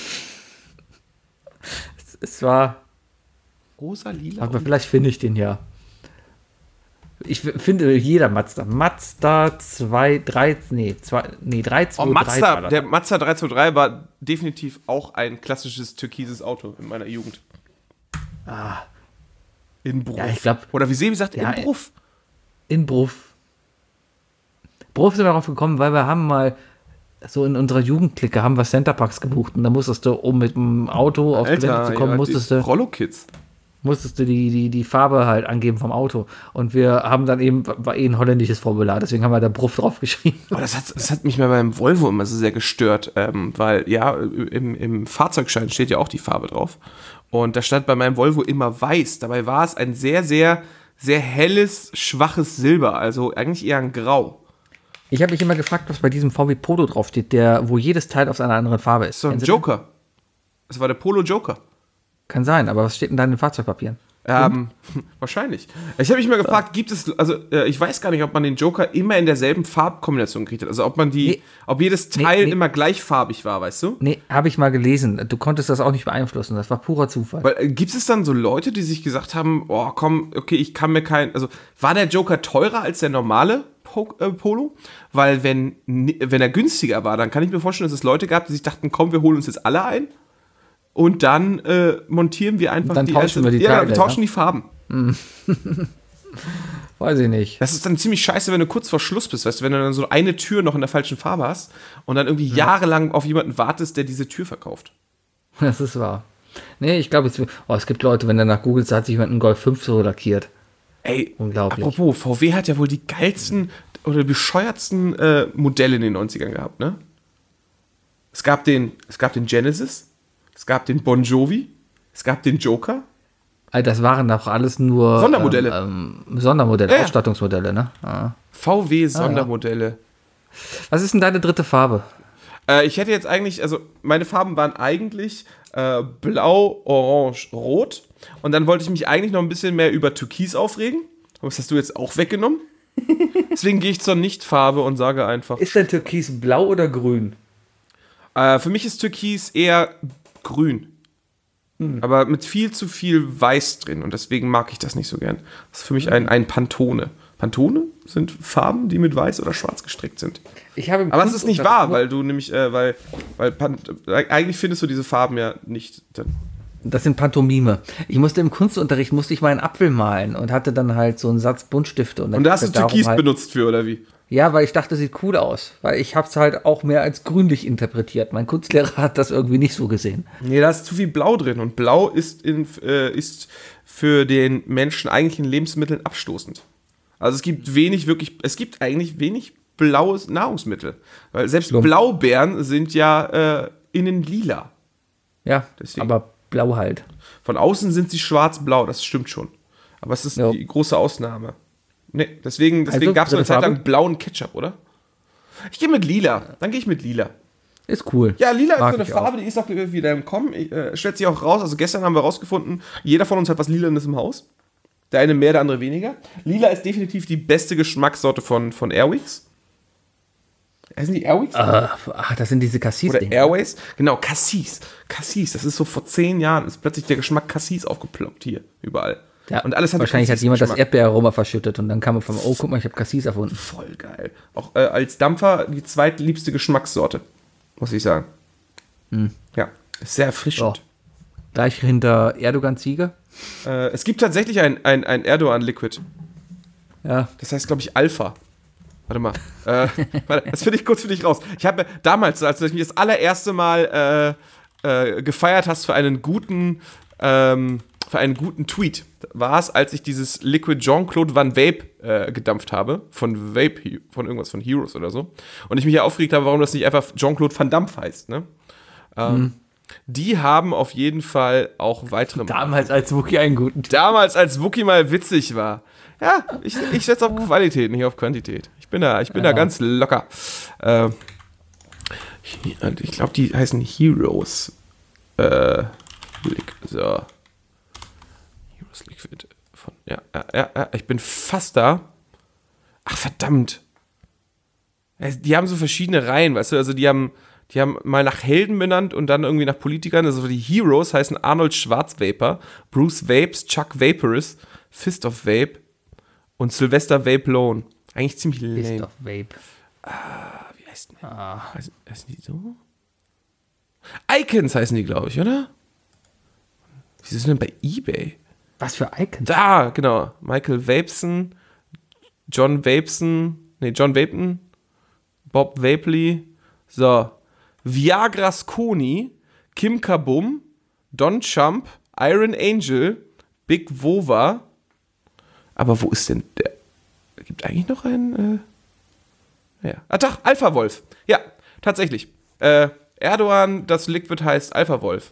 Es, es war, Rosa, lila. aber vielleicht finde ich den ja. Ich f- finde jeder Mazda. Mazda zwei, drei, nee, zwei, nee, drei, zwei, Oh, drei. Mazda, war das. der Mazda drei zwei drei war definitiv auch ein klassisches türkises Auto in meiner Jugend. Ah, In Bruff. Ja, ich glaub- Oder wie Sebi sagt, Ja, in Bruff. in Bruff. Bruff sind wir darauf gekommen, weil wir haben mal so in unserer Jugendklicke haben wir Centerparks gebucht und da musstest du, um mit dem Auto auf Gelände zu kommen, ja, musstest die du, Rollo-Kids. musstest du die, die, die Farbe halt angeben vom Auto. Und wir haben dann eben, war eh ein holländisches Formular, deswegen haben wir da Bruff drauf geschrieben. Aber das hat, das hat mich mal beim Volvo immer so sehr gestört, ähm, weil ja, im, im Fahrzeugschein steht ja auch die Farbe drauf. Und da stand bei meinem Volvo immer weiß. Dabei war es ein sehr, sehr, sehr helles, schwaches Silber, also eigentlich eher ein Grau. Ich habe mich immer gefragt, was bei diesem V W Polo draufsteht, der, wo jedes Teil aus einer anderen Farbe ist. So ein Kennen Sie den? Joker. Das war der Polo Joker. Kann sein, aber was steht denn da in den Fahrzeugpapieren? Ähm, wahrscheinlich. Ich habe mich mal gefragt, gibt es, also äh, ich weiß gar nicht, ob man den Joker immer in derselben Farbkombination gekriegt hat. Also ob man die, Nee. ob jedes Nee, Teil nee. immer gleichfarbig war, weißt du? Nee, habe ich mal gelesen. Du konntest das auch nicht beeinflussen. Das war purer Zufall. Weil äh, gibt es dann so Leute, die sich gesagt haben, oh komm, okay, ich kann mir kein, also war der Joker teurer als der normale po äh, Polo? Weil wenn, ni- wenn er günstiger war, dann kann ich mir vorstellen, dass es Leute gab, die sich dachten, komm, wir holen uns jetzt alle ein und dann äh, montieren wir einfach Dann die tauschen wir die ja, Teile, wir tauschen ja. die Farben. Weiß ich nicht. Das ist dann ziemlich scheiße, wenn du kurz vor Schluss bist, weißt du, wenn du dann so eine Tür noch in der falschen Farbe hast und dann irgendwie jahrelang auf jemanden wartest, der diese Tür verkauft. Das ist wahr. Nee, ich glaube, es, oh, es gibt Leute, wenn du nach googelst, hat sich jemand einen Golf fünf so lackiert. Ey, Unglaublich. apropos, V W hat ja wohl die geilsten oder bescheuertsten äh, Modelle in den neunzigern gehabt, ne? Es gab den, es gab den Genesis, es gab den Bon Jovi, es gab den Joker. Also das waren doch alles nur Sondermodelle. Ähm, ähm, Sondermodelle, Ja, ja. Ausstattungsmodelle, ne? Ah. V W-Sondermodelle. Was ist denn deine dritte Farbe? Äh, ich hätte jetzt eigentlich, also meine Farben waren eigentlich äh, blau, orange, rot. Und dann wollte ich mich eigentlich noch ein bisschen mehr über Türkis aufregen. Aber das hast du jetzt auch weggenommen. Deswegen gehe ich zur Nichtfarbe und sage einfach. Ist denn Türkis blau oder grün? Äh, für mich ist Türkis eher grün. Aber mit viel zu viel Weiß drin. Und deswegen mag ich das nicht so gern. Das ist für mich ein, ein Pantone. Pantone sind Farben, die mit Weiß oder Schwarz gestrickt sind. Ich habe im Aber es ist nicht Kunstunterricht wahr, weil du nämlich, äh, weil, weil Pan eigentlich findest du diese Farben ja nicht drin. Das sind Pantomime. Ich musste im Kunstunterricht musste ich mal einen Apfel malen und hatte dann halt so einen Satz Buntstifte. Und, dann Und da hast du ging's darum Türkis halt, benutzt für, oder wie? Ja, weil ich dachte, das sieht cool aus. Weil ich habe es halt auch mehr als grünlich interpretiert. Mein Kunstlehrer hat das irgendwie nicht so gesehen. Nee, da ist zu viel Blau drin. Und Blau ist, in, äh, ist für den Menschen eigentlich in Lebensmitteln abstoßend. Also es gibt wenig wirklich, es gibt eigentlich wenig blaues Nahrungsmittel. Weil selbst Lump. Blaubeeren sind ja äh, innen lila. Ja, Deswegen. aber blau halt. Von außen sind sie schwarz-blau, das stimmt schon. Aber es ist Ja. die große Ausnahme. Nee, deswegen, deswegen Also, gab es eine dritte Zeit lang Farbe? blauen Ketchup, oder? Ich gehe mit lila. Dann gehe ich mit lila. Ist cool. Ja, lila ist Mag so eine ich auch. Farbe, die ist auch wieder im Kommen. Ich, äh, stellt sich auch raus. Also gestern haben wir rausgefunden, jeder von uns hat was Lilanes im Haus. Der eine mehr, der andere weniger. Lila ist definitiv die beste Geschmackssorte von, von Airwix. Heißen die Airwix? Äh, ach, das sind diese Oder Cassis-Dinger. Airways? Genau, Cassis. Cassis, das ist so vor zehn Jahren, ist plötzlich der Geschmack Cassis aufgeploppt hier, überall. Ja, und alles hat wahrscheinlich hat Cassis jemand das Geschmack. Erdbeeraroma verschüttet und dann kam man vom, oh, guck mal, ich habe Cassis erfunden. Voll geil. Auch äh, als Dampfer die zweitliebste Geschmackssorte, muss ich sagen. Ja, ist sehr erfrischend. So. Gleich hinter Erdogan-Ziege. Äh, es gibt tatsächlich ein, ein, ein Erdogan-Liquid. Ja, Das heißt, glaube ich, Alpha. Warte mal. Äh, warte, das finde ich kurz für dich raus. Ich habe damals, als du mich das allererste Mal äh, äh, gefeiert hast für einen guten, ähm, für einen guten Tweet, war es, als ich dieses Liquid Jean-Claude Van Vape äh, gedampft habe, von Vape, von irgendwas von Heroes oder so. Und ich mich ja aufgeregt habe, warum das nicht einfach Jean-Claude Van Dampf heißt, ne? Ähm, Die haben auf jeden Fall auch weitere... Damals als Wookie einen guten Tag. Damals, als Wookie mal witzig war. Ja, ich, ich setze auf Qualität, nicht auf Quantität. Ich bin da, ich bin Ja. da ganz locker. Äh, ich glaube, die heißen Heroes. Äh, so. Heroes Liquid. Von, ja, ja, ja, ja, ich bin fast da. Ach, verdammt. Die haben so verschiedene Reihen, weißt du, also die haben, die haben mal nach Helden benannt und dann irgendwie nach Politikern. Also die Heroes heißen Arnold Schwarzvaper, Bruce Vapes, Chuck Vaporous, Fist of Vape und Sylvester Vape Lone. Eigentlich ziemlich lame. Fist of Vape. Wie heißt denn? Ah. Heißen, heißen die so? Icons heißen die, glaube ich, oder? Wieso sind denn bei eBay? Was für Icons? Da, genau. Michael Vapeson, John Vapeson, nee, John Vapen, Bob Vapley, so. Viagra Sconi, Kim Kabum, Don Chump, Iron Angel, Big Vova. Aber wo ist denn der? Gibt eigentlich noch einen? Äh, ja. Ach doch, Alpha Wolf. Ja, tatsächlich. Äh, Erdogan, das Liquid heißt Alpha Wolf.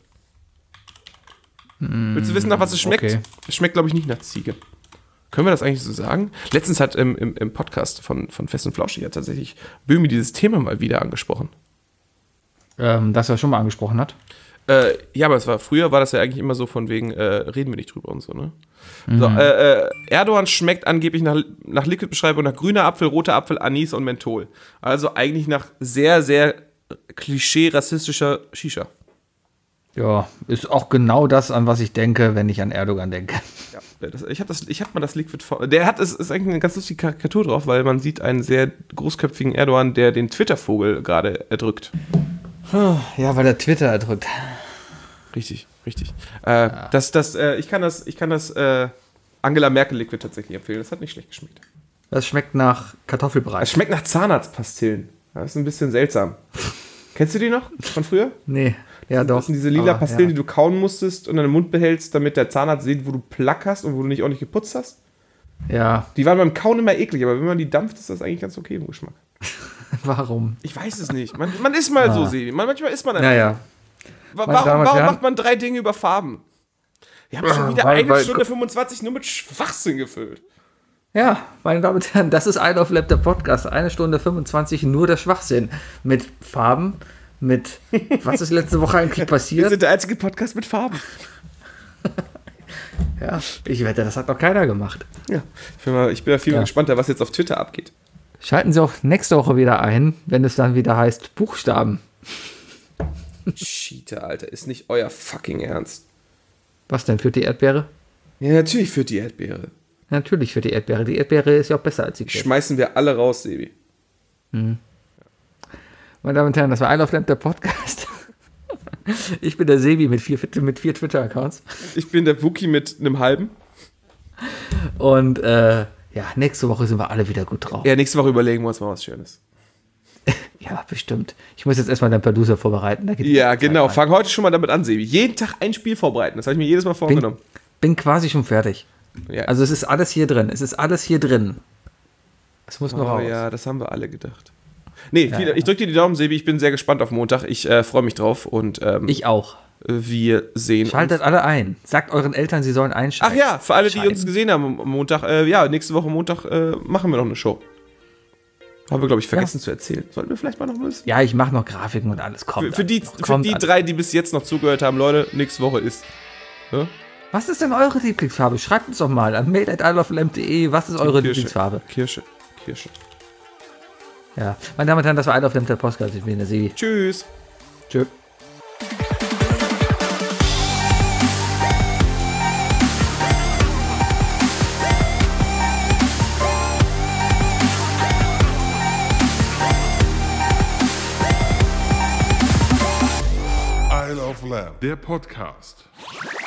Mm, Willst du wissen, nach was es schmeckt? okay. Es schmeckt, glaube ich, nicht nach Ziege. Können wir das eigentlich so sagen? Letztens hat im, im, im Podcast von, von Fest und Flauschig ja tatsächlich Böhmi dieses Thema mal wieder angesprochen. Ähm, das er schon mal angesprochen hat. Äh, ja, aber es war früher war das ja eigentlich immer so von wegen, äh, reden wir nicht drüber und so, ne? So, äh, äh, Erdogan schmeckt angeblich nach, nach Liquid-Beschreibung nach grüner Apfel, roter Apfel, Anis und Menthol. Also eigentlich nach sehr, sehr klischee-rassistischer Shisha. Ja, ist auch genau das, an was ich denke, wenn ich an Erdogan denke. Ja, das, ich habe hab mal das Liquid vor. Der hat, es ist eigentlich eine ganz lustige Karikatur drauf, weil man sieht einen sehr großköpfigen Erdogan, der den Twitter-Vogel gerade erdrückt. Ja, weil er Twitter erdrückt. Richtig, richtig. Äh, das, das, äh, ich kann das, ich kann das äh, Angela Merkel Liquid tatsächlich empfehlen. Das hat nicht schlecht geschmeckt. Das schmeckt nach Kartoffelbrei. Es schmeckt nach Zahnarztpastillen. Das ist ein bisschen seltsam. Kennst du die noch von früher? Nee, ja doch. Das sind diese lila Aber, Pastillen, ja. die du kauen musstest und in den Mund behältst, damit der Zahnarzt sieht, wo du Plaque hast und wo du nicht ordentlich geputzt hast. Ja, Die waren beim Kauen immer eklig, aber wenn man die dampft, ist das eigentlich ganz okay im Geschmack. warum? Ich weiß es nicht. Man, man ist mal so, Sebi. Man, manchmal ist man einfach Naja. so. Wa- Meine Warum, Damen und warum Herren. macht man drei Dinge über Farben? Wir haben schon wieder weil- eine weil- Stunde fünfundzwanzig nur mit Schwachsinn gefüllt. Ja, meine Damen und Herren, das ist ein auf Lab der Podcast. Eine Stunde fünfundzwanzig, nur der Schwachsinn. Mit Farben, mit, was ist letzte Woche eigentlich Wir passiert? sind der einzige Podcast mit Farben. Ja, ich wette, das hat noch keiner gemacht. Ja. Ich bin, mal, ich bin ja viel Ja. gespannter, was jetzt auf Twitter abgeht. Schalten Sie auch nächste Woche wieder ein, wenn es dann wieder heißt Buchstaben. Cheater, Alter. Ist nicht euer fucking Ernst. Was denn, für die Erdbeere? Ja, natürlich führt die Erdbeere. Natürlich für die Erdbeere. Die Erdbeere ist ja auch besser als die Kirsche. Schmeißen wir alle raus, Sebi. Meine Damen und Herren, das war ein auf Lab der Podcast. Ich bin der Sebi mit vier, mit vier Twitter-Accounts. Ich bin der Wookie mit einem halben. Und äh, ja, nächste Woche sind wir alle wieder gut drauf. Ja, nächste Woche überlegen wir uns mal was Schönes. Ja, bestimmt. Ich muss jetzt erstmal deinen Producer vorbereiten. Da geht Ja, die Zeit genau. rein. Fang heute schon mal damit an, Sebi. Jeden Tag ein Spiel vorbereiten. Das habe ich mir jedes Mal vorgenommen. Bin, bin quasi schon fertig. Ja. Also es ist alles hier drin. Es ist alles hier drin. Es muss noch Oh raus. ja, das haben wir alle gedacht. Nee, Ja, viel, ja. ich drücke dir die Daumen, Sebi. Ich bin sehr gespannt auf Montag. Ich äh, freue mich drauf und ähm, Ich auch. wir sehen Schaltet uns. alle ein. Sagt euren Eltern, sie sollen Ach einschalten. ja, für alle, die Scheiben. uns gesehen haben am am Montag. Äh, ja, nächste Woche Montag äh, machen wir noch eine Show. Haben wir, glaube ich, vergessen zu erzählen. Sollten wir vielleicht mal noch wissen? Ja, ich mache noch Grafiken und alles kommt. Für, für die, alles. für Kommt die alles. drei, die bis jetzt noch zugehört haben, Leute, nächste Woche ist. Ja? Was ist denn eure Lieblingsfarbe? Schreibt uns doch mal an mail at isle of lamp punkt de. Was ist eure Kirsche. Lieblingsfarbe? Kirsche. Kirsche. Ja. Meine Damen und Herren, das war Isle of Lamp der Podcast. Ich bin der Sebi. Tschüss. Tschüss. Isle of Lamp, der Podcast.